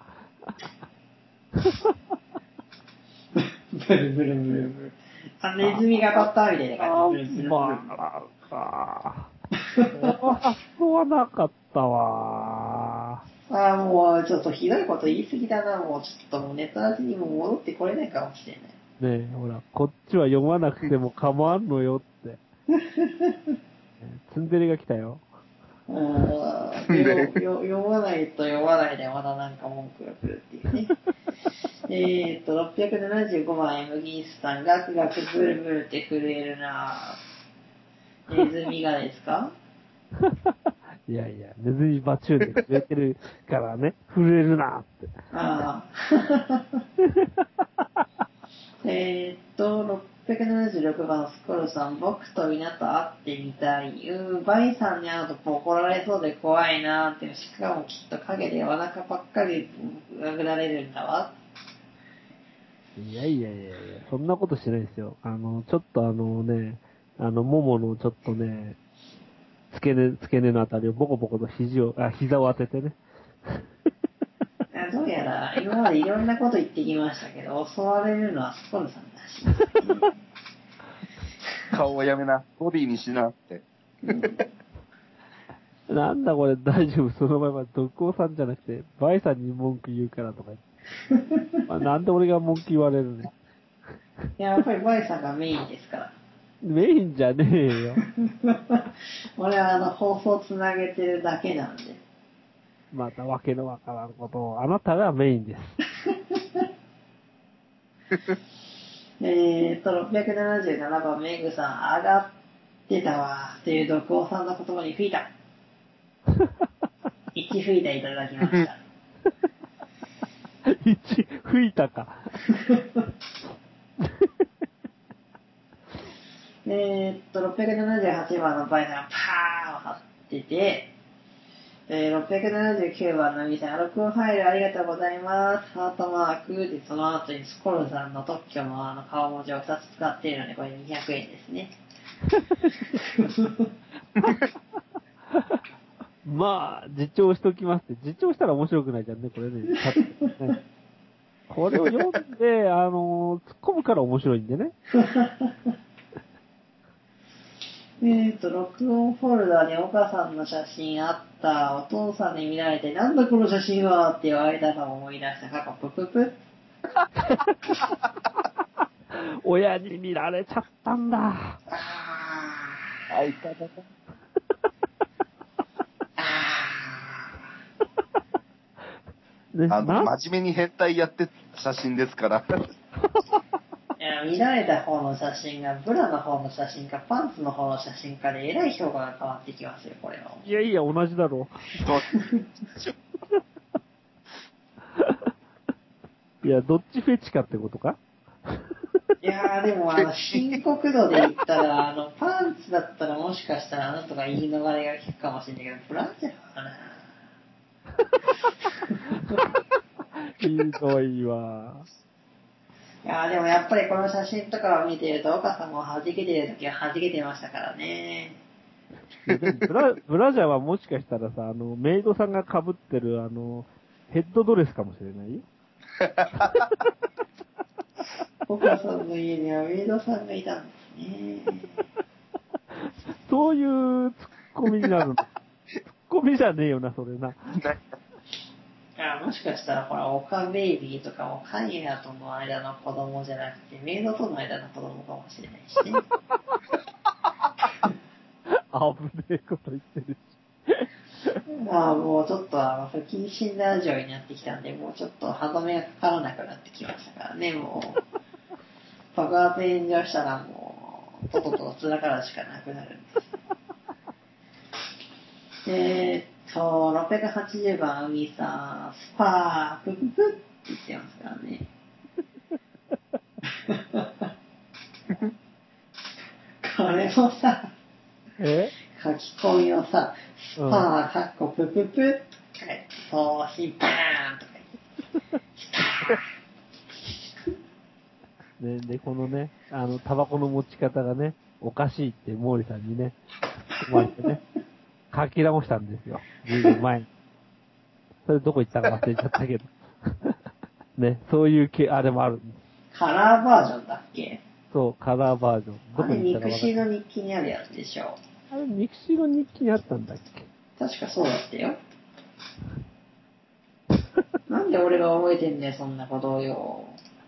ブルブルブルブル。ネズミが当たったみたいな感じでブルブルブルブル。 か。この発想はなかったわ。 もうちょっとひどいこと言い過ぎだな。もうちょっともうネタ味にも戻ってこれないかもしれない。 ねえ、ほら、こっちは読まなくても構わんのよって。ツンデレが来たよ。 読まないと読まないでまたなんか文句が来るっていうね。675番 M ギースさん、ガクガクブルブルって震えるなぁ。ネズミがですか？ いやいや、ネズミバチューンで震えてるからね、震えるなって。676番スコルさん、僕と皆と会ってみたい。バイさんに会うと怒られそうで怖いなーって、しかもきっと陰でお腹ばっかり殴られるんだわ。 いや、そんなことしないですよ。ちょっともものちょっとね、付け根のあたりをボコボコと膝を当ててね。 どうやら今までいろんなこと言ってきましたけど、襲われるのはスコルさんらしいですね。 顔はやめな。ボディにしなって。 なんだこれ大丈夫。その場合は毒王さんじゃなくて、バイさんに文句言うからとか言って。なんで俺が文句言われるね。 やっぱりバイさんがメインですから。 メインじゃねえよ。 俺は放送つなげてるだけなんで。 またわけのわからんことを、あなたがメインです。 677番メグさん、上がってたわっていう毒王さんの言葉に吹いた。1吹いたいただきました。 吹いたか。 678番のバイさんがパーを貼ってて、679番のみさん、録音ファイルありがとうございます。ハートマークで、その後にスコルさんの特許の顔文字を2つ使っているので、これ200円ですね。 まあ、自重しときますって。自重したら面白くないじゃんね、これね。ねこれを読んで、突っ込むから面白いんでね。 録音フォルダに岡さんの写真あった。お父さんに見られて、なんだこの写真はって言われたのを思い出した。過去プププ。 親に見られちゃったんだ。 あいただか。 ね、 真面目に変態やって写真ですから。 いや、見られた方の写真がブラの方の写真かパンツの方の写真かでえらい評価が変わってきますよ、これは。 いやいや、同じだろう。いや、どっちフェチかってことかいやー、でも深刻度で言ったら、パンツだったらもしかしたらあの人が言い逃れが効くかもしれないけど、ブラジャーかな。 ひどいわ。 いやー、でもやっぱりこの写真とかを見てると、岡さんも弾けてる時は弾けてましたからね。 いやでもブラジャーはもしかしたらさ、メイドさんが被ってるヘッドドレスかもしれないよ。 岡さんの家にはメイドさんがいたんですね。 そういうツッコミになるの。ツッコミじゃねえよな、それな。 いや、もしかしたらほら、オカベイビーとかもカイナとの間の子供じゃなくて、メイドとの間の子供かもしれないしね。 危ねえこと言ってるし。 まあもうちょっと不謹慎なラジオになってきたんで、もうちょっと歯止めがかからなくなってきましたからね、もう。爆発炎上したらもう、ととと辛からしかなくなるんです。680番、海さん、スパー、プププって言ってますからね。これもさ、書き込みをさ、スパー、かっこプププとか言って、送信パーンとか言って、スパー。 ね、で、このね、タバコの持ち方がね、おかしいって毛利さんにね、思われてね、書き直したんですよ。ずいぶん前に。それどこ行ったか忘れちゃったけど。ね、そういうあれもある。 カラーバージョンだっけ？ そう、カラーバージョン。 どこに行ったか分かんない。あれ、ミクシーの日記にあるやつでしょ。 あれ、ミクシーの日記にあったんだっけ？ 確かそうだったよ。なんで俺が覚えてんだよ、そんなことをよ。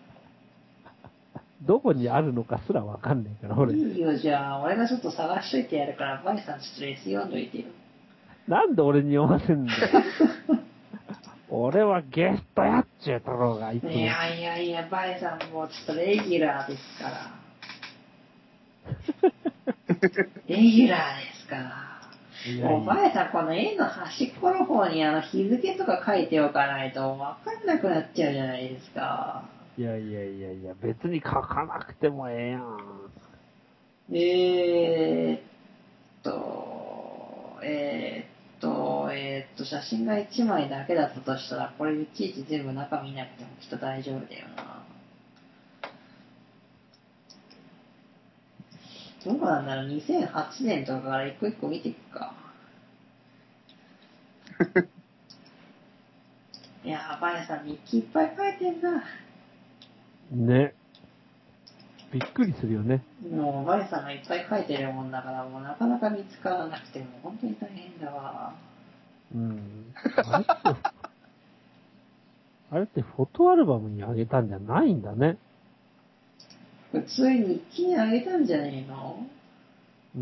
どこにあるのかすらわかんないから、俺。 いいよ、じゃあ、俺がちょっと探しといてやるから、バイさんちょっと S 読んどいてよ。 なんで俺に読ませんだよ。俺はゲストやっちゅうとろうが、いつも。 いやいやいや、バイさんもうちょっとレギュラーですから。レギュラーですから。もうバイさん、この絵の端っこの方に日付とか書いておかないとわかんなくなっちゃうじゃないですか。 いや、別に書かなくてもええやん。 写真が1枚だけだったとしたら、これいちいち全部中見なくてもきっと大丈夫だよな。どうなんだろう、2008年とかから一個一個見ていくか。いやー、バヤさん日記いっぱい書いてんな。 ね。びっくりするよね。 もう、バヤさんがいっぱい書いてるもんだから、もうなかなか見つからなくても、本当に大変だわ。 うん。あれってフォトアルバムにあげたんじゃないんだね。 普通に日記にあげたんじゃねえの？ うん。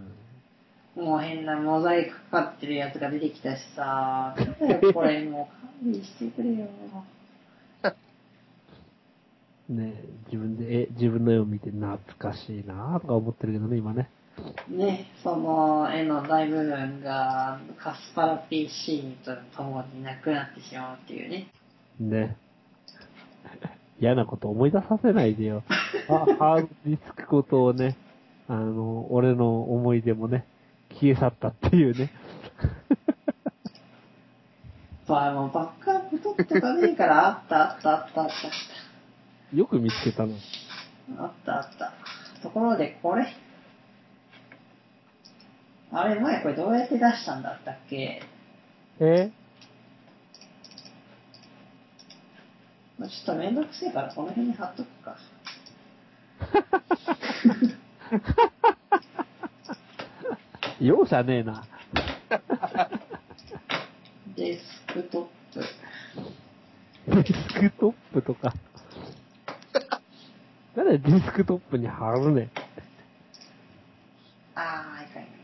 もう変なモザイクかかってるやつが出てきたしさ、なんだよこれ、もう勘弁してくれよ。 ね自分の絵を見て懐かしいなとか思ってるけどね、今ね。 ね、その絵の大部分がカスパラ PC とともになくなってしまうっていうね。 ね。 嫌なこと思い出させないでよ。ハードディスクごとをね、俺の思い出もね、消え去ったっていうね。 もうバックアップ取ってかねえから、あった。 よく見つけたの。 あった。ところで、これ。あれ、前これどうやって出したんだったっけ？ちょっとめんどくせえからこの辺に貼っとくか。 容赦ねえな。 デスクトップ。 デスクトップとか。なんでデスクトップに貼るねん。 いかん。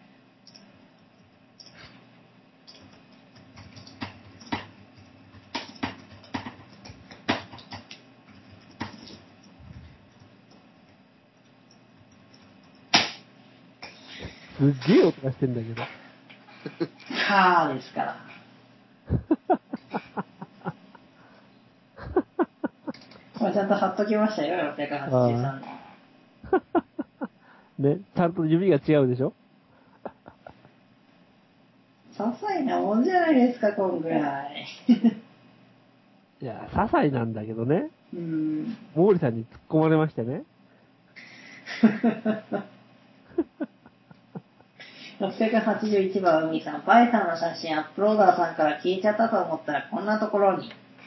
すっげえ音がしてんだけど。 ですから。これちゃんと貼っときましたよ、683 ね、ちゃんと指が違うでしょ？ 些細なもんじゃないですか、こんぐらい。 いや、些細なんだけどね。 毛利さんに突っ込まれましてね。 681番海さん、バイさんの写真アップローダーさんから消えちゃったと思ったらこんなところに。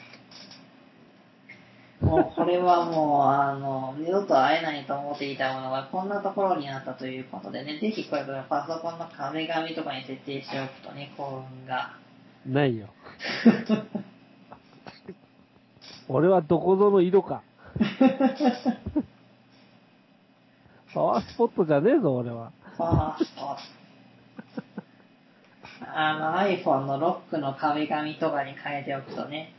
もうこれはもう、二度と会えないと思っていたものがこんなところにあったということでね、ぜひこれパソコンの壁紙とかに設定しておくとね、幸運が。 ないよ。俺はどこぞの色か。パワースポットじゃねえぞ、俺は。 パワースポット。iPhone のロックの壁紙とかに変えておくとね。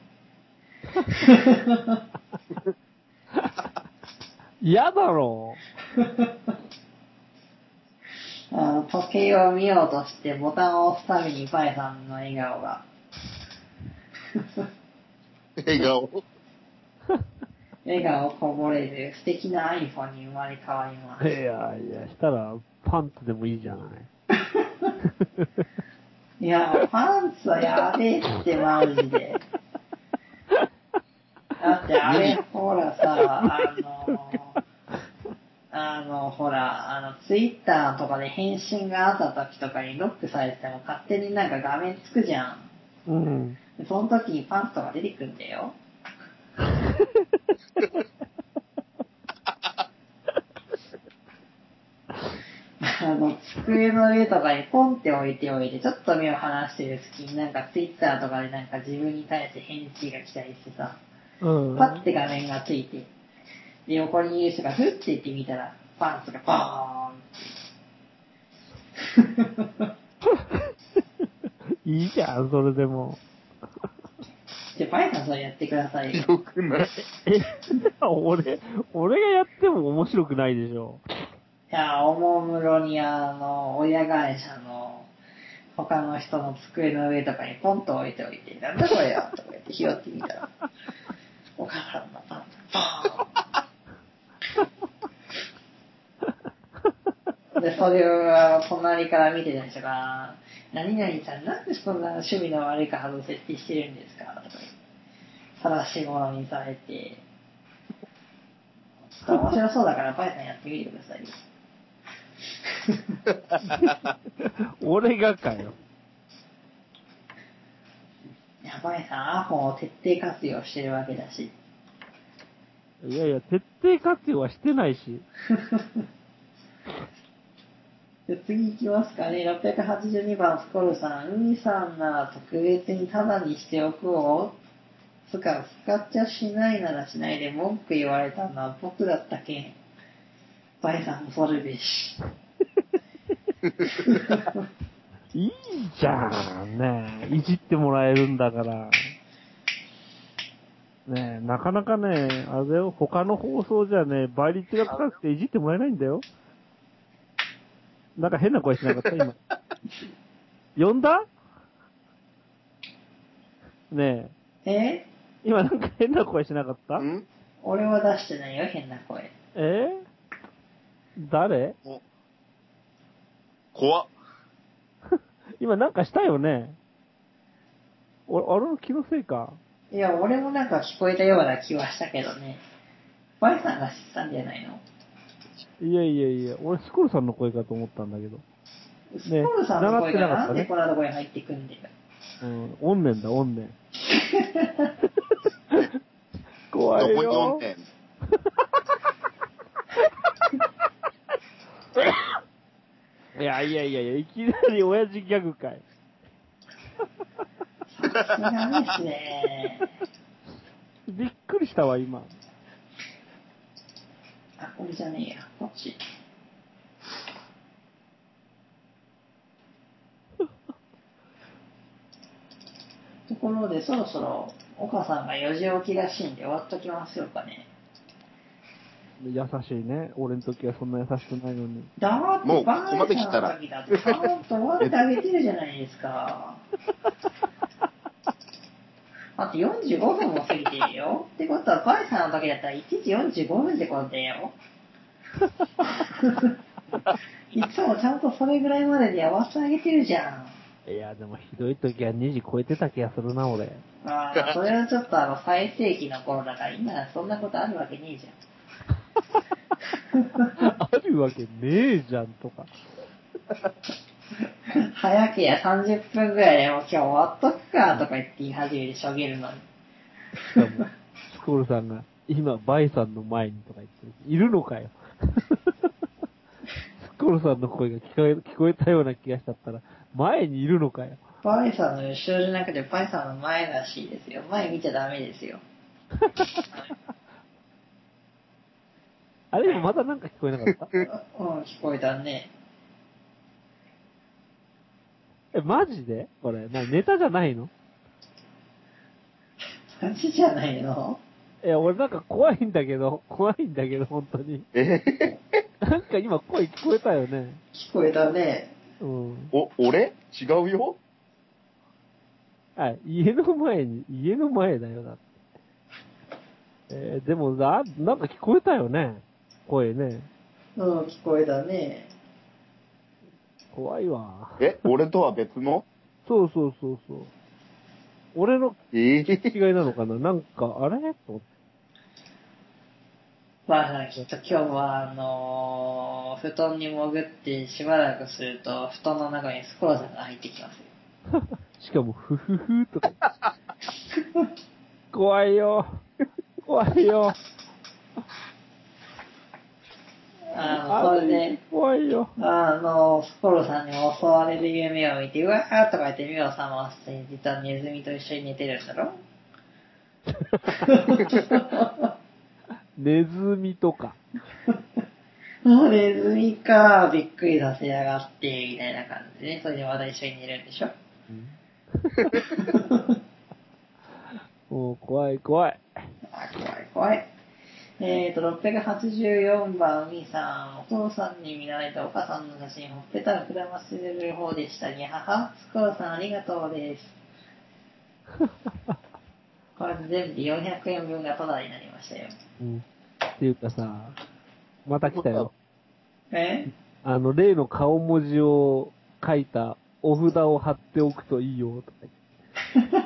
嫌だろ時計を見ようとしてボタンを押すたびにパイさんの笑顔が。笑顔こぼれる素敵な iPhone に生まれ変わります。 いや、したらパンツでもいいじゃない。 いや、パンツはやべえってマジで。だってあれ、ほらさ、ほら、ツイッターとかで返信があった時とかにロックされてても勝手になんか画面つくじゃん。 うん。 その時にパンツとか出てくるんだよ。机の上とかにポンって置いておいて、ちょっと目を離してる隙になんかツイッターとかでなんか自分に対して返事が来たりしてさ、パッて画面がついて、で、横にいる人がフッて言ってみたら、パンツがポーンって。 いいじゃん、それでも。 じゃあ、パイさんそれやってくださいよ。 よくない。 俺がやっても面白くないでしょ。 いや、おもむろに親会社の他の人の机の上とかにポンと置いておいて、なんだこれよとか言って拾ってみたら、お母さんのパンツ、ポーンで、それを隣から見てた人が、何々さん、なんでそんな趣味の悪いカードを設定してるんですかとか言って、晒し者にされて、ちょっと面白そうだからパイさんやってみてくださいよ。 俺がかよ。 やばいさ、アホを徹底活用してるわけだし。 いやいや、徹底活用はしてないし。 で次行きますかね。682番スコルさん。海さんなら特別にタダにしておくを使っちゃしないならしないで文句言われたのは僕だったけん。バイさん恐るべし。 いいじゃん、ねえ。いじってもらえるんだから。ねえ、なかなかね、あれだよ、他の放送じゃね、倍率が高くていじってもらえないんだよ。なんか変な声しなかった今。呼んだねえ。今なんか変な声しなかった俺は出してないよ、変な声。 誰？ 怖っ。 今なんかしたよね。あれの気のせいか。 いや、俺もなんか聞こえたような気はしたけどね。バイさんが知ったんじゃないの？ いや、俺スコルさんの声かと思ったんだけど。 スコルさんの声がなんでね、 こんなとこに入ってくんだよ。 怨念だ、怨念。怖いよ。 どこに怨念？ いや、いきなり親父ギャグかい。 さすがですね。 びっくりしたわ、今。 あ、これじゃねえや。こっち。ところで、そろそろ、岡さんが4時起きらしいんで終わっときますよかね。 優しいね。俺の時はそんな優しくないのに。 だってもうバイここまで来たらさんの時だってちゃんと終わってあげてるじゃないですか。あと45分も過ぎてるよ。ってことは、バイさんの時だったら1時45分ってことだよ。いつもちゃんとそれぐらいまでで終わってあげてるじゃん。 いや、でもひどい時は2時超えてた気がするな、俺。 ああ、それはちょっと最盛期の頃だから、今はそんなことあるわけねえじゃん。 あるわけねえじゃん、とか。 早けや30分ぐらいでもう今日終わっとくかとか言って言い始めてしょげるのに。 しかも、スコールさんが、今、バイさんの前にとか言って、いるのかよ。スコールさんの声が聞こえたような気がしちゃったら、前にいるのかよ。 バイさんの後ろじゃなくてバイさんの前らしいですよ。前見ちゃダメですよ。 あれ今またなんか聞こえなかったうん、聞こえたね。 マジでこれ、ネタじゃないの？ マジじゃないの？ 俺なんか怖いんだけど、本当に。なんか今声聞こえたよね。 聞こえたね。 うん。 俺違うよ。 家の前だよ、だって。でもなんか聞こえたよね。声ね。 うん、聞こえたね。 怖いわ。 俺とは別の？ そう。俺の違いなのかな、なんか、あれと思って。 まあ、きっと今日は布団に潜ってしばらくすると、布団の中にスコロさんが入ってきますよ。 しかも、ふふふとか。怖いよ。 それで、 怖いよ。 スコロさんに襲われる夢を見て、うわーとか言って目を覚まして、実はネズミと一緒に寝てるんだろ？ ネズミとか。 ネズミか、びっくりさせやがって、みたいな感じでね。それでまた一緒に寝るんでしょ？ もう怖い。 怖い。684番、海さん、お父さんに見られたお母さんの写真、ほっぺたを膨らませる方でしたに、母、スコロさんありがとうです。これで全部で400円分がタダになりましたよ。 っていうかさ、また来たよ。 え？ 例の顔文字を書いたお札を貼っておくといいよ、とか言って。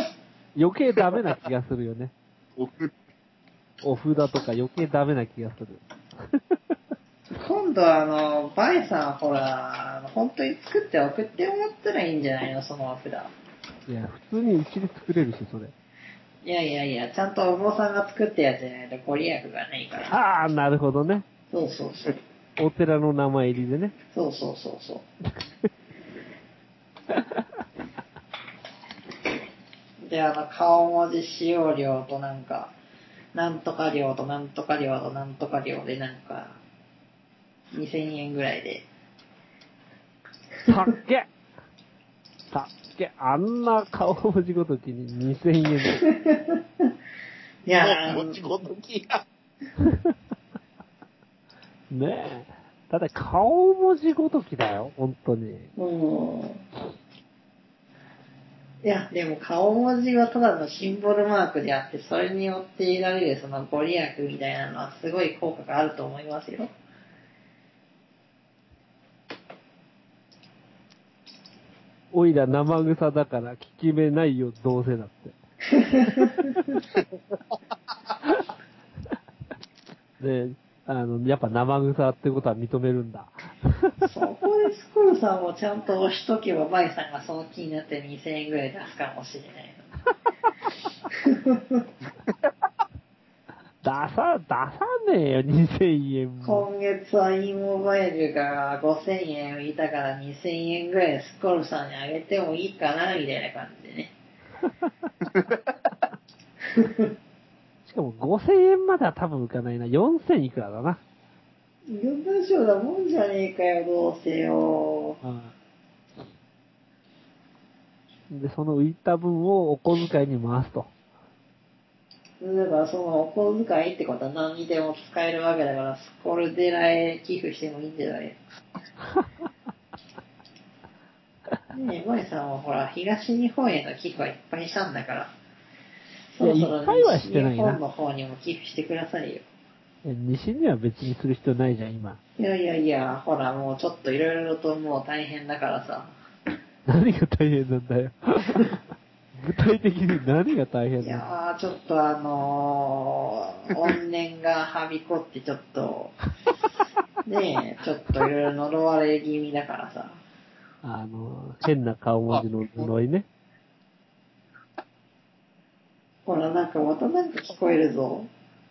余計ダメな気がするよね。お札とか余計ダメな気がする。 今度バイさんほら、本当に作って送ってもらったらいいんじゃないの、そのお札。 いや、普通にうちで作れるし、それ。 いや、ちゃんとお坊さんが作ったやつじゃないとご利益がないから。 なるほどね。 そう。 お寺の名前入りでね。 そう。で、顔文字使用料となんとか料となんとか料となんとか料でなんか、2000円ぐらいで。 たっけあんな顔文字ごときに2000円で。 いや文字ごときや。 ねえ。だって顔文字ごときだよ、本当に。 いや、でも顔文字はただのシンボルマークであって、それによって得られるそのご利益みたいなのはすごい効果があると思いますよ。 おいら生臭だから効き目ないよ、どうせだって。で、やっぱ生臭ってことは認めるんだ。 そこでスコルさんをちゃんと押しとけば、バイさんがその気になって2000円ぐらい出すかもしれないの。 出さねえよ、2000円も。 今月は e モバイルが5000円浮いたから2000円ぐらいスコルさんにあげてもいいかな、みたいな感じでね。 しかも5000円までは多分浮かないな。4000いくらだな。 大丈夫だもんじゃねえかよ、どうせよ。 で、その浮いた分をお小遣いに回すと。 だからそのお小遣いってことは何にでも使えるわけだから、スコルデラへ寄付してもいいんじゃないねえ、マイさんはほら、東日本への寄付はいっぱいしたんだから、そろそろいっぱいはしてないな。 西日本の方にも寄付してくださいよ。 西には別にする必要ないじゃん、今。 いやいやいや、ほらもうちょっといろいろともう大変だからさ。 何が大変なんだよ。具体的に何が大変いなの？ やー、ちょっと怨念がはびこってちょっと、ねえ、ちょっといろいろ呪われ気味だからさ。 変な顔文字の呪いね。 ほら、なんかまたなんか聞こえるぞ。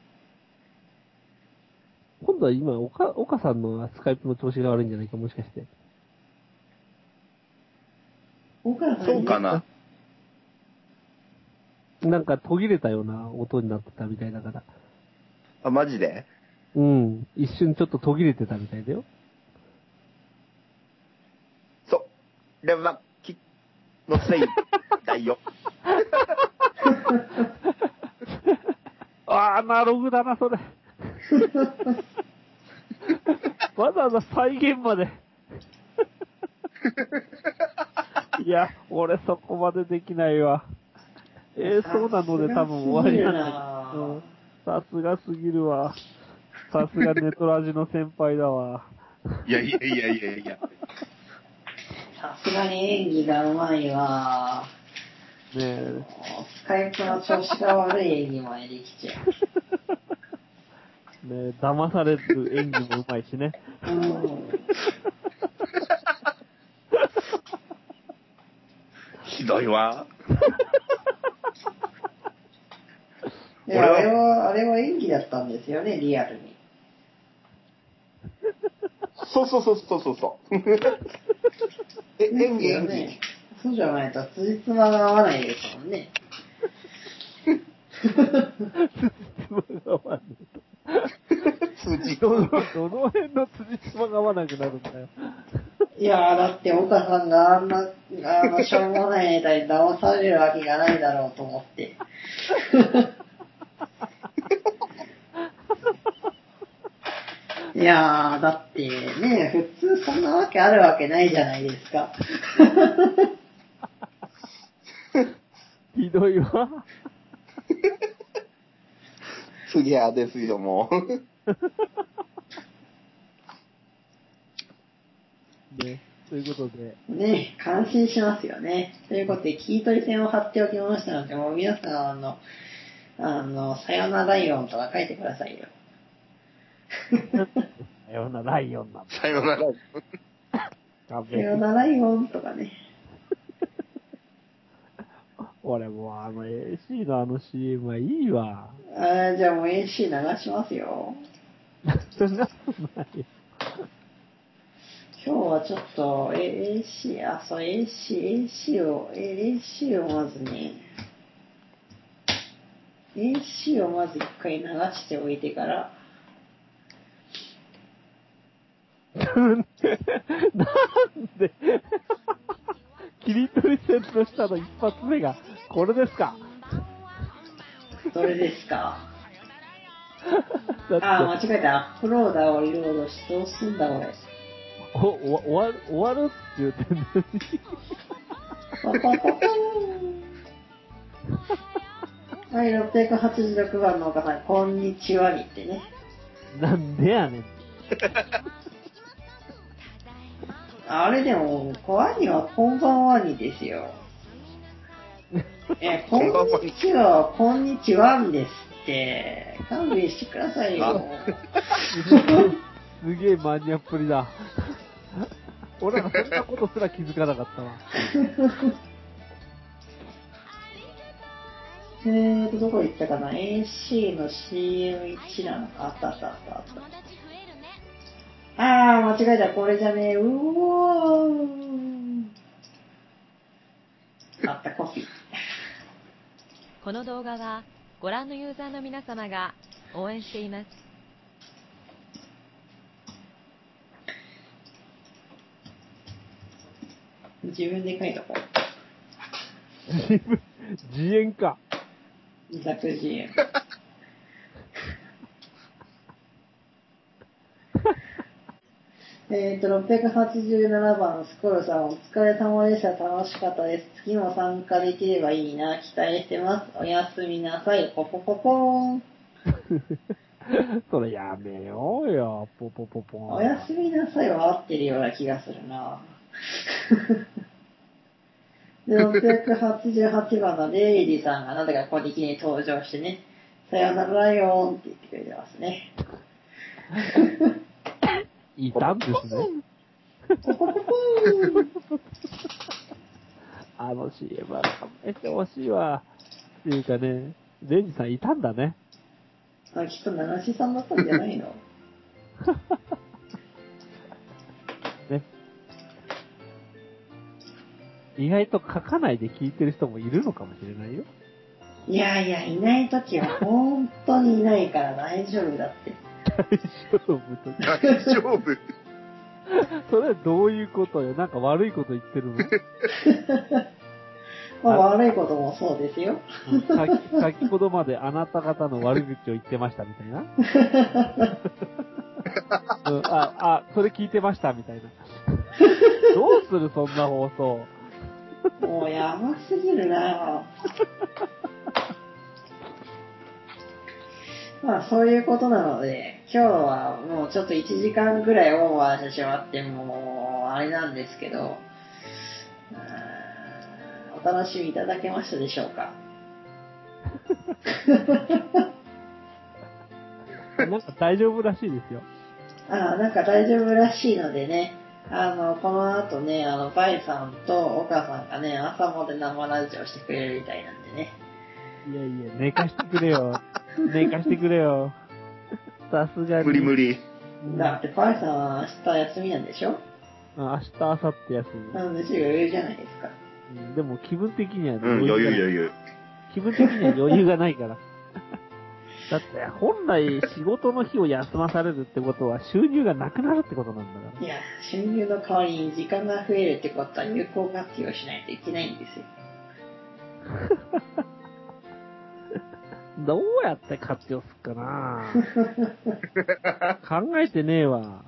今度は今、岡さんのスカイプの調子が悪いんじゃないか、もしかして。 そうかな。 なんか途切れたような音になってたみたいだから。 あ、マジで？ うん。一瞬ちょっと途切れてたみたいだよ。 そう。でもまあ、のせいだよ。 ああ、アナログだな、それ。わざわざ再現まで。いや、俺そこまでできないわ。そうなので多分終わりなんだけど。うん。さすがすぎるわ。さすがネトラジの先輩だわ。 いやいやいやいやいや。 さすがに演技がうまいわ。 ねえ。 スカイプの調子が悪い演技までできちゃう。ねえ、騙される演技もうまいしね。 ひどいわ。 いや、あれは演技だったんですよね、リアルに。 そう。演技。 そうじゃないと、辻褄が合わないですもんね。 辻褄が合わないと。どの辺の辻褄が合わなくなるんだよ。 いやー、だって岡さんがあんな、しょうもないネタに騙されるわけがないだろうと思って。いやー、だってね、普通そんなわけあるわけないじゃないですか。 ひどいわ。 次はですよ、もう。 ね、ということで。 ね、感心しますよね。ということで、切り取り線を貼っておきましたので、もう皆さん、さよならイオンとか書いてくださいよ。 さよならイオンなんだ。 さよなら。 さよならイオンとかね。 俺もうAC のCM はいいわ。 じゃあもう AC 流しますよ。 そんなことないよ。 今日はちょっと、AC をまずね、AC をまず一回流しておいてから、 なんで切り取り線の下の一発目が、これですか？ どれですか？ だって間違えた。アップローダーをリロードして、どうすんだ俺。 終わるって言ってんのに。 パパパパーンはい、686番の岡さん、こんにちはにってね。 なんでやねん。 あれでも、兄はこんばんはにですよ。こんにちは、こんにちはんですって。勘弁してくださいよ。 すげえマニアっぷりだ。俺らそんなことすら気づかなかったわ。 どこ行ったかな ?AC の CM 一覧あった。間違えた、これじゃねえ。あった、コピー。 この動画はご覧のユーザーの皆様が応援しています。 自分で書いとこう。 自演か。 自作自演。687番スコルさん、お疲れ様でした。楽しかったです。次も参加できればいいな。期待してます。おやすみなさい。ポポポポーン。 それやめようよ。ポポポポーン。 おやすみなさいは合ってるような気がするな。で、688番のレイリーさんがなぜかここに登場してね、さよならよーんって言ってくれてますね。 いたんですね。あの CM は勘弁してほしいわ。っていうかね、レンジさんいたんだね。 あ、きっと七七さんだったんじゃないのね。意外と書かないで聞いてる人もいるのかもしれないよ。 いやいや、いないときは本当にいないから大丈夫だって。 大丈夫それはどういうことよ。なんか悪いこと言ってるのまあ悪いこともそうですよ。 先ほどまであなた方の悪口を言ってましたみたいな。それ聞いてましたみたいな。どうするそんな放送。 もうやばすぎるなぁ。まあそういうことなので、今日はもうちょっと1時間ぐらいオーバーしてしまって、もうあれなんですけど、お楽しみいただけましたでしょうか。 なんか大丈夫らしいですよ。 なんか大丈夫らしいのでね、この後ね、バイさんと岡さんがね、朝まで生ラジオしてくれるみたいなんでね。 いやいや、寝かしてくれよ。寝かしてくれよ。さすがに。 無理。 だってバイさんは明日休みなんでしょ？ 明日、明後日休み。 むしろ余裕じゃないですか。 でも気分的には余裕。 気分的には余裕がないから。だって、本来仕事の日を休まされるってことは収入がなくなるってことなんだから。 いや、収入の代わりに時間が増えるってことは有効活用しないといけないんですよ。 どうやって活用すっかな考えてねえわ。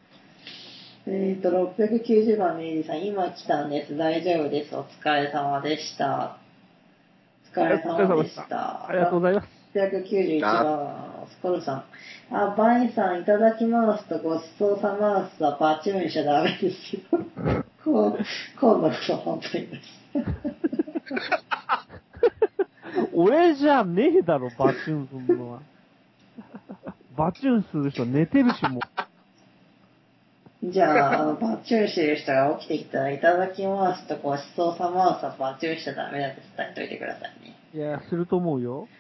690番メイジさん、今来たんです。大丈夫です。お疲れ様でした。お疲れ様でした。 ありがとうございます。 691番、スコルさん。バイさんいただきますとごちそうさまですはバチューンしちゃダメですよ。今度こそ本当にです。 俺じゃねえだろ、バチューンするのは。バチューンする人寝てるしもう。 じゃあ、バチューンしてる人が起きてきたらいただきますとごちそうさまですはバチューンしちゃダメだって伝えといてくださいね。 いや、すると思うよ。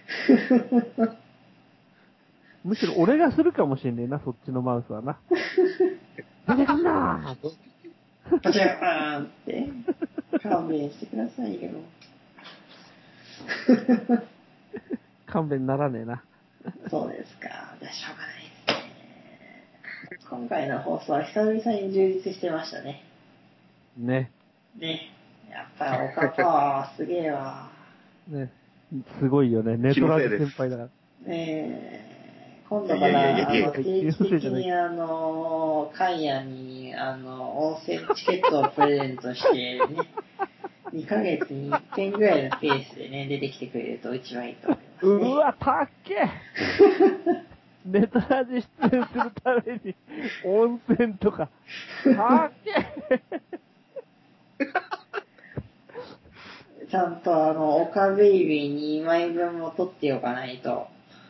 むしろ俺がするかもしれねえな、そっちのマウスはな。出てくんなーバチューンって。勘弁してくださいよ。 勘弁ならねえな。 そうですか。じゃあしょうがないですね。今回の放送は久々に充実してましたね。 ね。 ね。やっぱりおかパワーすげえわ。 ね。すごいよね。ネトラジ先輩だから。 今度から定期的にカイヤに温泉チケットをプレゼントしてね、2ヶ月に1遍ぐらいのペースでね、出てきてくれると一番いいと思います。 ますね。 うわ、たっけネタラジ出演するために、温泉とか、たっけちゃんとオカベイビー2枚分も取っておかないと。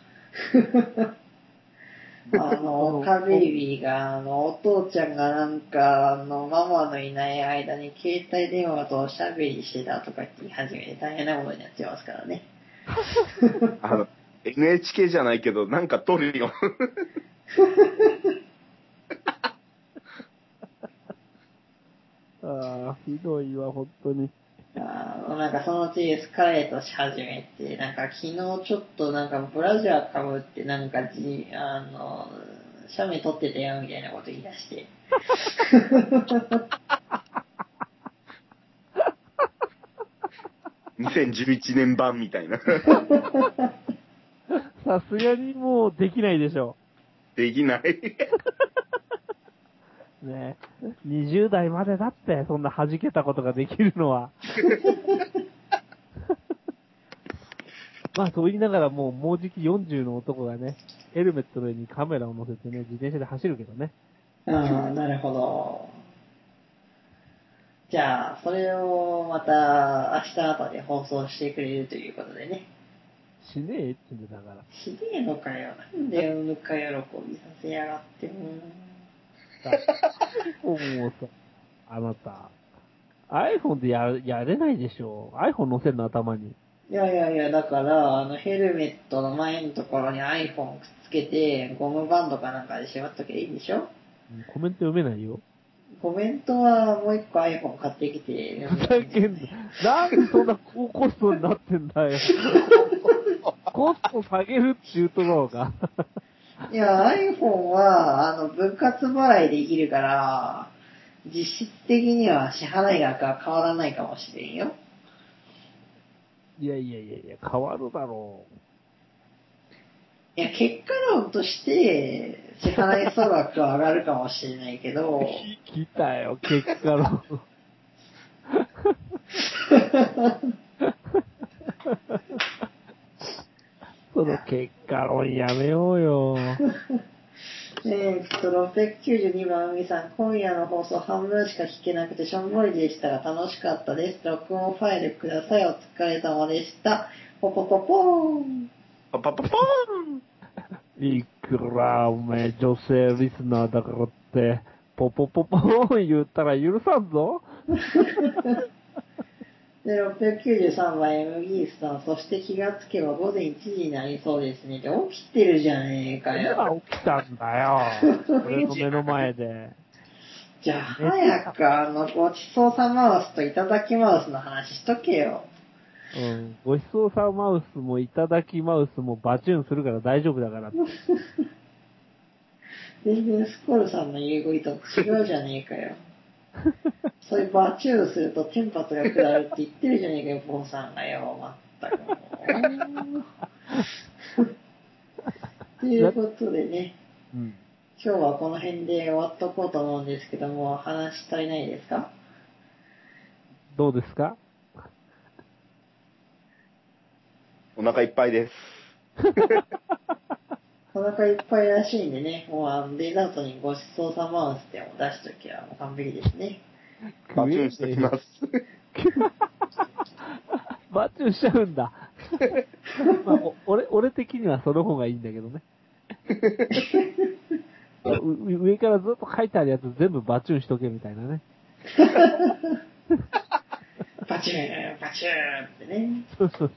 オカベイビーが、お父ちゃんがなんか、ママのいない間に携帯電話とおしゃべりしてたとか言い始めて大変なことになってますからね。 NHK じゃないけど、なんか撮るよ。 ああ、ひどいわ、本当に。 なんかそのうちエスカレートし始めて、なんか昨日ちょっとなんかブラジャーかぶってなんか写メ撮ってたよみたいなこと言い出して。 2011年版みたいな。 さすがにもうできないでしょ。 できない。 ねえ。20代までだって、そんな弾けたことができるのは。まあ、そう言いながらもうじき40の男がね、ヘルメットの上にカメラを乗せてね、自転車で走るけどね。 なるほど。じゃあ、それをまた明日あたり放送してくれるということでね。 しねえって言うんだから。 しねえのかよ。なんでぬか喜びさせやがっても。 iPhone をさ、あなた、iPhone でやれないでしょ。iPhone 載せるの頭に。 いや、だから、ヘルメットの前のところに iPhone くっつけて、ゴムバンドかなんかで縛っときゃいいんでしょ？ コメント読めないよ。 コメントはもう一個 iPhone 買ってきてふざけんな。なんでそんな高コストになってんだよ。コスト下げるっていうところが。 いや、iPhone は、分割払いできるから、実質的には支払い額は変わらないかもしれんよ。 いや、変わるだろいや、結果論として、支払い総額は上がるかもしれないけど、 う。来たよ、結果の。その結果論やめようよ。 692番海さん、今夜の放送半分しか聞けなくてしょんぼりでしたが楽しかったです。録音ファイルください。お疲れ様でした。ポポポポーン。 パパパパーン。 いくら、おめえ、女性リスナーだからって、ポポポポーン言ったら許さんぞ。 で、693番 M ギースさん、そして気がつけば午前1時になりそうですね。で、起きてるじゃねえかよ。 今起きたんだよ。俺の目の前で。 じゃあ、早くごちそうさマウスといただきマウスの話しとけよ。 うん。ごちそうさマウスもいただきマウスもバチューンするから大丈夫だから。 全然スコルさんの言うことと違うじゃねえかよ。そういうバチューするとテンパスが下るって言ってるじゃねえかよ、ポンさんがよ。まったくもう。ということでね、 うん。 今日はこの辺で終わっとこうと思うんですけども、話足りないですか？ どうですか？ お腹いっぱいです。 お腹いっぱいらしいんでね、もうデザートにごちそうさマウスでも出しときゃもう完璧ですね。 バチューンしてきます。 バチューンしちゃうんだ。まあ、俺的にはその方がいいんだけどね。上からずっと書いてあるやつ全部バチューンしとけみたいなね。 バチューン、バチューンってね。 そうそう。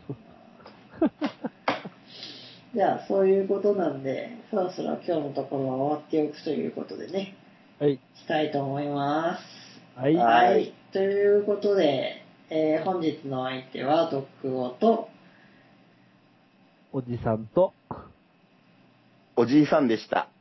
じゃあ、そういうことなんで、そろそろ今日のところは終わっておくということでね、 はい。 したいと思います。 はいはい。ということで、本日の相手は、ドッグオと、 おじさんと、 おじいさんでした。